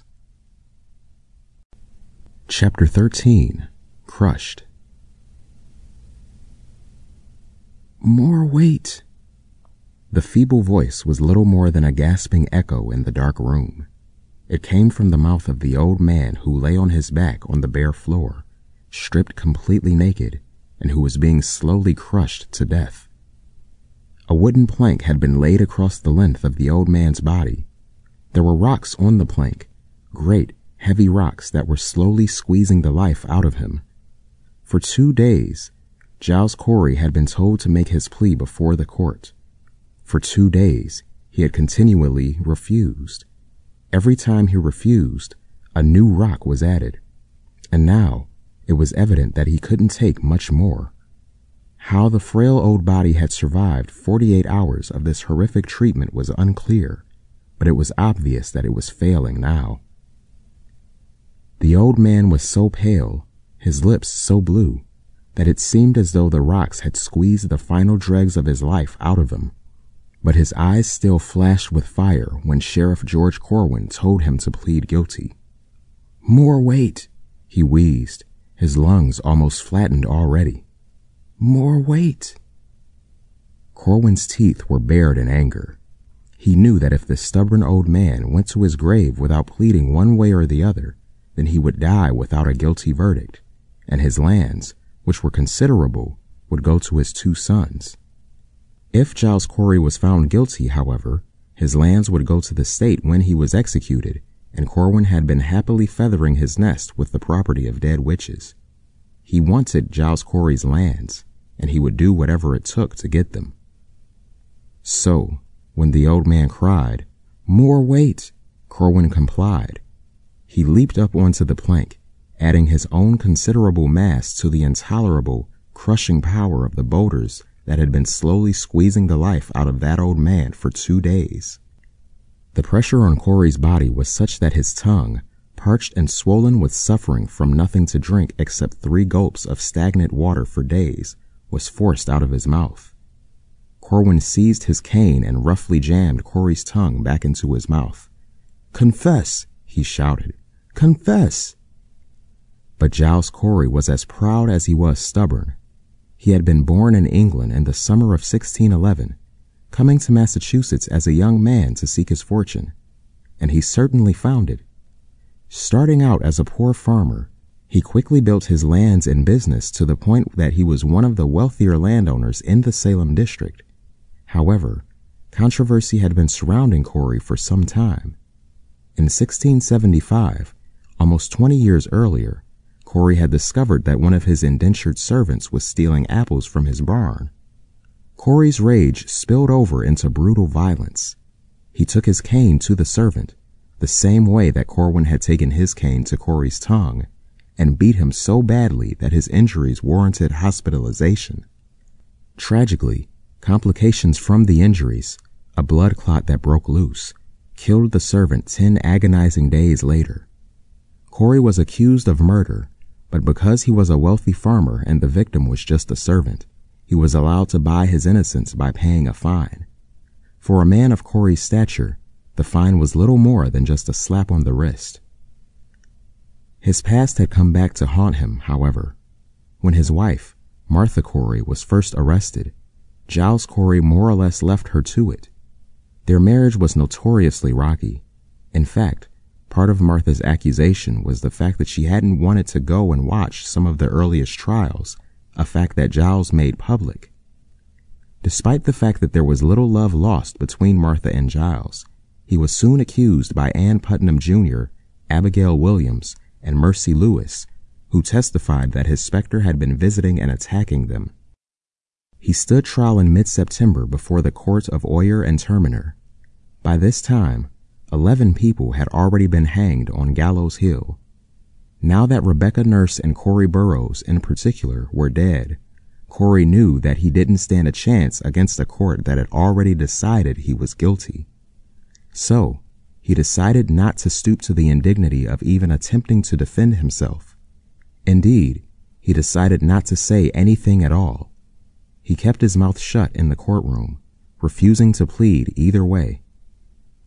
Chapter thirteen. Crushed. More weight. The feeble voice was little more than a gasping echo in the dark room. It came from the mouth of the old man who lay on his back on the bare floor, stripped completely naked, and who was being slowly crushed to death. A wooden plank had been laid across the length of the old man's body. There were rocks on the plank, great, heavy rocks that were slowly squeezing the life out of him. For two days, Giles Corey had been told to make his plea before the court. For two days, he had continually refused. Every time he refused, a new rock was added. And now, it was evident that he couldn't take much more. How the frail old body had survived forty-eight hours of this horrific treatment was unclear, but it was obvious that it was failing now. The old man was so pale, his lips so blue, that it seemed as though the rocks had squeezed the final dregs of his life out of him. But his eyes still flashed with fire when Sheriff George Corwin told him to plead guilty. More weight, he wheezed, his lungs almost flattened already. More weight. Corwin's teeth were bared in anger. He knew that if the stubborn old man went to his grave without pleading one way or the other, then he would die without a guilty verdict, and his lands, which were considerable, would go to his two sons. If Giles Corey was found guilty, however, his lands would go to the state when he was executed, and Corwin had been happily feathering his nest with the property of dead witches. He wanted Giles Corey's lands, and he would do whatever it took to get them. So, when the old man cried, "More weight," Corwin complied. He leaped up onto the plank, adding his own considerable mass to the intolerable, crushing power of the boulders that had been slowly squeezing the life out of that old man for two days. The pressure on Corey's body was such that his tongue, parched and swollen with suffering from nothing to drink except three gulps of stagnant water for days, was forced out of his mouth. Corwin seized his cane and roughly jammed Corey's tongue back into his mouth. "Confess," he shouted. "Confess." But Giles Corey was as proud as he was stubborn. He had been born in England in the summer of sixteen eleven, coming to Massachusetts as a young man to seek his fortune, and he certainly found it. Starting out as a poor farmer, he quickly built his lands and business to the point that he was one of the wealthier landowners in the Salem district. However, controversy had been surrounding Corey for some time. In sixteen seventy-five, almost twenty years earlier, Corey had discovered that one of his indentured servants was stealing apples from his barn. Corey's rage spilled over into brutal violence. He took his cane to the servant, the same way that Corwin had taken his cane to Corey's tongue, and beat him so badly that his injuries warranted hospitalization. Tragically, complications from the injuries, a blood clot that broke loose, killed the servant ten agonizing days later. Corey was accused of murder, but because he was a wealthy farmer and the victim was just a servant, he was allowed to buy his innocence by paying a fine. For a man of Corey's stature, the fine was little more than just a slap on the wrist. His past had come back to haunt him, however. When his wife, Martha Corey, was first arrested, Giles Corey more or less left her to it. Their marriage was notoriously rocky. In fact, part of Martha's accusation was the fact that she hadn't wanted to go and watch some of the earliest trials, a fact that Giles made public. Despite the fact that there was little love lost between Martha and Giles, he was soon accused by Ann Putnam Junior, Abigail Williams, and Mercy Lewis, who testified that his specter had been visiting and attacking them. He stood trial in mid-September before the court of Oyer and Terminer. By this time, eleven people had already been hanged on Gallows Hill. Now that Rebecca Nurse and Corey Burrows in particular were dead, Corey knew that he didn't stand a chance against a court that had already decided he was guilty. So, he decided not to stoop to the indignity of even attempting to defend himself. Indeed, he decided not to say anything at all. He kept his mouth shut in the courtroom, refusing to plead either way.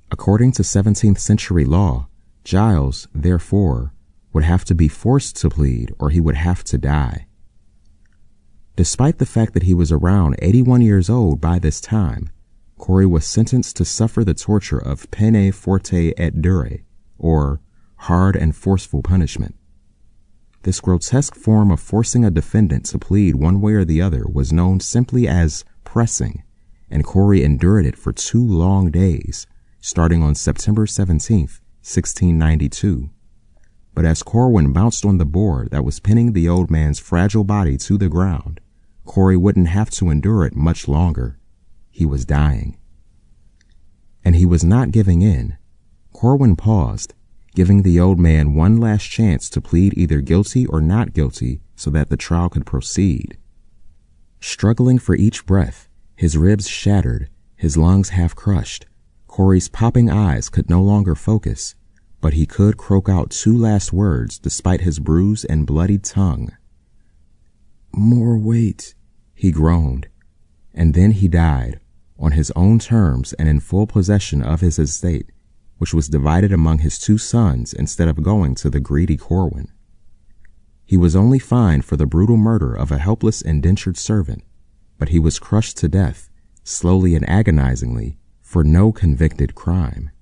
According to seventeenth century law, Giles, therefore, would have to be forced to plead or he would have to die. Despite the fact that he was around eighty-one years old by this time, Corey was sentenced to suffer the torture of pene forte et dure, or hard and forceful punishment. This grotesque form of forcing a defendant to plead one way or the other was known simply as pressing, and Corey endured it for two long days, starting on September seventeenth, sixteen ninety-two. But as Corwin bounced on the board that was pinning the old man's fragile body to the ground, Corey wouldn't have to endure it much longer. He was dying. And he was not giving in. Corwin paused, giving the old man one last chance to plead either guilty or not guilty so that the trial could proceed. Struggling for each breath, his ribs shattered, his lungs half crushed, Corey's popping eyes could no longer focus, but he could croak out two last words despite his bruised and bloodied tongue. "More weight," he groaned, and then he died, on his own terms and in full possession of his estate, which was divided among his two sons instead of going to the greedy Corwin. He was only fined for the brutal murder of a helpless indentured servant, but he was crushed to death, slowly and agonizingly, for no convicted crime.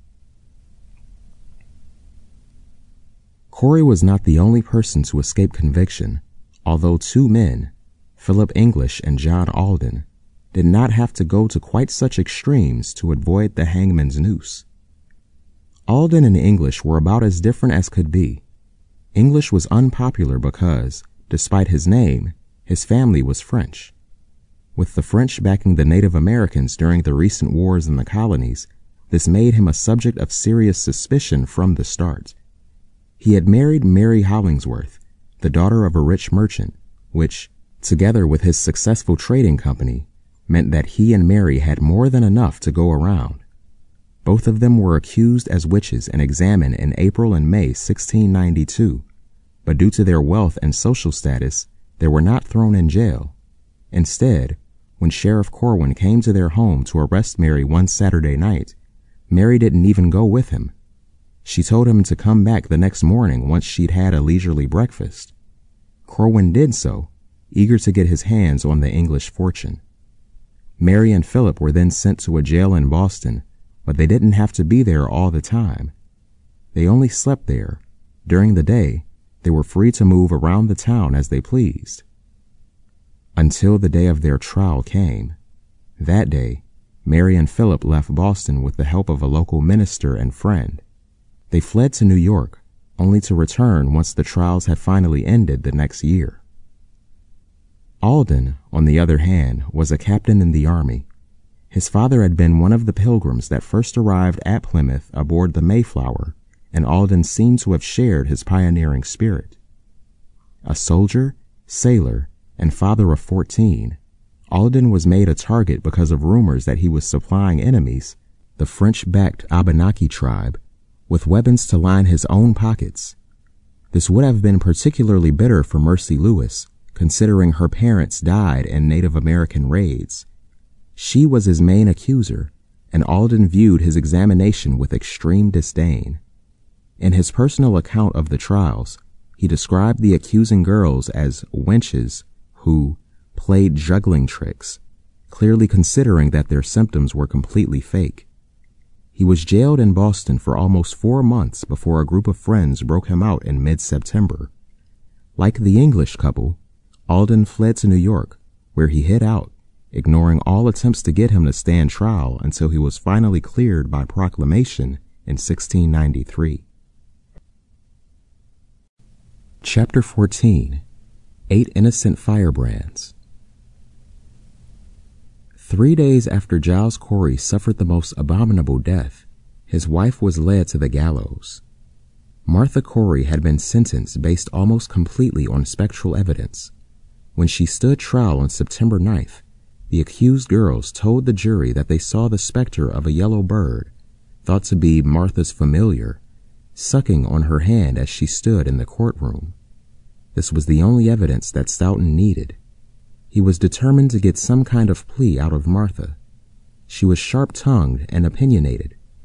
Corey was not the only person to escape conviction, although two men, Philip English and John Alden, did not have to go to quite such extremes to avoid the hangman's noose. Alden and English were about as different as could be. English was unpopular because, despite his name, his family was French. With the French backing the Native Americans during the recent wars in the colonies, this made him a subject of serious suspicion from the start. He had married Mary Hollingsworth, the daughter of a rich merchant, which, together with his successful trading company, meant that he and Mary had more than enough to go around. Both of them were accused as witches and examined in April and May sixteen ninety-two, but due to their wealth and social status, they were not thrown in jail. Instead, when Sheriff Corwin came to their home to arrest Mary one Saturday night, Mary didn't even go with him. She told him to come back the next morning once she'd had a leisurely breakfast. Corwin did so, eager to get his hands on the English fortune. Mary and Philip were then sent to a jail in Boston, but they didn't have to be there all the time. They only slept there. During the day, they were free to move around the town as they pleased. Until the day of their trial came. That day, Mary and Philip left Boston with the help of a local minister and friend. They fled to New York, only to return once the trials had finally ended the next year. Alden, on the other hand, was a captain in the army. His father had been one of the pilgrims that first arrived at Plymouth aboard the Mayflower, and Alden seemed to have shared his pioneering spirit. A soldier, sailor, and father of fourteen, Alden was made a target because of rumors that he was supplying enemies, the French-backed Abenaki tribe, with weapons to line his own pockets. This would have been particularly bitter for Mercy Lewis, considering her parents died in Native American raids. She was his main accuser, and Alden viewed his examination with extreme disdain. In his personal account of the trials, he described the accusing girls as wenches who played juggling tricks, clearly considering that their symptoms were completely fake. He was jailed in Boston for almost four months before a group of friends broke him out in mid-September. Like the English couple, Alden fled to New York, where he hid out, ignoring all attempts to get him to stand trial until he was finally cleared by proclamation in sixteen ninety-three. Chapter fourteen. Eight Innocent Firebrands. Three days after Giles Corey suffered the most abominable death, his wife was led to the gallows. Martha Corey had been sentenced based almost completely on spectral evidence. When she stood trial on September ninth, the accused girls told the jury that they saw the specter of a yellow bird, thought to be Martha's familiar, sucking on her hand as she stood in the courtroom. This was the only evidence that Stoughton needed. He was determined to get some kind of plea out of Martha. She was sharp-tongued and opinionated,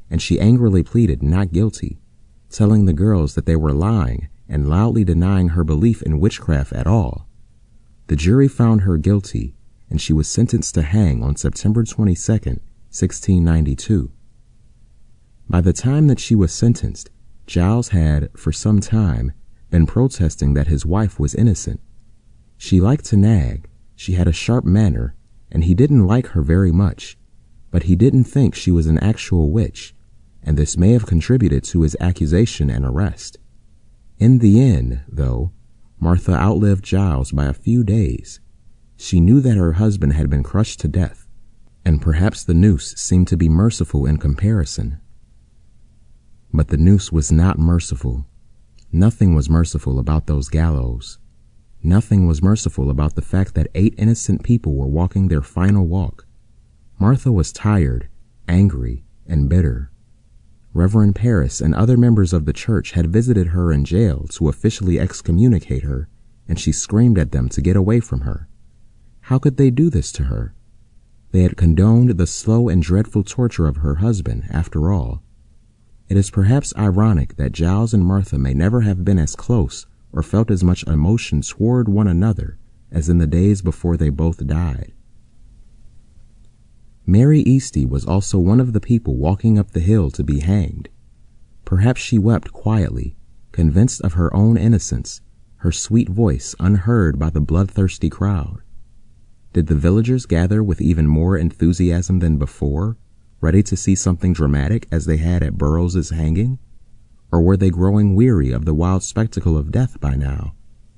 and she angrily pleaded not guilty, telling the girls that they were lying and loudly denying her belief in witchcraft at all. The jury found her guilty, and she was sentenced to hang on September twenty-second, sixteen ninety-two. By the time that she was sentenced, Giles had, for some time, been protesting that his wife was innocent. She liked to nag, she had a sharp manner, and he didn't like her very much, but he didn't think she was an actual witch, and this may have contributed to his accusation and arrest. In the end, though, Martha outlived Giles by a few days. She knew that her husband had been crushed to death, and perhaps the noose seemed to be merciful in comparison. But the noose was not merciful. Nothing was merciful about those gallows. Nothing was merciful about the fact that eight innocent people were walking their final walk. Martha was tired, angry, and bitter. Reverend Parris and other members of the church had visited her in jail to officially excommunicate her, and she screamed at them to get away from her. How could they do this to her? They had condoned the slow and dreadful torture of her husband, after all. It is perhaps ironic that Giles and Martha may never have been as close or felt as much emotion toward one another as in the days before they both died. Mary Easty was also one of the people walking up the hill to be hanged. Perhaps she wept quietly, convinced of her own innocence, her sweet voice unheard by the bloodthirsty crowd. Did the villagers gather with even more enthusiasm than before, ready to see something dramatic as they had at Burroughs's hanging? Or were they growing weary of the wild spectacle of death by now?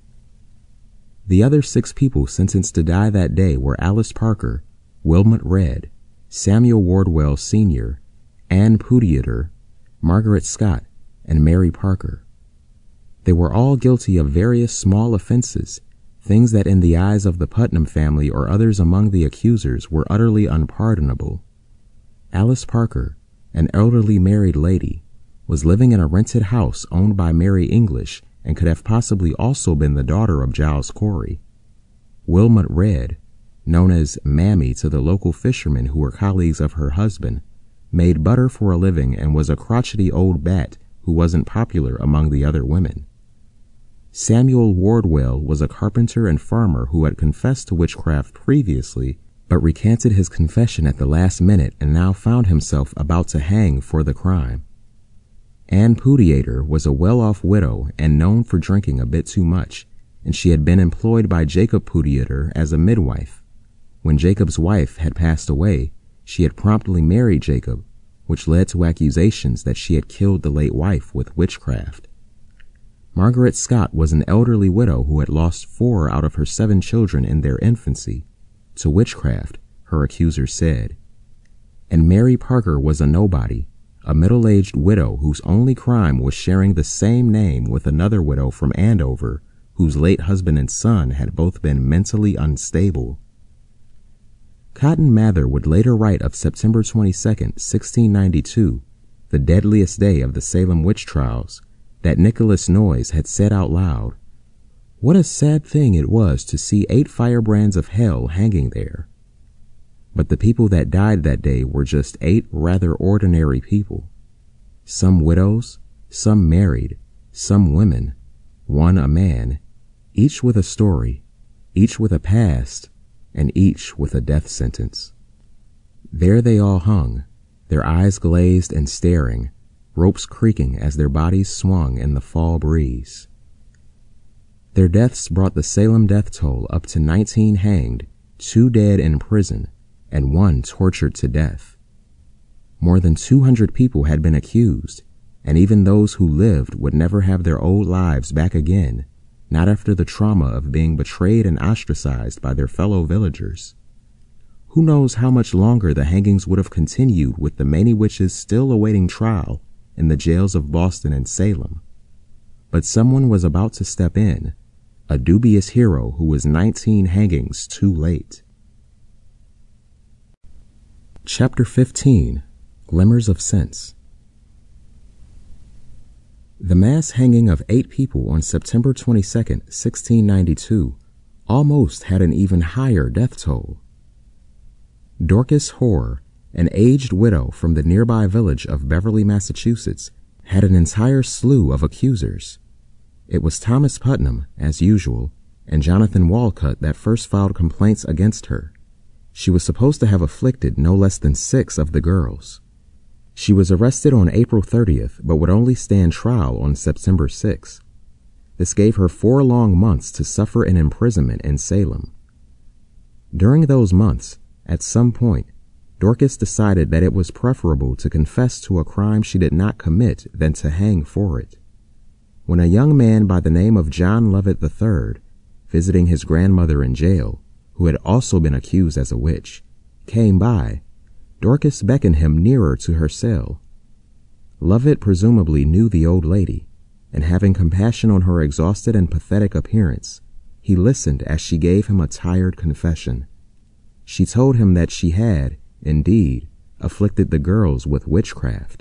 The other six people sentenced to die that day were Alice Parker, Wilmot Redd, Samuel Wardwell Senior, Ann Pudieter, Margaret Scott, and Mary Parker. They were all guilty of various small offenses, things that in the eyes of the Putnam family or others among the accusers were utterly unpardonable. Alice Parker, an elderly married lady, was living in a rented house owned by Mary English and could have possibly also been the daughter of Giles Corey. Wilmot Redd, known as Mammy to the local fishermen who were colleagues of her husband, made butter for a living and was a crotchety old bat who wasn't popular among the other women. Samuel Wardwell was a carpenter and farmer who had confessed to witchcraft previously, but recanted his confession at the last minute and now found himself about to hang for the crime. Ann Pudieter was a well-off widow and known for drinking a bit too much, and she had been employed by Jacob Pudieter as a midwife. When Jacob's wife had passed away, she had promptly married Jacob, which led to accusations that she had killed the late wife with witchcraft. Margaret Scott was an elderly widow who had lost four out of her seven children in their infancy to witchcraft, her accusers said. And Mary Parker was a nobody, a middle-aged widow whose only crime was sharing the same name with another widow from Andover, whose late husband and son had both been mentally unstable. Cotton Mather would later write of September twenty-second, sixteen ninety-two, the deadliest day of the Salem witch trials, that Nicholas Noyes had said out loud, "What a sad thing it was to see eight firebrands of hell hanging there." But the people that died that day were just eight rather ordinary people. Some widows, some married, some women, one a man, each with a story, each with a past, and each with a death sentence. There they all hung, their eyes glazed and staring, ropes creaking as their bodies swung in the fall breeze. Their deaths brought the Salem death toll up to nineteen hanged, two dead in prison, and one tortured to death. More than two hundred people had been accused, and even those who lived would never have their old lives back again, not after the trauma of being betrayed and ostracized by their fellow villagers. Who knows how much longer the hangings would have continued with the many witches still awaiting trial in the jails of Boston and Salem. But someone was about to step in, a dubious hero who was nineteen hangings too late. Chapter fifteen. Glimmers of Sense. The mass hanging of eight people on September twenty-second, sixteen ninety-two, almost had an even higher death toll. Dorcas Hoare, an aged widow from the nearby village of Beverly, Massachusetts, had an entire slew of accusers. It was Thomas Putnam, as usual, and Jonathan Walcott that first filed complaints against her. She was supposed to have afflicted no less than six of the girls. She was arrested on April thirtieth, but would only stand trial on September sixth. This gave her four long months to suffer an imprisonment in Salem. During those months, at some point, Dorcas decided that it was preferable to confess to a crime she did not commit than to hang for it. When a young man by the name of John Lovett the third, visiting his grandmother in jail, who had also been accused as a witch, came by, Dorcas beckoned him nearer to her cell. Lovett presumably knew the old lady, and having compassion on her exhausted and pathetic appearance, he listened as she gave him a tired confession. She told him that she had, indeed, afflicted the girls with witchcraft.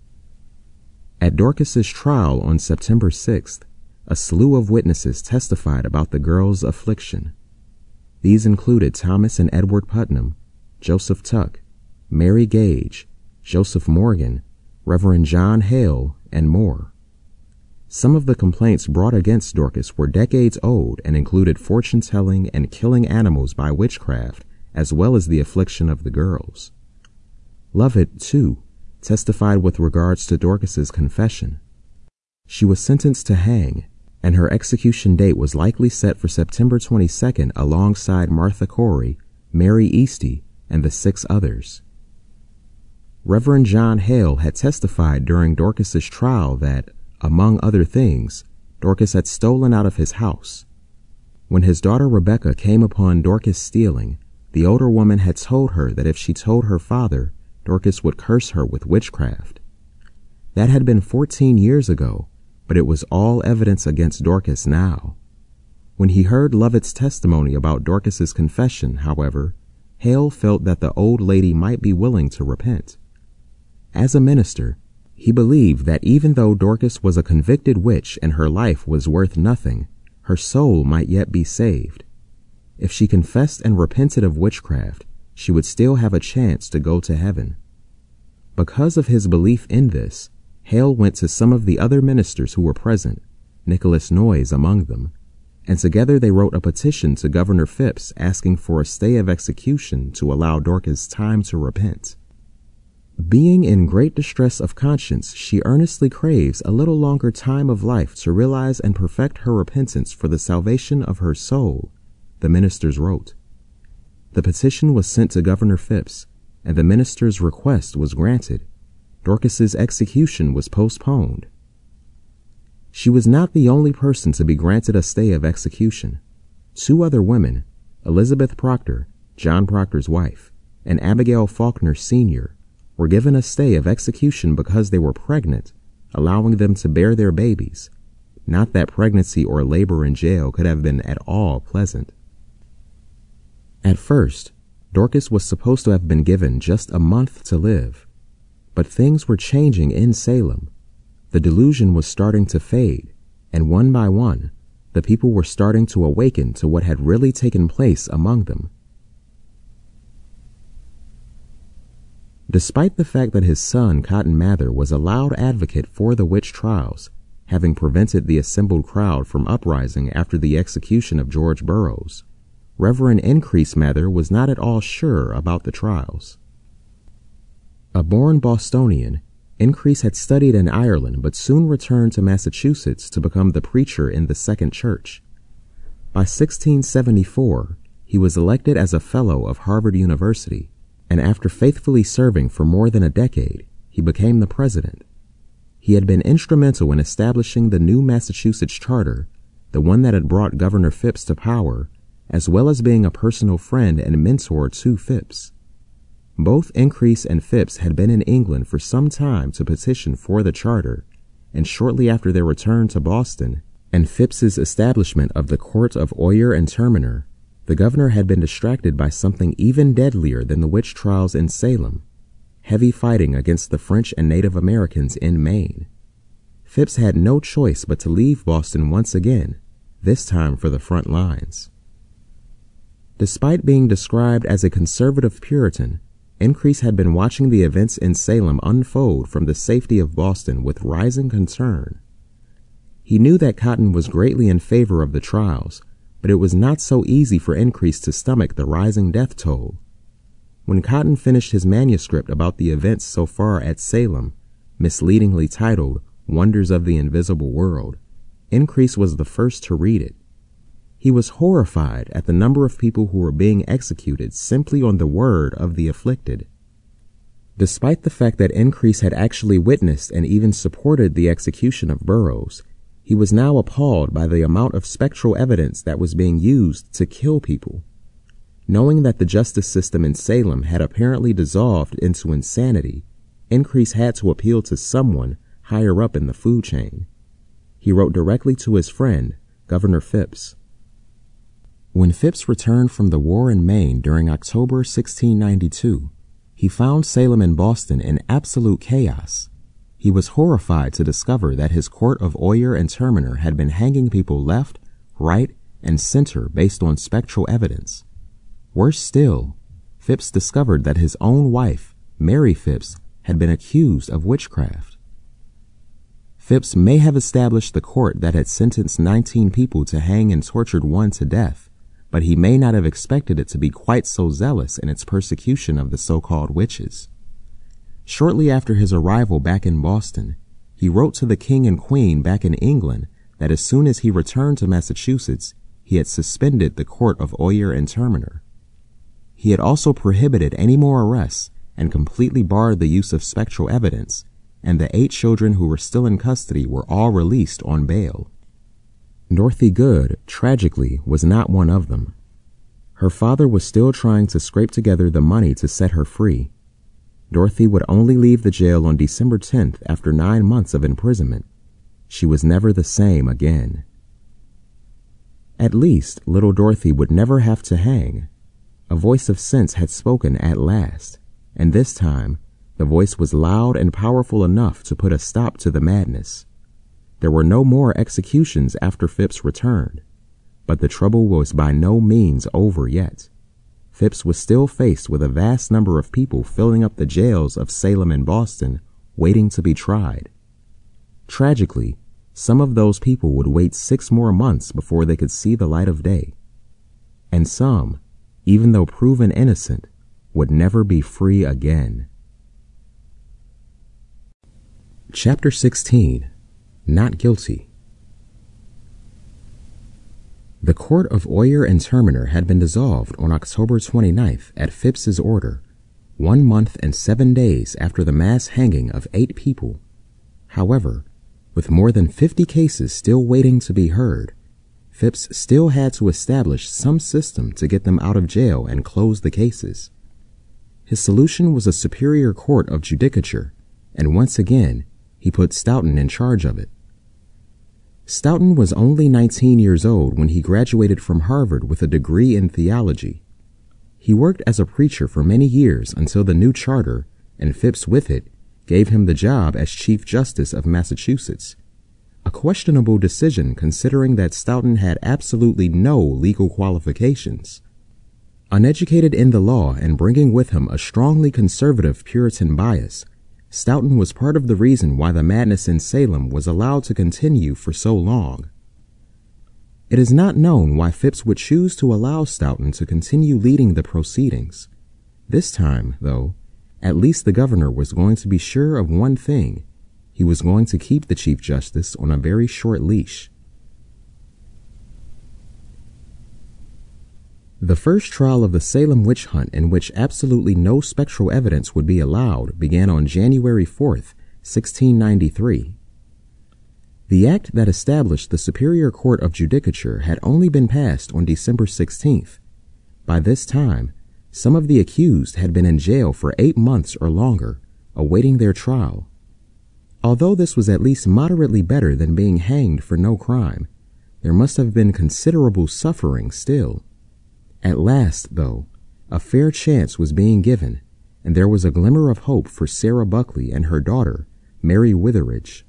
At Dorcas's trial on September sixth, a slew of witnesses testified about the girls' affliction. These included Thomas and Edward Putnam, Joseph Tuck, Mary Gage, Joseph Morgan, Reverend John Hale, and more. Some of the complaints brought against Dorcas were decades old and included fortune-telling and killing animals by witchcraft, as well as the affliction of the girls. Lovett, too, testified with regards to Dorcas's confession. She was sentenced to hang, and her execution date was likely set for September twenty-second alongside Martha Corey, Mary Easty, and the six others. Reverend John Hale had testified during Dorcas's trial that, among other things, Dorcas had stolen out of his house. When his daughter Rebecca came upon Dorcas stealing, the older woman had told her that if she told her father, Dorcas would curse her with witchcraft. That had been fourteen years ago, but it was all evidence against Dorcas now. When he heard Lovett's testimony about Dorcas's confession, however, Hale felt that the old lady might be willing to repent. As a minister, he believed that even though Dorcas was a convicted witch and her life was worth nothing, her soul might yet be saved. If she confessed and repented of witchcraft, she would still have a chance to go to heaven. Because of his belief in this, Hale went to some of the other ministers who were present, Nicholas Noyes among them, and together they wrote a petition to Governor Phipps asking for a stay of execution to allow Dorcas time to repent. Being in great distress of conscience, she earnestly craves a little longer time of life to realize and perfect her repentance for the salvation of her soul, the ministers wrote. The petition was sent to Governor Phipps, and the minister's request was granted. Dorcas's execution was postponed. She was not the only person to be granted a stay of execution. Two other women, Elizabeth Proctor, John Proctor's wife, and Abigail Faulkner Senior, were given a stay of execution because they were pregnant, allowing them to bear their babies. Not that pregnancy or labor in jail could have been at all pleasant. At first, Dorcas was supposed to have been given just a month to live, but things were changing in Salem. The delusion was starting to fade, and one by one, the people were starting to awaken to what had really taken place among them. Despite the fact that his son, Cotton Mather, was a loud advocate for the witch trials, having prevented the assembled crowd from uprising after the execution of George Burroughs, Reverend Increase Mather was not at all sure about the trials. A born Bostonian, Increase had studied in Ireland but soon returned to Massachusetts to become the preacher in the Second Church. By sixteen seventy-four, he was elected as a Fellow of Harvard University, and after faithfully serving for more than a decade, he became the president. He had been instrumental in establishing the new Massachusetts Charter, the one that had brought Governor Phipps to power, as well as being a personal friend and mentor to Phipps. Both Increase and Phipps had been in England for some time to petition for the charter, and shortly after their return to Boston and Phipps's establishment of the Court of Oyer and Terminer, the governor had been distracted by something even deadlier than the witch trials in Salem, heavy fighting against the French and Native Americans in Maine. Phipps had no choice but to leave Boston once again, this time for the front lines. Despite being described as a conservative Puritan, Increase had been watching the events in Salem unfold from the safety of Boston with rising concern. He knew that Cotton was greatly in favor of the trials, but it was not so easy for Increase to stomach the rising death toll. When Cotton finished his manuscript about the events so far at Salem, misleadingly titled Wonders of the Invisible World, Increase was the first to read it. He was horrified at the number of people who were being executed simply on the word of the afflicted. Despite the fact that Increase had actually witnessed and even supported the execution of Burroughs, he was now appalled by the amount of spectral evidence that was being used to kill people. Knowing that the justice system in Salem had apparently dissolved into insanity, Increase had to appeal to someone higher up in the food chain. He wrote directly to his friend, Governor Phipps. When Phipps returned from the war in Maine during October sixteen ninety-two, he found Salem and Boston in absolute chaos. He was horrified to discover that his court of Oyer and Terminer had been hanging people left, right, and center based on spectral evidence. Worse still, Phipps discovered that his own wife, Mary Phipps, had been accused of witchcraft. Phipps may have established the court that had sentenced nineteen people to hang and tortured one to death, but he may not have expected it to be quite so zealous in its persecution of the so-called witches. Shortly after his arrival back in Boston, he wrote to the king and queen back in England that as soon as he returned to Massachusetts, he had suspended the court of Oyer and Terminer. He had also prohibited any more arrests and completely barred the use of spectral evidence, and the eight children who were still in custody were all released on bail. Dorothy Good, tragically, was not one of them. Her father was still trying to scrape together the money to set her free. Dorothy would only leave the jail on December tenth after nine months of imprisonment. She was never the same again. At least, little Dorothy would never have to hang. A voice of sense had spoken at last, and this time, the voice was loud and powerful enough to put a stop to the madness. There were no more executions after Phipps returned, but the trouble was by no means over yet. Phipps was still faced with a vast number of people filling up the jails of Salem and Boston, waiting to be tried. Tragically, some of those people would wait six more months before they could see the light of day. And some, even though proven innocent, would never be free again. Chapter sixteen. Not Guilty. The court of Oyer and Terminer had been dissolved on October twenty-ninth at Phipps's order, one month and seven days after the mass hanging of eight people. However, with more than fifty cases still waiting to be heard, Phipps still had to establish some system to get them out of jail and close the cases. His solution was a superior court of judicature, and once again, he put Stoughton in charge of it. Stoughton was only nineteen years old when he graduated from Harvard with a degree in theology. He worked as a preacher for many years until the new charter, and Phipps with it, gave him the job as Chief Justice of Massachusetts. A questionable decision considering that Stoughton had absolutely no legal qualifications. Uneducated in the law and bringing with him a strongly conservative Puritan bias, Stoughton was part of the reason why the madness in Salem was allowed to continue for so long. It is not known why Phipps would choose to allow Stoughton to continue leading the proceedings. This time, though, at least the governor was going to be sure of one thing. He was going to keep the Chief Justice on a very short leash. The first trial of the Salem witch hunt, in which absolutely no spectral evidence would be allowed, began on January fourth, sixteen ninety-three. The act that established the Superior Court of Judicature had only been passed on December sixteenth. By this time, some of the accused had been in jail for eight months or longer, awaiting their trial. Although this was at least moderately better than being hanged for no crime, there must have been considerable suffering still. At last, though, a fair chance was being given, and there was a glimmer of hope for Sarah Buckley and her daughter, Mary Witheridge.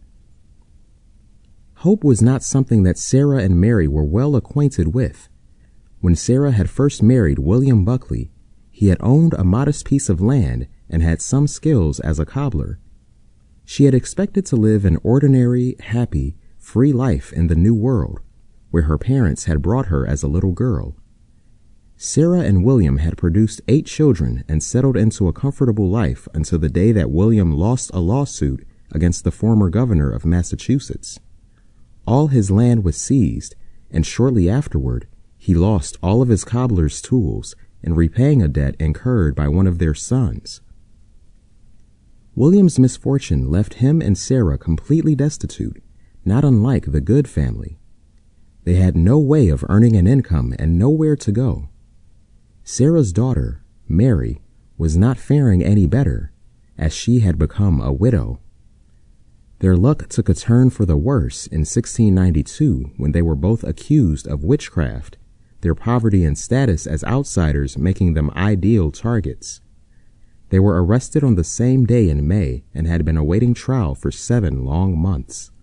Hope was not something that Sarah and Mary were well acquainted with. When Sarah had first married William Buckley, he He had owned a modest piece of land and had some skills as a cobbler. She had expected to live an ordinary, happy, free life in the New World, where her parents had brought her as a little girl. Sarah and William had produced eight children and settled into a comfortable life until the day that William lost a lawsuit against the former governor of Massachusetts. All his land was seized, and shortly afterward, he lost all of his cobbler's tools in repaying a debt incurred by one of their sons. William's misfortune left him and Sarah completely destitute, not unlike the Good family. They had no way of earning an income and nowhere to go. Sarah's daughter, Mary, was not faring any better, as she had become a widow. Their luck took a turn for the worse in sixteen ninety-two when they were both accused of witchcraft, their poverty and status as outsiders making them ideal targets. They were arrested on the same day in May and had been awaiting trial for seven long months.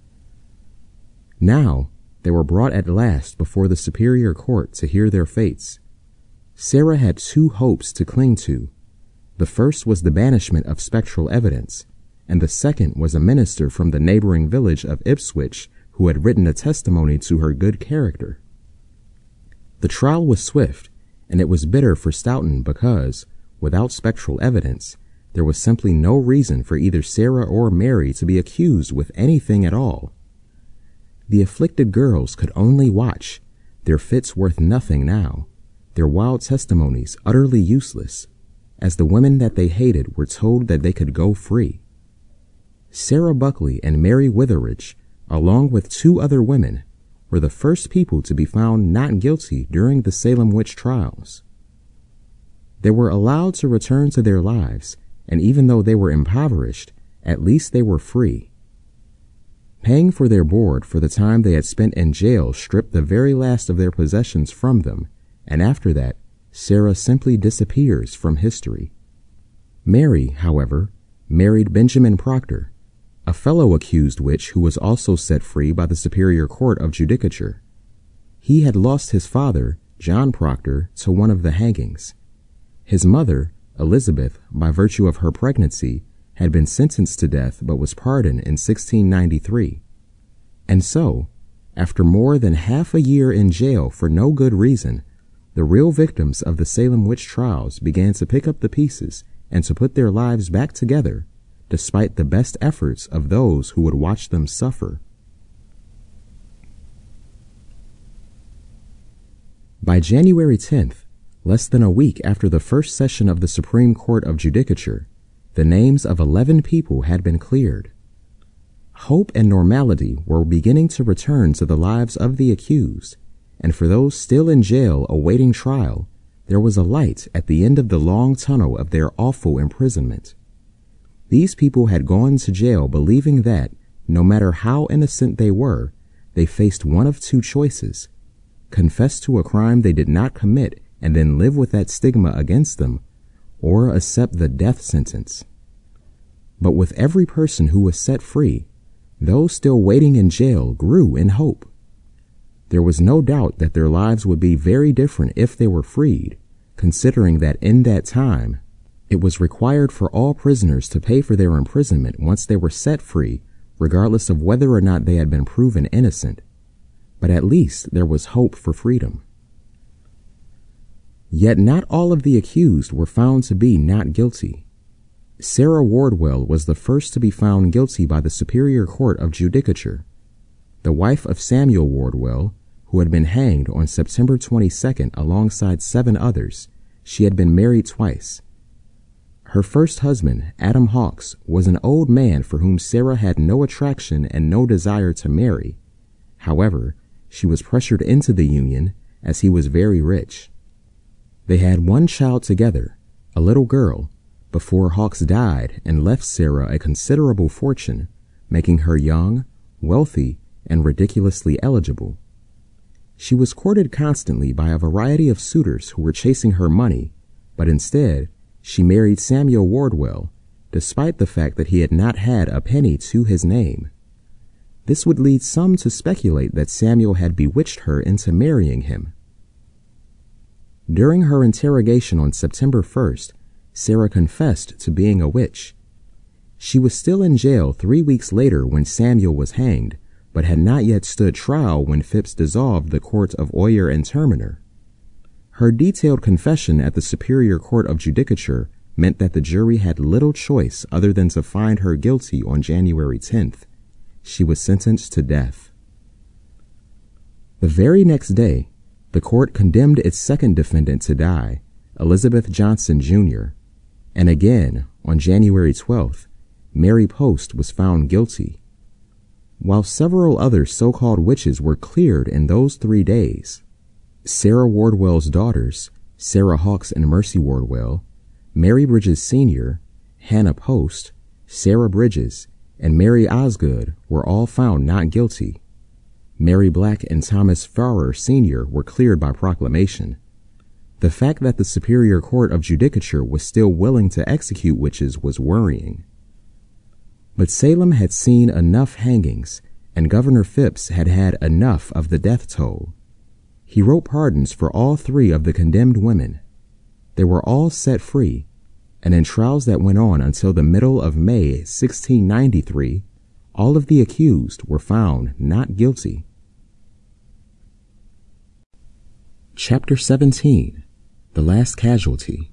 Now, they were brought at last before the Superior Court to hear their fates. Sarah had two hopes to cling to. The first was the banishment of spectral evidence, and the second was a minister from the neighboring village of Ipswich who had written a testimony to her good character. The trial was swift, and it was bitter for Stoughton because, without spectral evidence, there was simply no reason for either Sarah or Mary to be accused with anything at all. The afflicted girls could only watch, their fits worth nothing now, their wild testimonies utterly useless, as the women that they hated were told that they could go free. Sarah Buckley and Mary Witheridge, along with two other women, were the first people to be found not guilty during the Salem witch trials. They were allowed to return to their lives, and even though they were impoverished, at least they were free. Paying for their board for the time they had spent in jail stripped the very last of their possessions from them, and after that, Sarah simply disappears from history. Mary, however, married Benjamin Proctor, a fellow accused witch who was also set free by the Superior Court of Judicature. He had lost his father, John Proctor, to one of the hangings. His mother, Elizabeth, by virtue of her pregnancy, had been sentenced to death but was pardoned in sixteen ninety-three. And so, after more than half a year in jail for no good reason, the real victims of the Salem witch trials began to pick up the pieces and to put their lives back together, despite the best efforts of those who would watch them suffer. By January tenth, less than a week after the first session of the Supreme Court of Judicature, the names of eleven people had been cleared. Hope and normality were beginning to return to the lives of the accused, and for those still in jail awaiting trial, there was a light at the end of the long tunnel of their awful imprisonment. These people had gone to jail believing that, no matter how innocent they were, they faced one of two choices: confess to a crime they did not commit and then live with that stigma against them, or accept the death sentence. But with every person who was set free, those still waiting in jail grew in hope. There was no doubt that their lives would be very different if they were freed, considering that in that time, it was required for all prisoners to pay for their imprisonment once they were set free, regardless of whether or not they had been proven innocent. But at least there was hope for freedom. Yet not all of the accused were found to be not guilty. Sarah Wardwell was the first to be found guilty by the Superior Court of Judicature. The wife of Samuel Wardwell, who had been hanged on September twenty-second alongside seven others, she had been married twice. Her first husband, Adam Hawks, was an old man for whom Sarah had no attraction and no desire to marry. However, she was pressured into the union as he was very rich. They had one child together, a little girl, before Hawks died and left Sarah a considerable fortune, making her young, wealthy, and ridiculously eligible. She was courted constantly by a variety of suitors who were chasing her money, but instead, she married Samuel Wardwell, despite the fact that he had not had a penny to his name. This would lead some to speculate that Samuel had bewitched her into marrying him. During her interrogation on September first, Sarah confessed to being a witch. She was still in jail three weeks later when Samuel was hanged, but had not yet stood trial when Phipps dissolved the Court of Oyer and Terminer. Her detailed confession at the Superior Court of Judicature meant that the jury had little choice other than to find her guilty on January tenth. She was sentenced to death. The very next day, the court condemned its second defendant to die, Elizabeth Johnson, Junior, and again, on January twelfth, Mary Post was found guilty. While several other so-called witches were cleared in those three days, Sarah Wardwell's daughters, Sarah Hawkes and Mercy Wardwell, Mary Bridges Senior, Hannah Post, Sarah Bridges, and Mary Osgood were all found not guilty. Mary Black and Thomas Farrer Senior were cleared by proclamation. The fact that the Superior Court of Judicature was still willing to execute witches was worrying. But Salem had seen enough hangings, and Governor Phipps had had enough of the death toll. He wrote pardons for all three of the condemned women. They were all set free, and in trials that went on until the middle of May sixteen ninety-three, all of the accused were found not guilty. Chapter seventeen. The Last Casualty.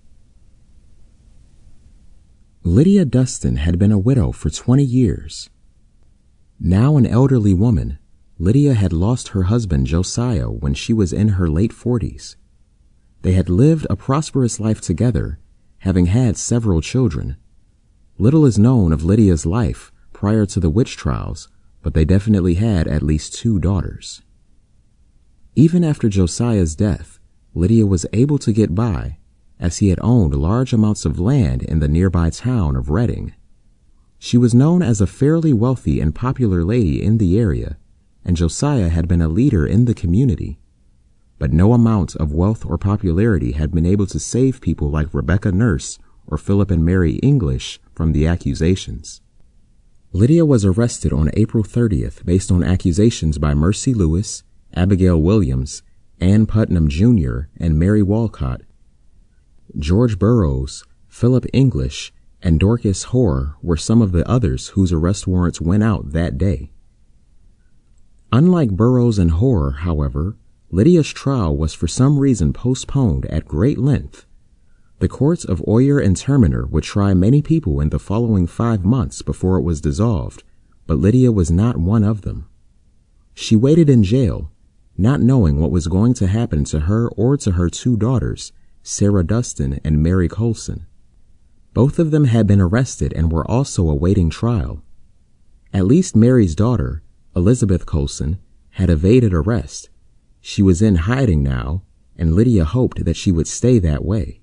Lydia Dustin had been a widow for twenty years. Now an elderly woman, Lydia had lost her husband Josiah when she was in her late forties. They had lived a prosperous life together, having had several children. Little is known of Lydia's life prior to the witch trials, but they definitely had at least two daughters. Even after Josiah's death, Lydia was able to get by, as he had owned large amounts of land in the nearby town of Reading. She was known as a fairly wealthy and popular lady in the area, and Josiah had been a leader in the community. But no amount of wealth or popularity had been able to save people like Rebecca Nurse or Philip and Mary English from the accusations. Lydia was arrested on April thirtieth based on accusations by Mercy Lewis, Abigail Williams, Ann Putnam Junior, and Mary Walcott. George Burroughs, Philip English, and Dorcas Hoare were some of the others whose arrest warrants went out that day. Unlike Burroughs and Hoare, however, Lydia's trial was for some reason postponed at great length. The courts of Oyer and Terminer would try many people in the following five months before it was dissolved, but Lydia was not one of them. She waited in jail, not knowing what was going to happen to her or to her two daughters, Sarah Dustin and Mary Colson. Both of them had been arrested and were also awaiting trial. At least Mary's daughter, Elizabeth Colson, had evaded arrest. She was in hiding now, and Lydia hoped that she would stay that way.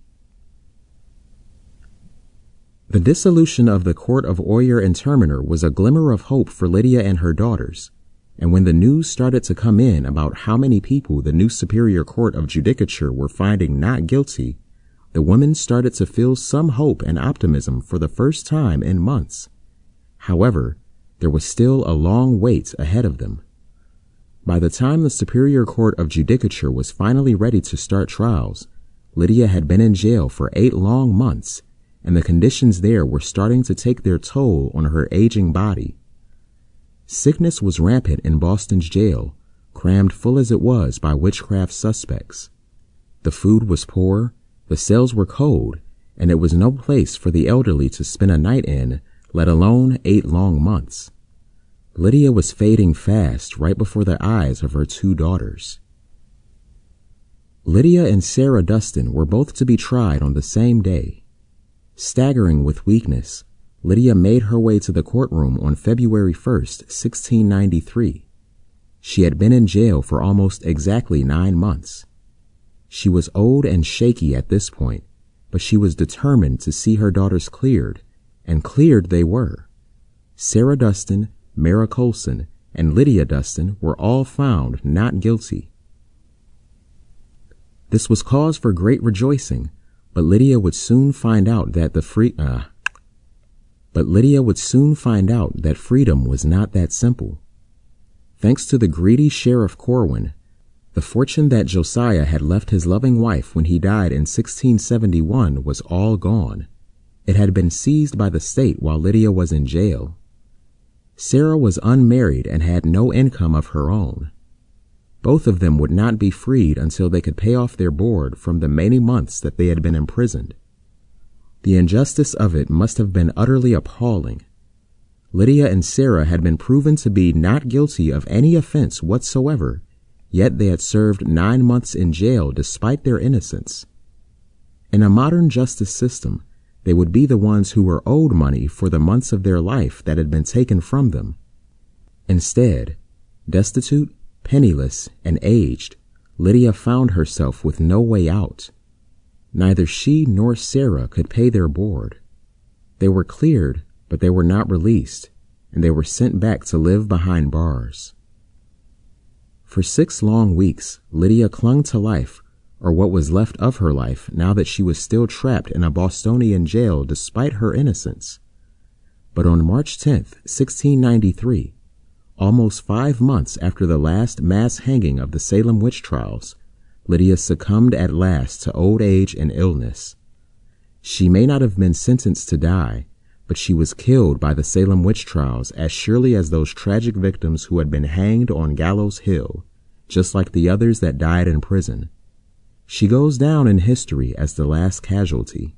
The dissolution of the Court of Oyer and Terminer was a glimmer of hope for Lydia and her daughters, and when the news started to come in about how many people the new Superior Court of Judicature were finding not guilty, the women started to feel some hope and optimism for the first time in months. However, there was still a long wait ahead of them. By the time the Superior Court of Judicature was finally ready to start trials, Lydia had been in jail for eight long months, and the conditions there were starting to take their toll on her aging body. Sickness was rampant in Boston's jail, crammed full as it was by witchcraft suspects. The food was poor, the cells were cold, and it was no place for the elderly to spend a night in, let alone eight long months. Lydia was fading fast right before the eyes of her two daughters. Lydia and Sarah Dustin were both to be tried on the same day. Staggering with weakness, Lydia made her way to the courtroom on February first, sixteen ninety-three. She had been in jail for almost exactly nine months. She was old and shaky at this point, but she was determined to see her daughters cleared, and cleared they were. Sarah Dustin, Mara Colson, and Lydia Dustin were all found not guilty. This was cause for great rejoicing, but Lydia would soon find out that the free uh, but Lydia would soon find out that freedom was not that simple. Thanks to the greedy Sheriff Corwin, The fortune that Josiah had left his loving wife when he died in sixteen seventy-one was all gone. It had been seized by the state while Lydia was in jail. Sarah was unmarried and had no income of her own. Both of them would not be freed until they could pay off their board from the many months that they had been imprisoned. The injustice of it must have been utterly appalling. Lydia and Sarah had been proven to be not guilty of any offense whatsoever, yet they had served nine months in jail despite their innocence. In a modern justice system, they would be the ones who were owed money for the months of their life that had been taken from them. Instead, destitute, penniless, and aged, Lydia found herself with no way out. Neither she nor Sarah could pay their board. They were cleared, but they were not released, and they were sent back to live behind bars. For six long weeks, Lydia clung to life, or what was left of her life, now that she was still trapped in a Bostonian jail despite her innocence. But on March tenth, sixteen ninety-three, almost five months after the last mass hanging of the Salem witch trials, Lydia succumbed at last to old age and illness. She may not have been sentenced to die, but she was killed by the Salem witch trials as surely as those tragic victims who had been hanged on Gallows Hill, just like the others that died in prison. She goes down in history as the last casualty.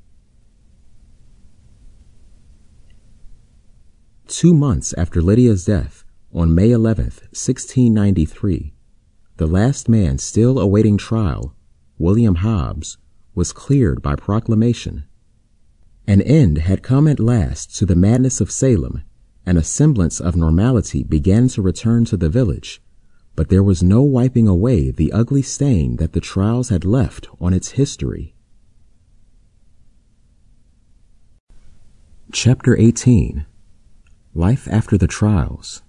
Two months after Lydia's death, on May eleventh, sixteen ninety-three, the last man still awaiting trial, William Hobbs, was cleared by proclamation. An end had come at last to the madness of Salem, and a semblance of normality began to return to the village, but there was no wiping away the ugly stain that the trials had left on its history. Chapter eighteen. Life After the Trials.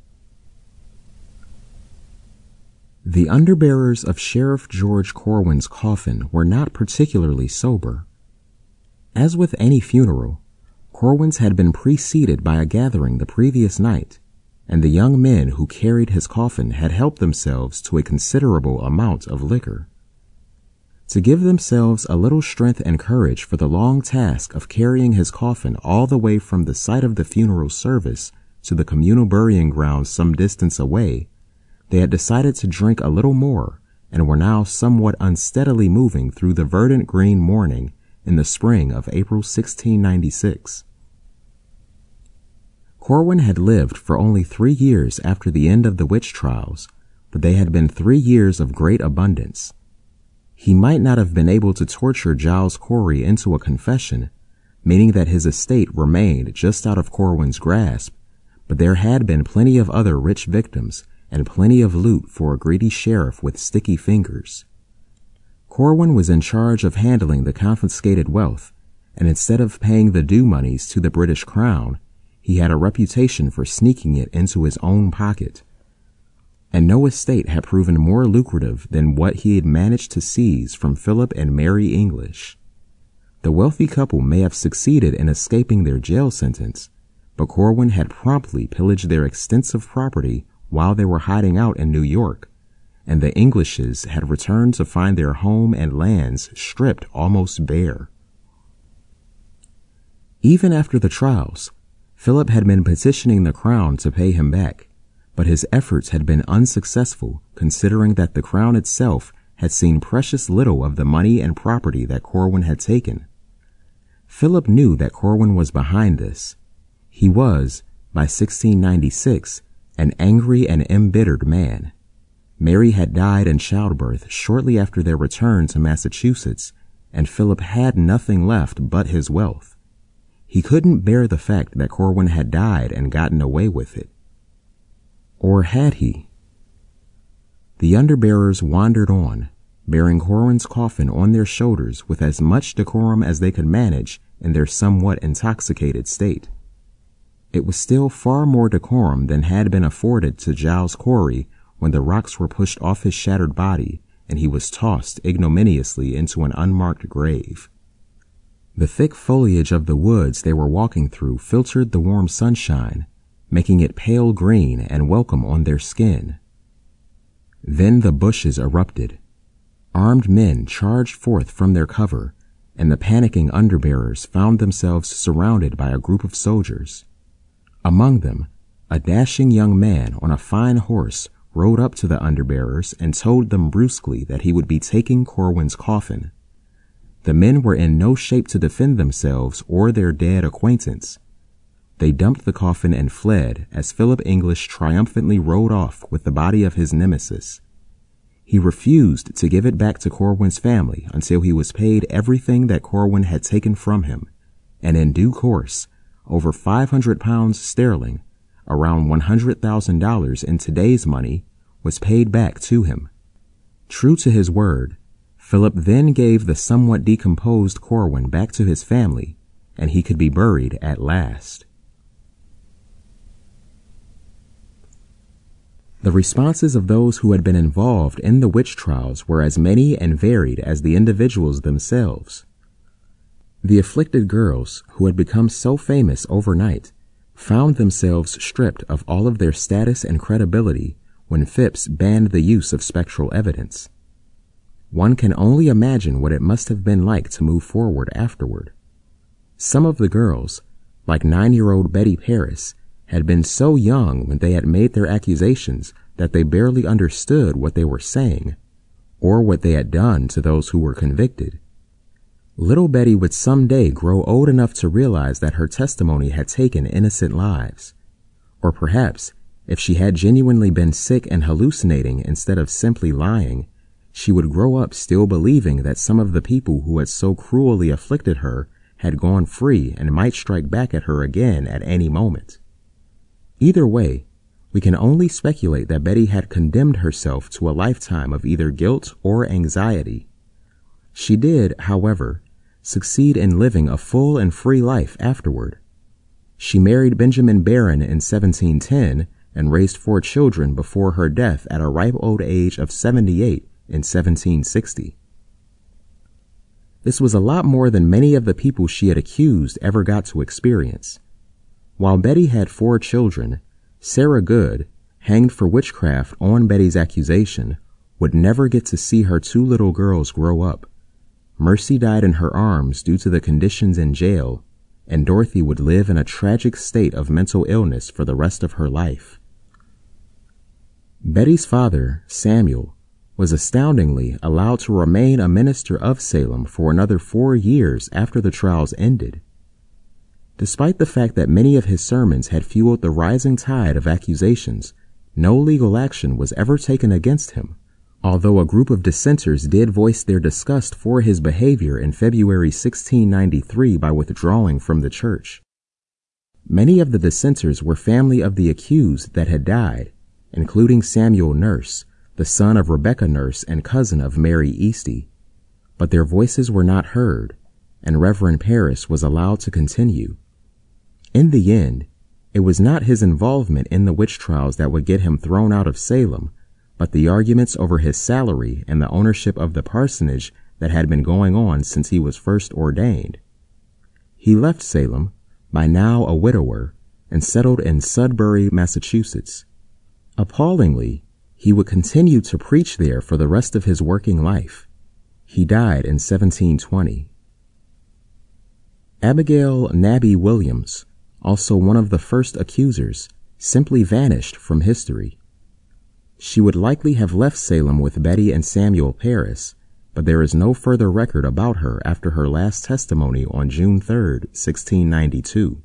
The underbearers of Sheriff George Corwin's coffin were not particularly sober. As with any funeral, Corwin's had been preceded by a gathering the previous night, and the young men who carried his coffin had helped themselves to a considerable amount of liquor. To give themselves a little strength and courage for the long task of carrying his coffin all the way from the site of the funeral service to the communal burying ground some distance away, they had decided to drink a little more and were now somewhat unsteadily moving through the verdant green morning in the spring of April sixteen ninety-six. Corwin had lived for only three years after the end of the witch trials, but they had been three years of great abundance. He might not have been able to torture Giles Corey into a confession, meaning that his estate remained just out of Corwin's grasp, but there had been plenty of other rich victims and plenty of loot for a greedy sheriff with sticky fingers. Corwin was in charge of handling the confiscated wealth, and instead of paying the due monies to the British Crown, he had a reputation for sneaking it into his own pocket. And no estate had proven more lucrative than what he had managed to seize from Philip and Mary English. The wealthy couple may have succeeded in escaping their jail sentence, but Corwin had promptly pillaged their extensive property while they were hiding out in New York, and the Englishes had returned to find their home and lands stripped almost bare. Even after the trials, Philip had been petitioning the Crown to pay him back, but his efforts had been unsuccessful considering that the Crown itself had seen precious little of the money and property that Corwin had taken. Philip knew that Corwin was behind this. He was, by sixteen ninety-six, an angry and embittered man. Mary had died in childbirth shortly after their return to Massachusetts, and Philip had nothing left but his wealth. He couldn't bear the fact that Corwin had died and gotten away with it. Or had he? The underbearers wandered on, bearing Corwin's coffin on their shoulders with as much decorum as they could manage in their somewhat intoxicated state. It was still far more decorum than had been afforded to Giles Corey when the rocks were pushed off his shattered body and he was tossed ignominiously into an unmarked grave. The thick foliage of the woods they were walking through filtered the warm sunshine, making it pale green and welcome on their skin. Then the bushes erupted. Armed men charged forth from their cover, and the panicking underbearers found themselves surrounded by a group of soldiers. Among them, a dashing young man on a fine horse rode up to the underbearers and told them brusquely that he would be taking Corwin's coffin. The men were in no shape to defend themselves or their dead acquaintance. They dumped the coffin and fled as Philip English triumphantly rode off with the body of his nemesis. He refused to give it back to Corwin's family until he was paid everything that Corwin had taken from him, and in due course, over five hundred pounds sterling, around one hundred thousand dollars in today's money, was paid back to him. True to his word, Philip then gave the somewhat decomposed Corwin back to his family, and he could be buried at last. The responses of those who had been involved in the witch trials were as many and varied as the individuals themselves. The afflicted girls, who had become so famous overnight, found themselves stripped of all of their status and credibility when Phipps banned the use of spectral evidence. One can only imagine what it must have been like to move forward afterward. Some of the girls, like nine-year-old Betty Paris, had been so young when they had made their accusations that they barely understood what they were saying, or what they had done to those who were convicted. Little Betty would someday grow old enough to realize that her testimony had taken innocent lives. Or perhaps, if she had genuinely been sick and hallucinating instead of simply lying, she would grow up still believing that some of the people who had so cruelly afflicted her had gone free and might strike back at her again at any moment. Either way, we can only speculate that Betty had condemned herself to a lifetime of either guilt or anxiety. She did, however, succeed in living a full and free life afterward. She married Benjamin Barron in seventeen ten and raised four children before her death at a ripe old age of seventy-eight in seventeen sixty. This was a lot more than many of the people she had accused ever got to experience. While Betty had four children, Sarah Good, hanged for witchcraft on Betty's accusation, would never get to see her two little girls grow up. Mercy died in her arms due to the conditions in jail, and Dorothy would live in a tragic state of mental illness for the rest of her life. Betty's father, Samuel, was astoundingly allowed to remain a minister of Salem for another four years after the trials ended. Despite the fact that many of his sermons had fueled the rising tide of accusations, no legal action was ever taken against him, although a group of dissenters did voice their disgust for his behavior in February sixteen ninety-three by withdrawing from the church. Many of the dissenters were family of the accused that had died, including Samuel Nurse, the son of Rebecca Nurse and cousin of Mary Easty, but their voices were not heard, and Reverend Paris was allowed to continue. In the end, it was not his involvement in the witch trials that would get him thrown out of Salem, but the arguments over his salary and the ownership of the parsonage that had been going on since he was first ordained. He left Salem, by now a widower, and settled in Sudbury, Massachusetts. Appallingly, he would continue to preach there for the rest of his working life. He died in seventeen twenty. Abigail Nabby Williams, also one of the first accusers, simply vanished from history. She would likely have left Salem with Betty and Samuel Paris, but there is no further record about her after her last testimony on June third, sixteen ninety-two.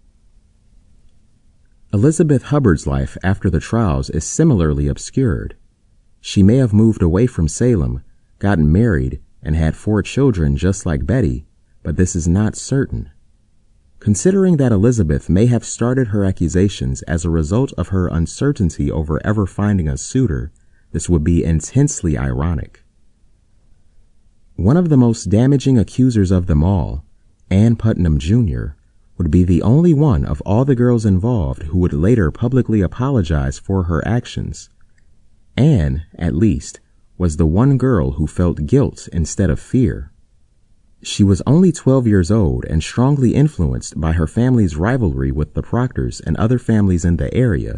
Elizabeth Hubbard's life after the trials is similarly obscured. She may have moved away from Salem, gotten married, and had four children just like Betty, but this is not certain. Considering that Elizabeth may have started her accusations as a result of her uncertainty over ever finding a suitor, this would be intensely ironic. One of the most damaging accusers of them all, Ann Putnam Junior, would be the only one of all the girls involved who would later publicly apologize for her actions. Anne, at least, was the one girl who felt guilt instead of fear. She was only twelve years old and strongly influenced by her family's rivalry with the Proctors and other families in the area,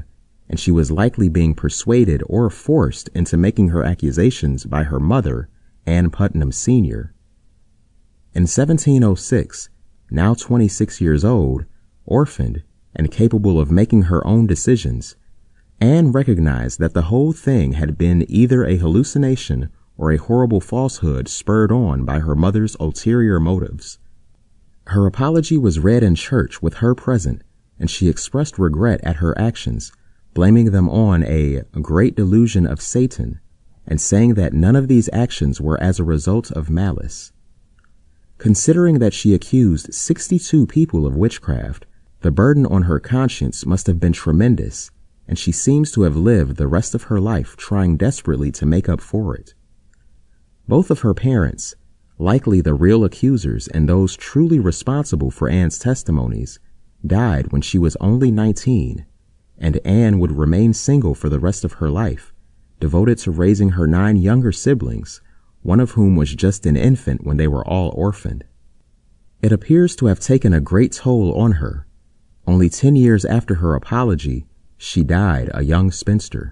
and she was likely being persuaded or forced into making her accusations by her mother, Ann Putnam Senior In seventeen oh six, now twenty-six years old, orphaned, and capable of making her own decisions, Anne recognized that the whole thing had been either a hallucination or a horrible falsehood spurred on by her mother's ulterior motives. Her apology was read in church with her present, and she expressed regret at her actions, blaming them on a great delusion of Satan, and saying that none of these actions were as a result of malice. Considering that she accused sixty-two people of witchcraft, the burden on her conscience must have been tremendous, and she seems to have lived the rest of her life trying desperately to make up for it. Both of her parents, likely the real accusers and those truly responsible for Anne's testimonies, died when she was only nineteen, and Anne would remain single for the rest of her life, devoted to raising her nine younger siblings, one of whom was just an infant when they were all orphaned. It appears to have taken a great toll on her. Only ten years after her apology, she died a young spinster.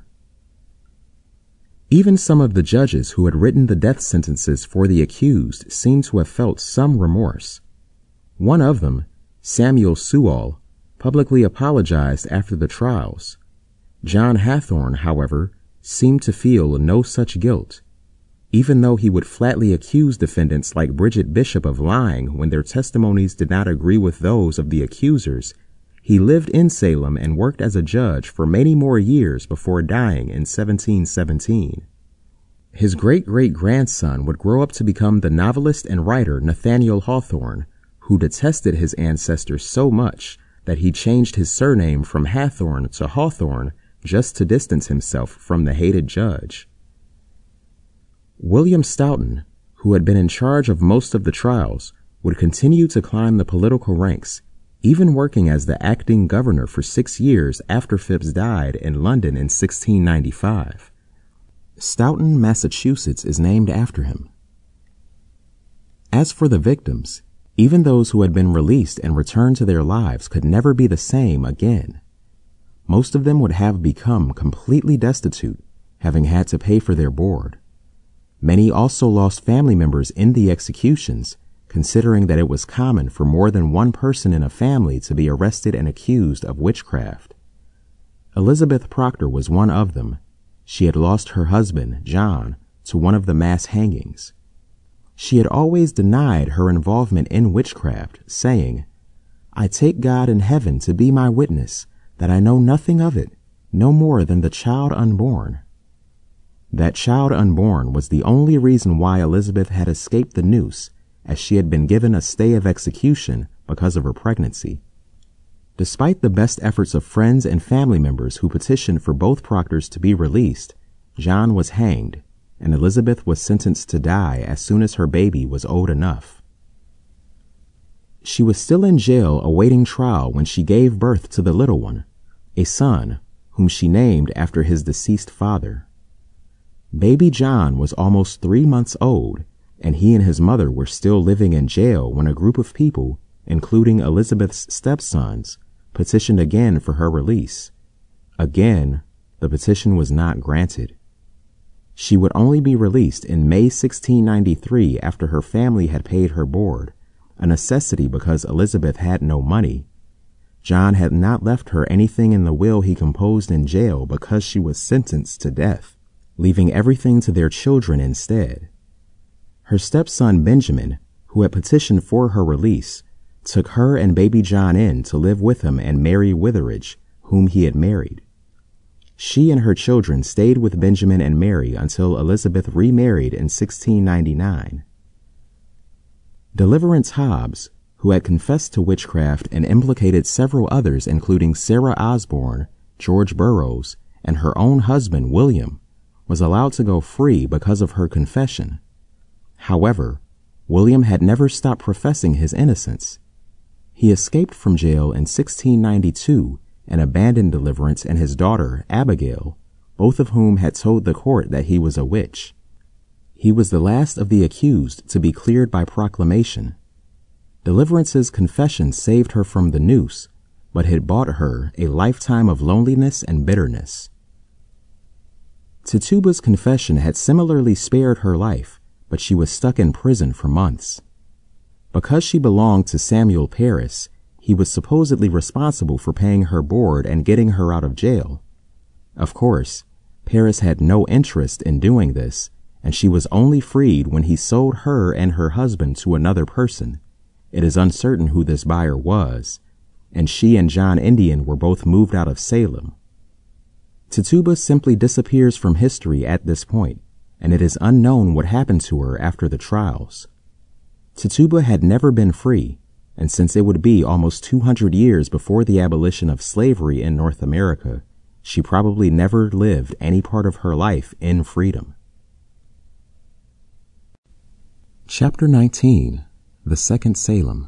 Even some of the judges who had written the death sentences for the accused seem to have felt some remorse. One of them, Samuel Sewall, publicly apologized after the trials. John Hathorne, however, seemed to feel no such guilt, even though he would flatly accuse defendants like Bridget Bishop of lying when their testimonies did not agree with those of the accusers. He lived in Salem and worked as a judge for many more years before dying in seventeen seventeen. His great-great-grandson would grow up to become the novelist and writer Nathaniel Hawthorne, who detested his ancestors so much that he changed his surname from Hathorne to Hawthorne just to distance himself from the hated judge. William Stoughton, who had been in charge of most of the trials, would continue to climb the political ranks, even working as the acting governor for six years after Phips died in London in sixteen ninety-five. Stoughton, Massachusetts is named after him. As for the victims, even those who had been released and returned to their lives could never be the same again. Most of them would have become completely destitute, having had to pay for their board. Many also lost family members in the executions, considering that it was common for more than one person in a family to be arrested and accused of witchcraft. Elizabeth Proctor was one of them. She had lost her husband, John, to one of the mass hangings. She had always denied her involvement in witchcraft, saying, "I take God in heaven to be my witness that I know nothing of it, no more than the child unborn." That child unborn was the only reason why Elizabeth had escaped the noose, as she had been given a stay of execution because of her pregnancy. Despite the best efforts of friends and family members who petitioned for both Proctors to be released, John was hanged, and Elizabeth was sentenced to die as soon as her baby was old enough. She was still in jail awaiting trial when she gave birth to the little one, a son, whom she named after his deceased father. Baby John was almost three months old, and he and his mother were still living in jail when a group of people, including Elizabeth's stepsons, petitioned again for her release. Again, the petition was not granted. She would only be released in May sixteen ninety-three after her family had paid her board, a necessity because Elizabeth had no money. John had not left her anything in the will he composed in jail because she was sentenced to death, leaving everything to their children instead. Her stepson Benjamin, who had petitioned for her release, took her and baby John in to live with him and Mary Witheridge, whom he had married. She and her children stayed with Benjamin and Mary until Elizabeth remarried in sixteen ninety-nine. Deliverance Hobbs, who had confessed to witchcraft and implicated several others including Sarah Osborne, George Burroughs, and her own husband William, was allowed to go free because of her confession. However, William had never stopped professing his innocence. He escaped from jail in sixteen ninety-two and abandoned Deliverance and his daughter, Abigail, both of whom had told the court that he was a witch. He was the last of the accused to be cleared by proclamation. Deliverance's confession saved her from the noose, but had bought her a lifetime of loneliness and bitterness. Tituba's confession had similarly spared her life, but she was stuck in prison for months. Because she belonged to Samuel Parris, he was supposedly responsible for paying her board and getting her out of jail. Of course, Parris had no interest in doing this, and she was only freed when he sold her and her husband to another person. It is uncertain who this buyer was, and she and John Indian were both moved out of Salem. Tituba simply disappears from history at this point, and it is unknown what happened to her after the trials. Tituba had never been free, and since it would be almost two hundred years before the abolition of slavery in North America, she probably never lived any part of her life in freedom. Chapter nineteen. The Second Salem.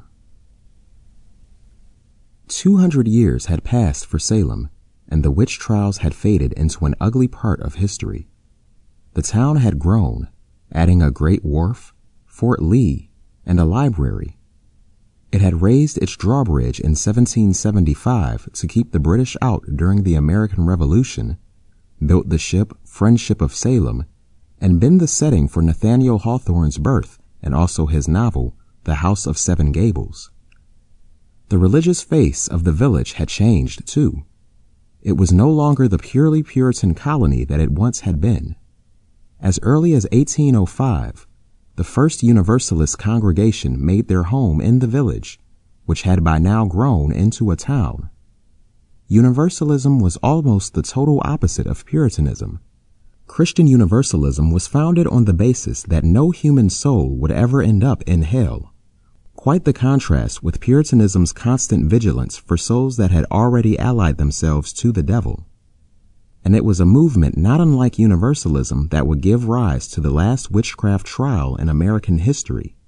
Two hundred years had passed for Salem, and the witch trials had faded into an ugly part of history. The town had grown, adding a great wharf, Fort Lee, and a library. It had raised its drawbridge in seventeen seventy-five to keep the British out during the American Revolution, built the ship Friendship of Salem, and been the setting for Nathaniel Hawthorne's birth and also his novel, The House of Seven Gables. The religious face of the village had changed, too. It was no longer the purely Puritan colony that it once had been. As early as eighteen oh five, the First Universalist congregation made their home in the village, which had by now grown into a town. Universalism was almost the total opposite of Puritanism. Christian Universalism was founded on the basis that no human soul would ever end up in hell. Quite the contrast with Puritanism's constant vigilance for souls that had already allied themselves to the devil. And it was a movement not unlike Universalism that would give rise to the last witchcraft trial in American history.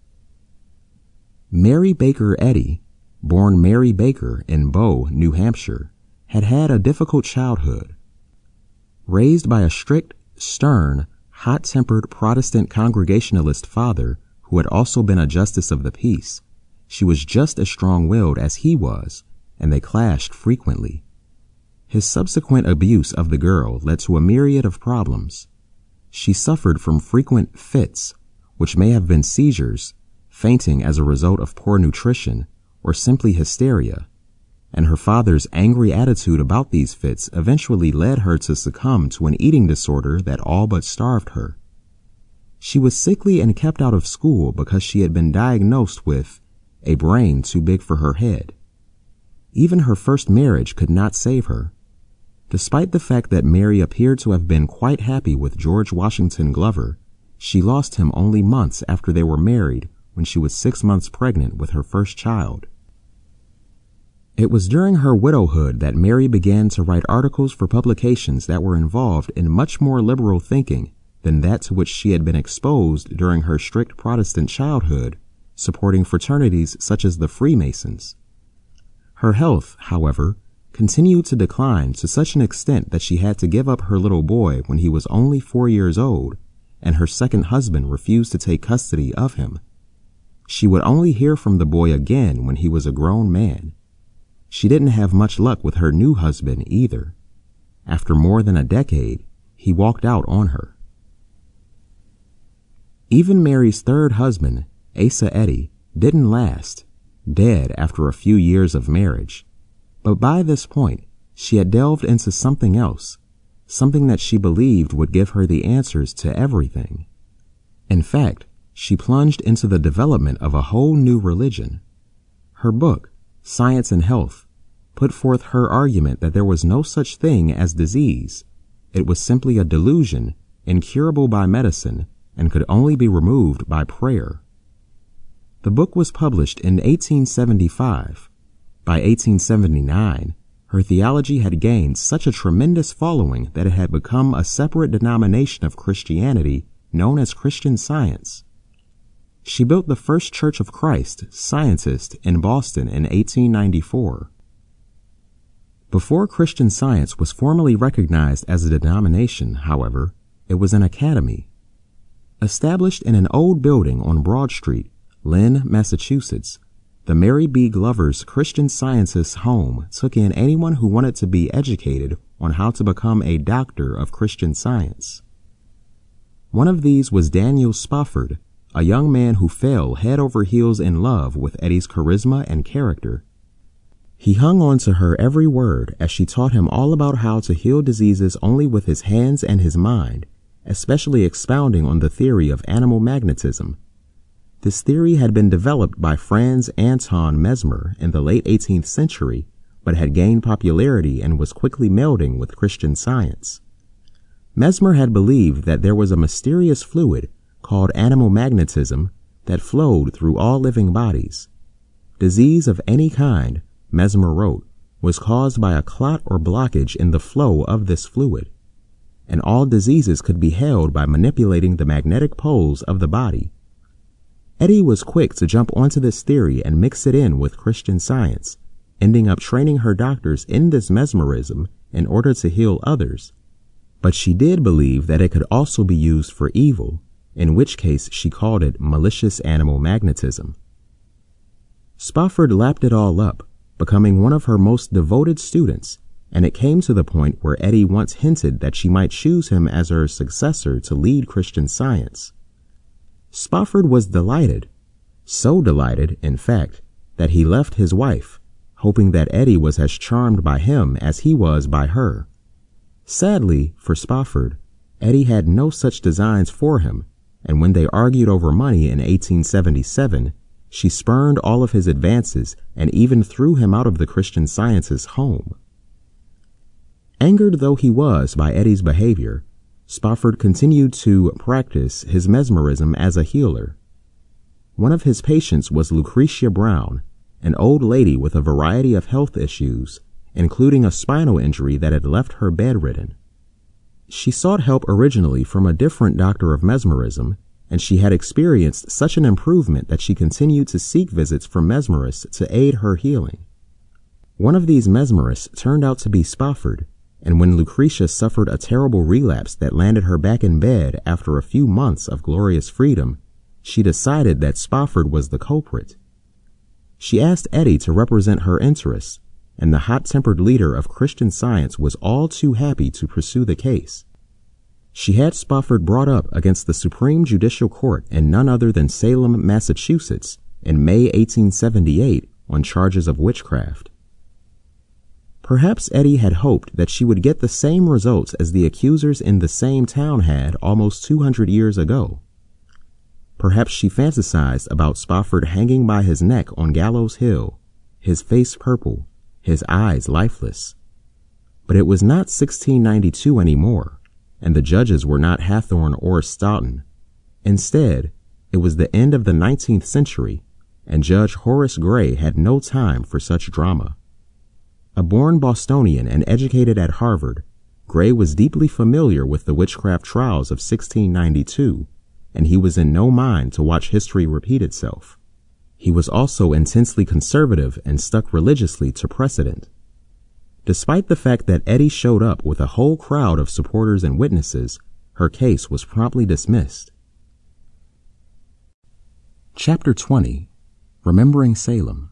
Mary Baker Eddy, born Mary Baker in Bow, New Hampshire, had had a difficult childhood. Raised by a strict, stern, hot-tempered Protestant Congregationalist father who had also been a justice of the peace, she was just as strong-willed as he was, and they clashed frequently. His subsequent abuse of the girl led to a myriad of problems. She suffered from frequent fits, which may have been seizures, fainting as a result of poor nutrition, or simply hysteria, and her father's angry attitude about these fits eventually led her to succumb to an eating disorder that all but starved her. She was sickly and kept out of school because she had been diagnosed with a brain too big for her head. Even her first marriage could not save her. Despite the fact that Mary appeared to have been quite happy with George Washington Glover, she lost him only months after they were married when she was six months pregnant with her first child. It was during her widowhood that Mary began to write articles for publications that were involved in much more liberal thinking than that to which she had been exposed during her strict Protestant childhood, supporting fraternities such as the Freemasons. Her health, however, continued to decline to such an extent that she had to give up her little boy when he was only four years old, and her second husband refused to take custody of him. She would only hear from the boy again when he was a grown man. She didn't have much luck with her new husband either. After more than a decade, he walked out on her. Even Mary's third husband, Asa Eddy, didn't last, dead after a few years of marriage. But by this point, she had delved into something else, something that she believed would give her the answers to everything. In fact, she plunged into the development of a whole new religion. Her book, Science and Health, put forth her argument that there was no such thing as disease. It was simply a delusion, incurable by medicine, and could only be removed by prayer. The book was published in eighteen seventy-five. By eighteen seventy-nine, her theology had gained such a tremendous following that it had become a separate denomination of Christianity known as Christian Science. She built the first Church of Christ, Scientist, in Boston in eighteen ninety-four. Before Christian Science was formally recognized as a denomination, however, it was an academy. Established in an old building on Broad Street, Lynn, Massachusetts, the Mary B. Glover's Christian Sciences home took in anyone who wanted to be educated on how to become a doctor of Christian Science. One of these was Daniel Spofford, a young man who fell head over heels in love with Eddie's charisma and character. He hung on to her every word as she taught him all about how to heal diseases only with his hands and his mind, especially expounding on the theory of animal magnetism. This theory had been developed by Franz Anton Mesmer in the late eighteenth century, but had gained popularity and was quickly melding with Christian Science. Mesmer had believed that there was a mysterious fluid called animal magnetism that flowed through all living bodies. Disease of any kind, Mesmer wrote, was caused by a clot or blockage in the flow of this fluid, and all diseases could be held by manipulating the magnetic poles of the body. Eddie was quick to jump onto this theory and mix it in with Christian Science, ending up training her doctors in this mesmerism in order to heal others. But she did believe that it could also be used for evil, in which case she called it malicious animal magnetism. Spofford lapped it all up, becoming one of her most devoted students, and it came to the point where Eddie once hinted that she might choose him as her successor to lead Christian Science. Spofford was delighted, so delighted, in fact, that he left his wife, hoping that Eddie was as charmed by him as he was by her. Sadly, for Spofford, Eddie had no such designs for him, and when they argued over money in eighteen seventy-seven, she spurned all of his advances and even threw him out of the Christian Sciences home. Angered though he was by Eddie's behavior, Spofford continued to practice his mesmerism as a healer. One of his patients was Lucretia Brown, an old lady with a variety of health issues, including a spinal injury that had left her bedridden. She sought help originally from a different doctor of mesmerism, and she had experienced such an improvement that she continued to seek visits from mesmerists to aid her healing. One of these mesmerists turned out to be Spofford, and when Lucretia suffered a terrible relapse that landed her back in bed after a few months of glorious freedom, she decided that Spofford was the culprit. She asked Eddie to represent her interests, and the hot-tempered leader of Christian Science was all too happy to pursue the case. She had Spofford brought up against the Supreme Judicial Court in none other than Salem, Massachusetts, in May eighteen seventy-eight on charges of witchcraft. Perhaps Eddie had hoped that she would get the same results as the accusers in the same town had almost two hundred years ago. Perhaps she fantasized about Spofford hanging by his neck on Gallows Hill, his face purple, his eyes lifeless. But it was not sixteen ninety-two anymore, and the judges were not Hathorne or Stoughton. Instead, it was the end of the nineteenth century, and Judge Horace Gray had no time for such drama. A born Bostonian and educated at Harvard, Gray was deeply familiar with the witchcraft trials of sixteen ninety-two, and he was in no mind to watch history repeat itself. He was also intensely conservative and stuck religiously to precedent. Despite the fact that Eddie showed up with a whole crowd of supporters and witnesses, her case was promptly dismissed. Chapter twenty. Remembering Salem.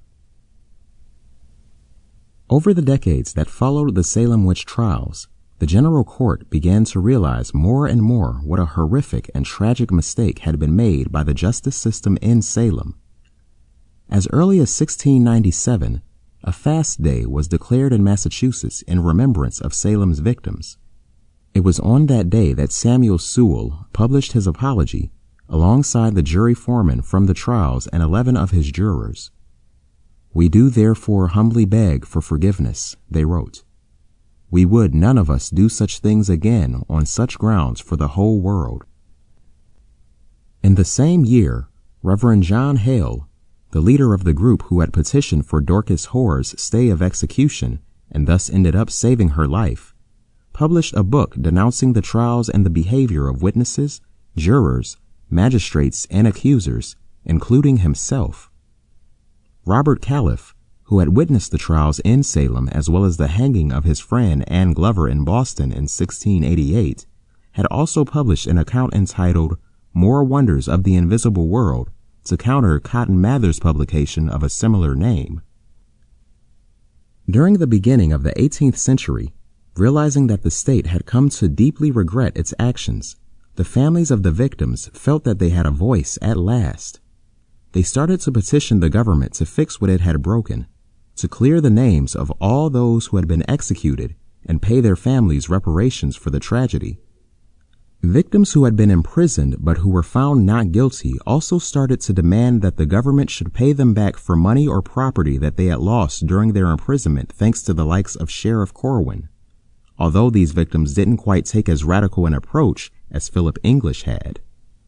Over the decades that followed the Salem witch trials, the General Court began to realize more and more what a horrific and tragic mistake had been made by the justice system in Salem. As early as sixteen ninety-seven, a fast day was declared in Massachusetts in remembrance of Salem's victims. It was on that day that Samuel Sewall published his apology alongside the jury foreman from the trials and eleven of his jurors. "We do therefore humbly beg for forgiveness," they wrote. "We would none of us do such things again on such grounds for the whole world." In the same year, Reverend John Hale, the leader of the group who had petitioned for Dorcas Hoare's stay of execution and thus ended up saving her life, published a book denouncing the trials and the behavior of witnesses, jurors, magistrates, and accusers, including himself. Robert Califf, who had witnessed the trials in Salem as well as the hanging of his friend Anne Glover in Boston in sixteen eighty-eight, had also published an account entitled More Wonders of the Invisible World, to counter Cotton Mather's publication of a similar name. During the beginning of the eighteenth century, realizing that the state had come to deeply regret its actions, the families of the victims felt that they had a voice at last. They started to petition the government to fix what it had broken, to clear the names of all those who had been executed and pay their families reparations for the tragedy. Victims who had been imprisoned but who were found not guilty also started to demand that the government should pay them back for money or property that they had lost during their imprisonment thanks to the likes of Sheriff Corwin, although these victims didn't quite take as radical an approach as Philip English had.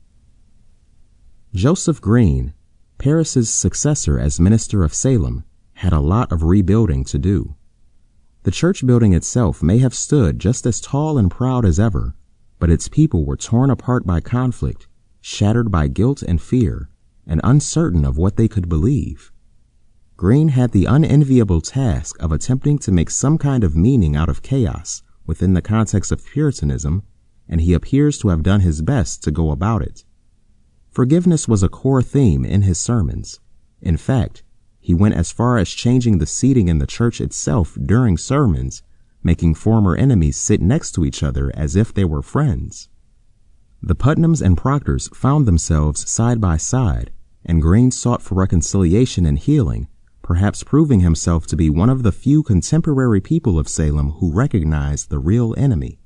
Joseph Green, Parris's successor as minister of Salem, had a lot of rebuilding to do. The church building itself may have stood just as tall and proud as ever, but its people were torn apart by conflict, shattered by guilt and fear, and uncertain of what they could believe. Green had the unenviable task of attempting to make some kind of meaning out of chaos within the context of Puritanism, and he appears to have done his best to go about it. Forgiveness was a core theme in his sermons. In fact, he went as far as changing the seating in the church itself during sermons, making former enemies sit next to each other as if they were friends. The Putnams and Proctors found themselves side by side, and Green sought for reconciliation and healing, perhaps proving himself to be one of the few contemporary people of Salem who recognized the real enemy.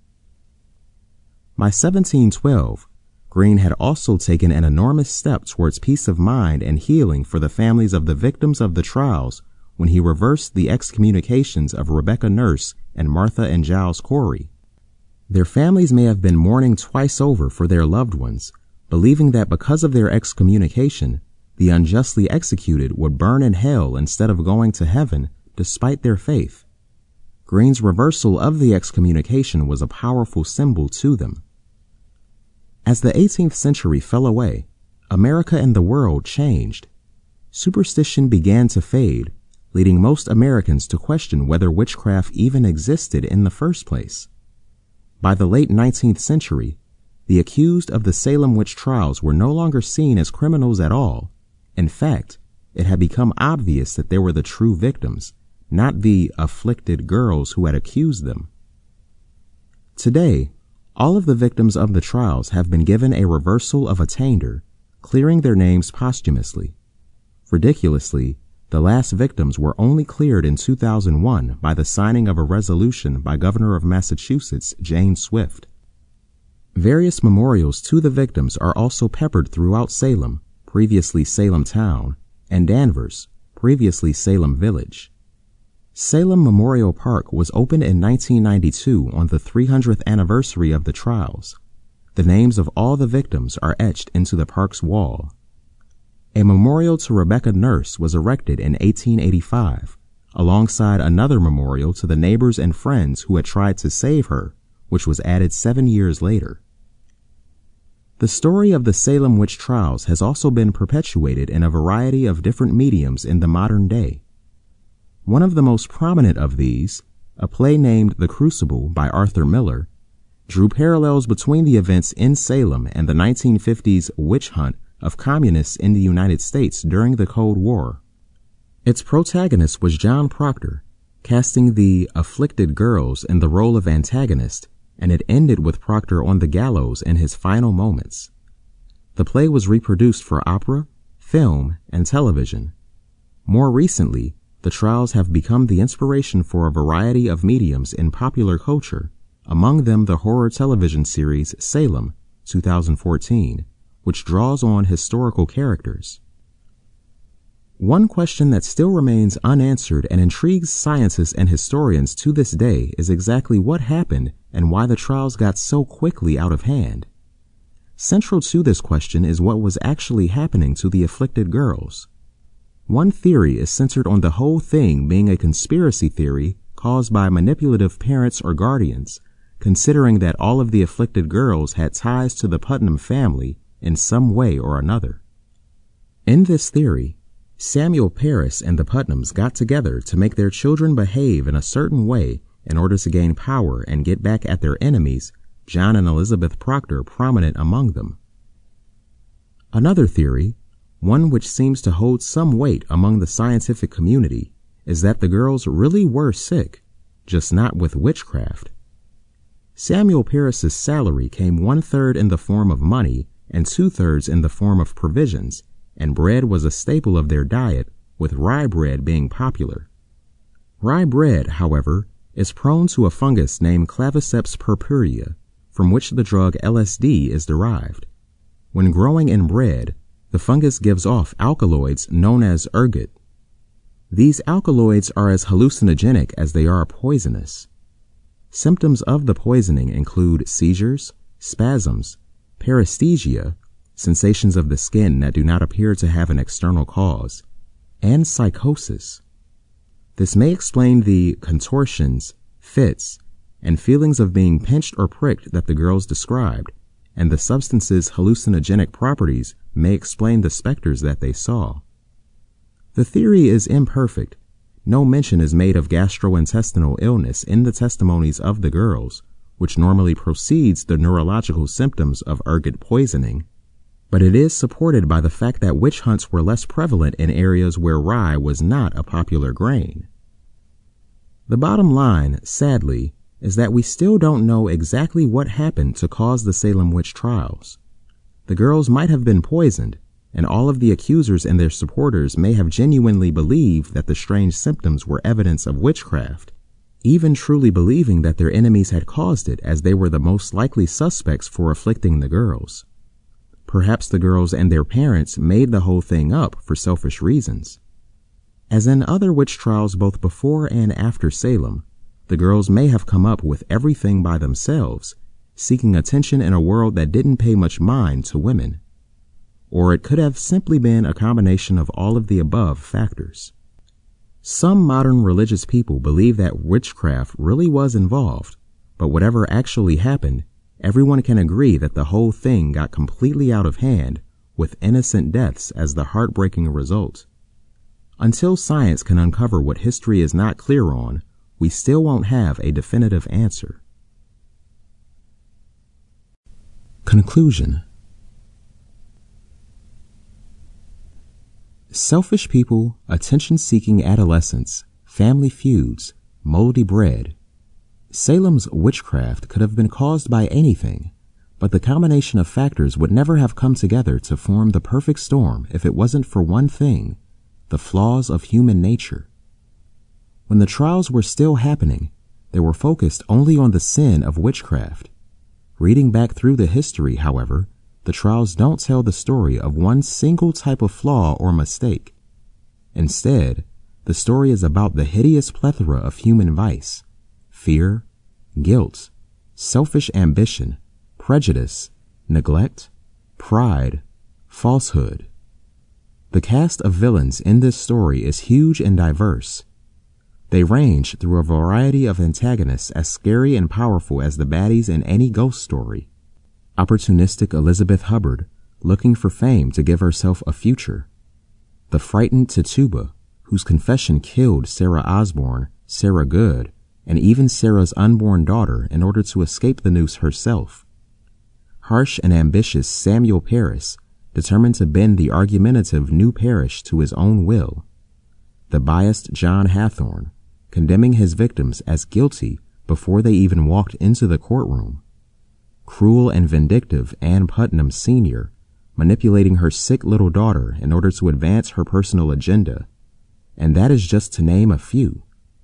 By seventeen twelve, Green had also taken an enormous step towards peace of mind and healing for the families of the victims of the trials when he reversed the excommunications of Rebecca Nurse and Martha and Giles Corey. Their families may have been mourning twice over for their loved ones, believing that because of their excommunication, the unjustly executed would burn in hell instead of going to heaven despite their faith. Green's reversal of the excommunication was a powerful symbol to them. As the eighteenth century fell away, America and the world changed. Superstition began to fade, leading most Americans to question whether witchcraft even existed in the first place. By the late nineteenth century, the accused of the Salem witch trials were no longer seen as criminals at all. In fact, it had become obvious that they were the true victims, not the afflicted girls who had accused them. Today, all of the victims of the trials have been given a reversal of attainder, clearing their names posthumously. Ridiculously, the last victims were only cleared in two thousand one by the signing of a resolution by Governor of Massachusetts, Jane Swift. Various memorials to the victims are also peppered throughout Salem, previously Salem Town, and Danvers, previously Salem Village. Salem Memorial Park was opened in nineteen ninety-two on the three hundredth anniversary of the trials. The names of all the victims are etched into the park's wall. A memorial to Rebecca Nurse was erected in eighteen eighty-five, alongside another memorial to the neighbors and friends who had tried to save her, which was added seven years later. The story of the Salem witch trials has also been perpetuated in a variety of different mediums in the modern day. One of the most prominent of these, a play named The Crucible by Arthur Miller, drew parallels between the events in Salem and the nineteen fifties witch hunt of communists in the United States during the Cold War. Its protagonist was John Proctor, casting the afflicted girls in the role of antagonist, and it ended with Proctor on the gallows in his final moments. The play was reproduced for opera, film, and television. More recently, the trials have become the inspiration for a variety of mediums in popular culture, among them the horror television series Salem, two thousand fourteen, which draws on historical characters. One question that still remains unanswered and intrigues scientists and historians to this day is exactly what happened and why the trials got so quickly out of hand. Central to this question is what was actually happening to the afflicted girls. One theory is centered on the whole thing being a conspiracy theory caused by manipulative parents or guardians, considering that all of the afflicted girls had ties to the Putnam family in some way or another. In this theory, Samuel Parris and the Putnams got together to make their children behave in a certain way in order to gain power and get back at their enemies, John and Elizabeth Proctor prominent among them. Another theory, One which seems to hold some weight among the scientific community is that the girls really were sick, just not with witchcraft. Samuel Parris's salary came one-third in the form of money and two-thirds in the form of provisions, and bread was a staple of their diet, with rye bread being popular. Rye bread, however, is prone to a fungus named Claviceps purpurea, from which the drug L S D is derived. When growing in bread, the fungus gives off alkaloids known as ergot. These alkaloids are as hallucinogenic as they are poisonous. Symptoms of the poisoning include seizures, spasms, paresthesia, sensations of the skin that do not appear to have an external cause, and psychosis. This may explain the contortions, fits, and feelings of being pinched or pricked that the girls described, and the substance's hallucinogenic properties may explain the specters that they saw. The theory is imperfect. No mention is made of gastrointestinal illness in the testimonies of the girls, which normally precedes the neurological symptoms of ergot poisoning, but it is supported by the fact that witch hunts were less prevalent in areas where rye was not a popular grain. The bottom line, sadly, is that we still don't know exactly what happened to cause the Salem witch trials. The girls might have been poisoned, and all of the accusers and their supporters may have genuinely believed that the strange symptoms were evidence of witchcraft, even truly believing that their enemies had caused it, as they were the most likely suspects for afflicting the girls. Perhaps the girls and their parents made the whole thing up for selfish reasons. As in other witch trials both before and after Salem, the girls may have come up with everything by themselves, seeking attention in a world that didn't pay much mind to women. Or it could have simply been a combination of all of the above factors. Some modern religious people believe that witchcraft really was involved, but whatever actually happened, everyone can agree that the whole thing got completely out of hand, with innocent deaths as the heartbreaking result. Until science can uncover what history is not clear on, we still won't have a definitive answer. Conclusion. Selfish people, attention-seeking adolescents, family feuds, moldy bread. Salem's witchcraft could have been caused by anything, but the combination of factors would never have come together to form the perfect storm if it wasn't for one thing: the flaws of human nature. When the trials were still happening, they were focused only on the sin of witchcraft. Reading back through the history, however, the trials don't tell the story of one single type of flaw or mistake. Instead, the story is about the hideous plethora of human vice: fear, guilt, selfish ambition, prejudice, neglect, pride, falsehood. The cast of villains in this story is huge and diverse. They range through a variety of antagonists as scary and powerful as the baddies in any ghost story. Opportunistic Elizabeth Hubbard, looking for fame to give herself a future. The frightened Tituba, whose confession killed Sarah Osborne, Sarah Good, and even Sarah's unborn daughter in order to escape the noose herself. Harsh and ambitious Samuel Parris, determined to bend the argumentative new Parrish to his own will. The biased John Hathorne, condemning his victims as guilty before they even walked into the courtroom. Cruel and vindictive Ann Putnam Senior, manipulating her sick little daughter in order to advance her personal agenda. And that is just to name a few.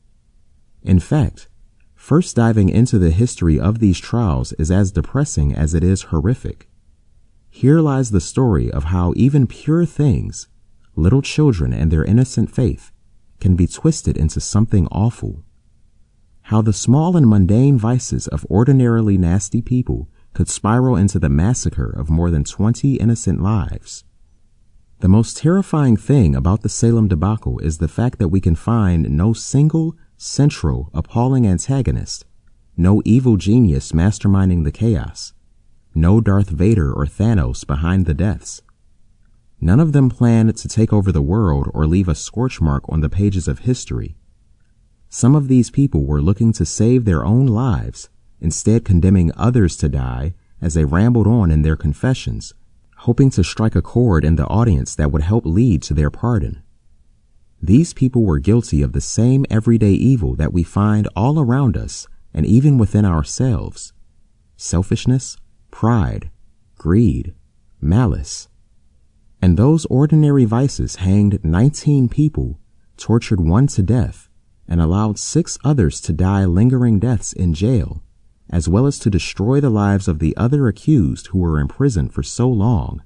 In fact, first diving into the history of these trials is as depressing as it is horrific. Here lies the story of how even pure things, little children and their innocent faith, can be twisted into something awful. How the small and mundane vices of ordinarily nasty people could spiral into the massacre of more than twenty innocent lives. The most terrifying thing about the Salem debacle is the fact that we can find no single, central, appalling antagonist, no evil genius masterminding the chaos, no Darth Vader or Thanos behind the deaths. None of them planned to take over the world or leave a scorch mark on the pages of history. Some of these people were looking to save their own lives, instead condemning others to die as they rambled on in their confessions, hoping to strike a chord in the audience that would help lead to their pardon. These people were guilty of the same everyday evil that we find all around us and even within ourselves: selfishness, pride, greed, malice. And those ordinary vices hanged nineteen people, tortured one to death, and allowed six others to die lingering deaths in jail, as well as to destroy the lives of the other accused who were in prison for so long.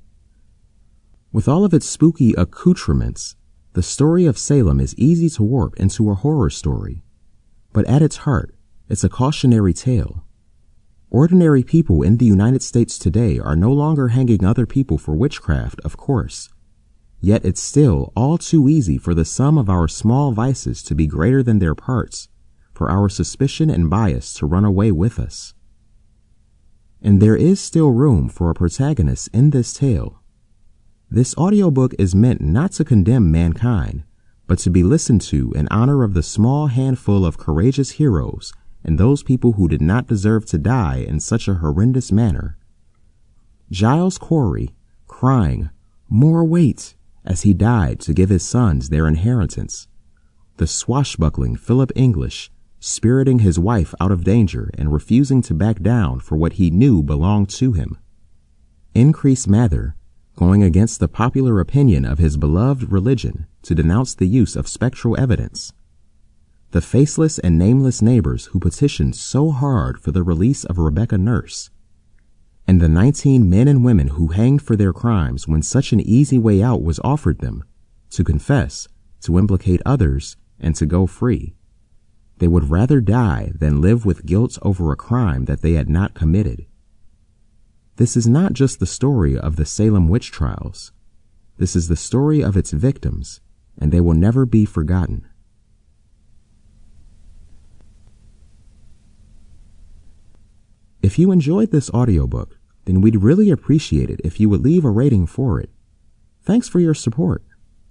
With all of its spooky accoutrements, the story of Salem is easy to warp into a horror story, but at its heart, it's a cautionary tale. Ordinary people in the United States today are no longer hanging other people for witchcraft, of course. Yet it's still all too easy for the sum of our small vices to be greater than their parts, for our suspicion and bias to run away with us. And there is still room for a protagonist in this tale. This audiobook is meant not to condemn mankind, but to be listened to in honor of the small handful of courageous heroes and those people who did not deserve to die in such a horrendous manner. Giles Corey, crying, "More weight," as he died to give his sons their inheritance. The swashbuckling Philip English, spiriting his wife out of danger and refusing to back down for what he knew belonged to him. Increase Mather, going against the popular opinion of his beloved religion to denounce the use of spectral evidence. The faceless and nameless neighbors who petitioned so hard for the release of Rebecca Nurse. And the nineteen men and women who hanged for their crimes when such an easy way out was offered them, to confess, to implicate others, and to go free. They would rather die than live with guilt over a crime that they had not committed. This is not just the story of the Salem witch trials. This is the story of its victims, and they will never be forgotten. If you enjoyed this audiobook, then we'd really appreciate it if you would leave a rating for it. Thanks for your support.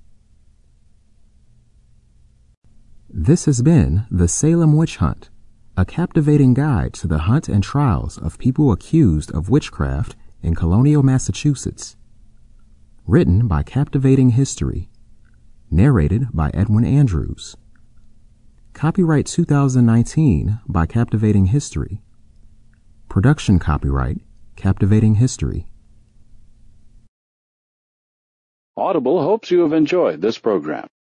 This has been The Salem Witch Hunt, a captivating guide to the hunt and trials of people accused of witchcraft in colonial Massachusetts. Written by Captivating History. Narrated by Edwin Andrews. Copyright two thousand nineteen by Captivating History. Production copyright Captivating History. Audible hopes you have enjoyed this program.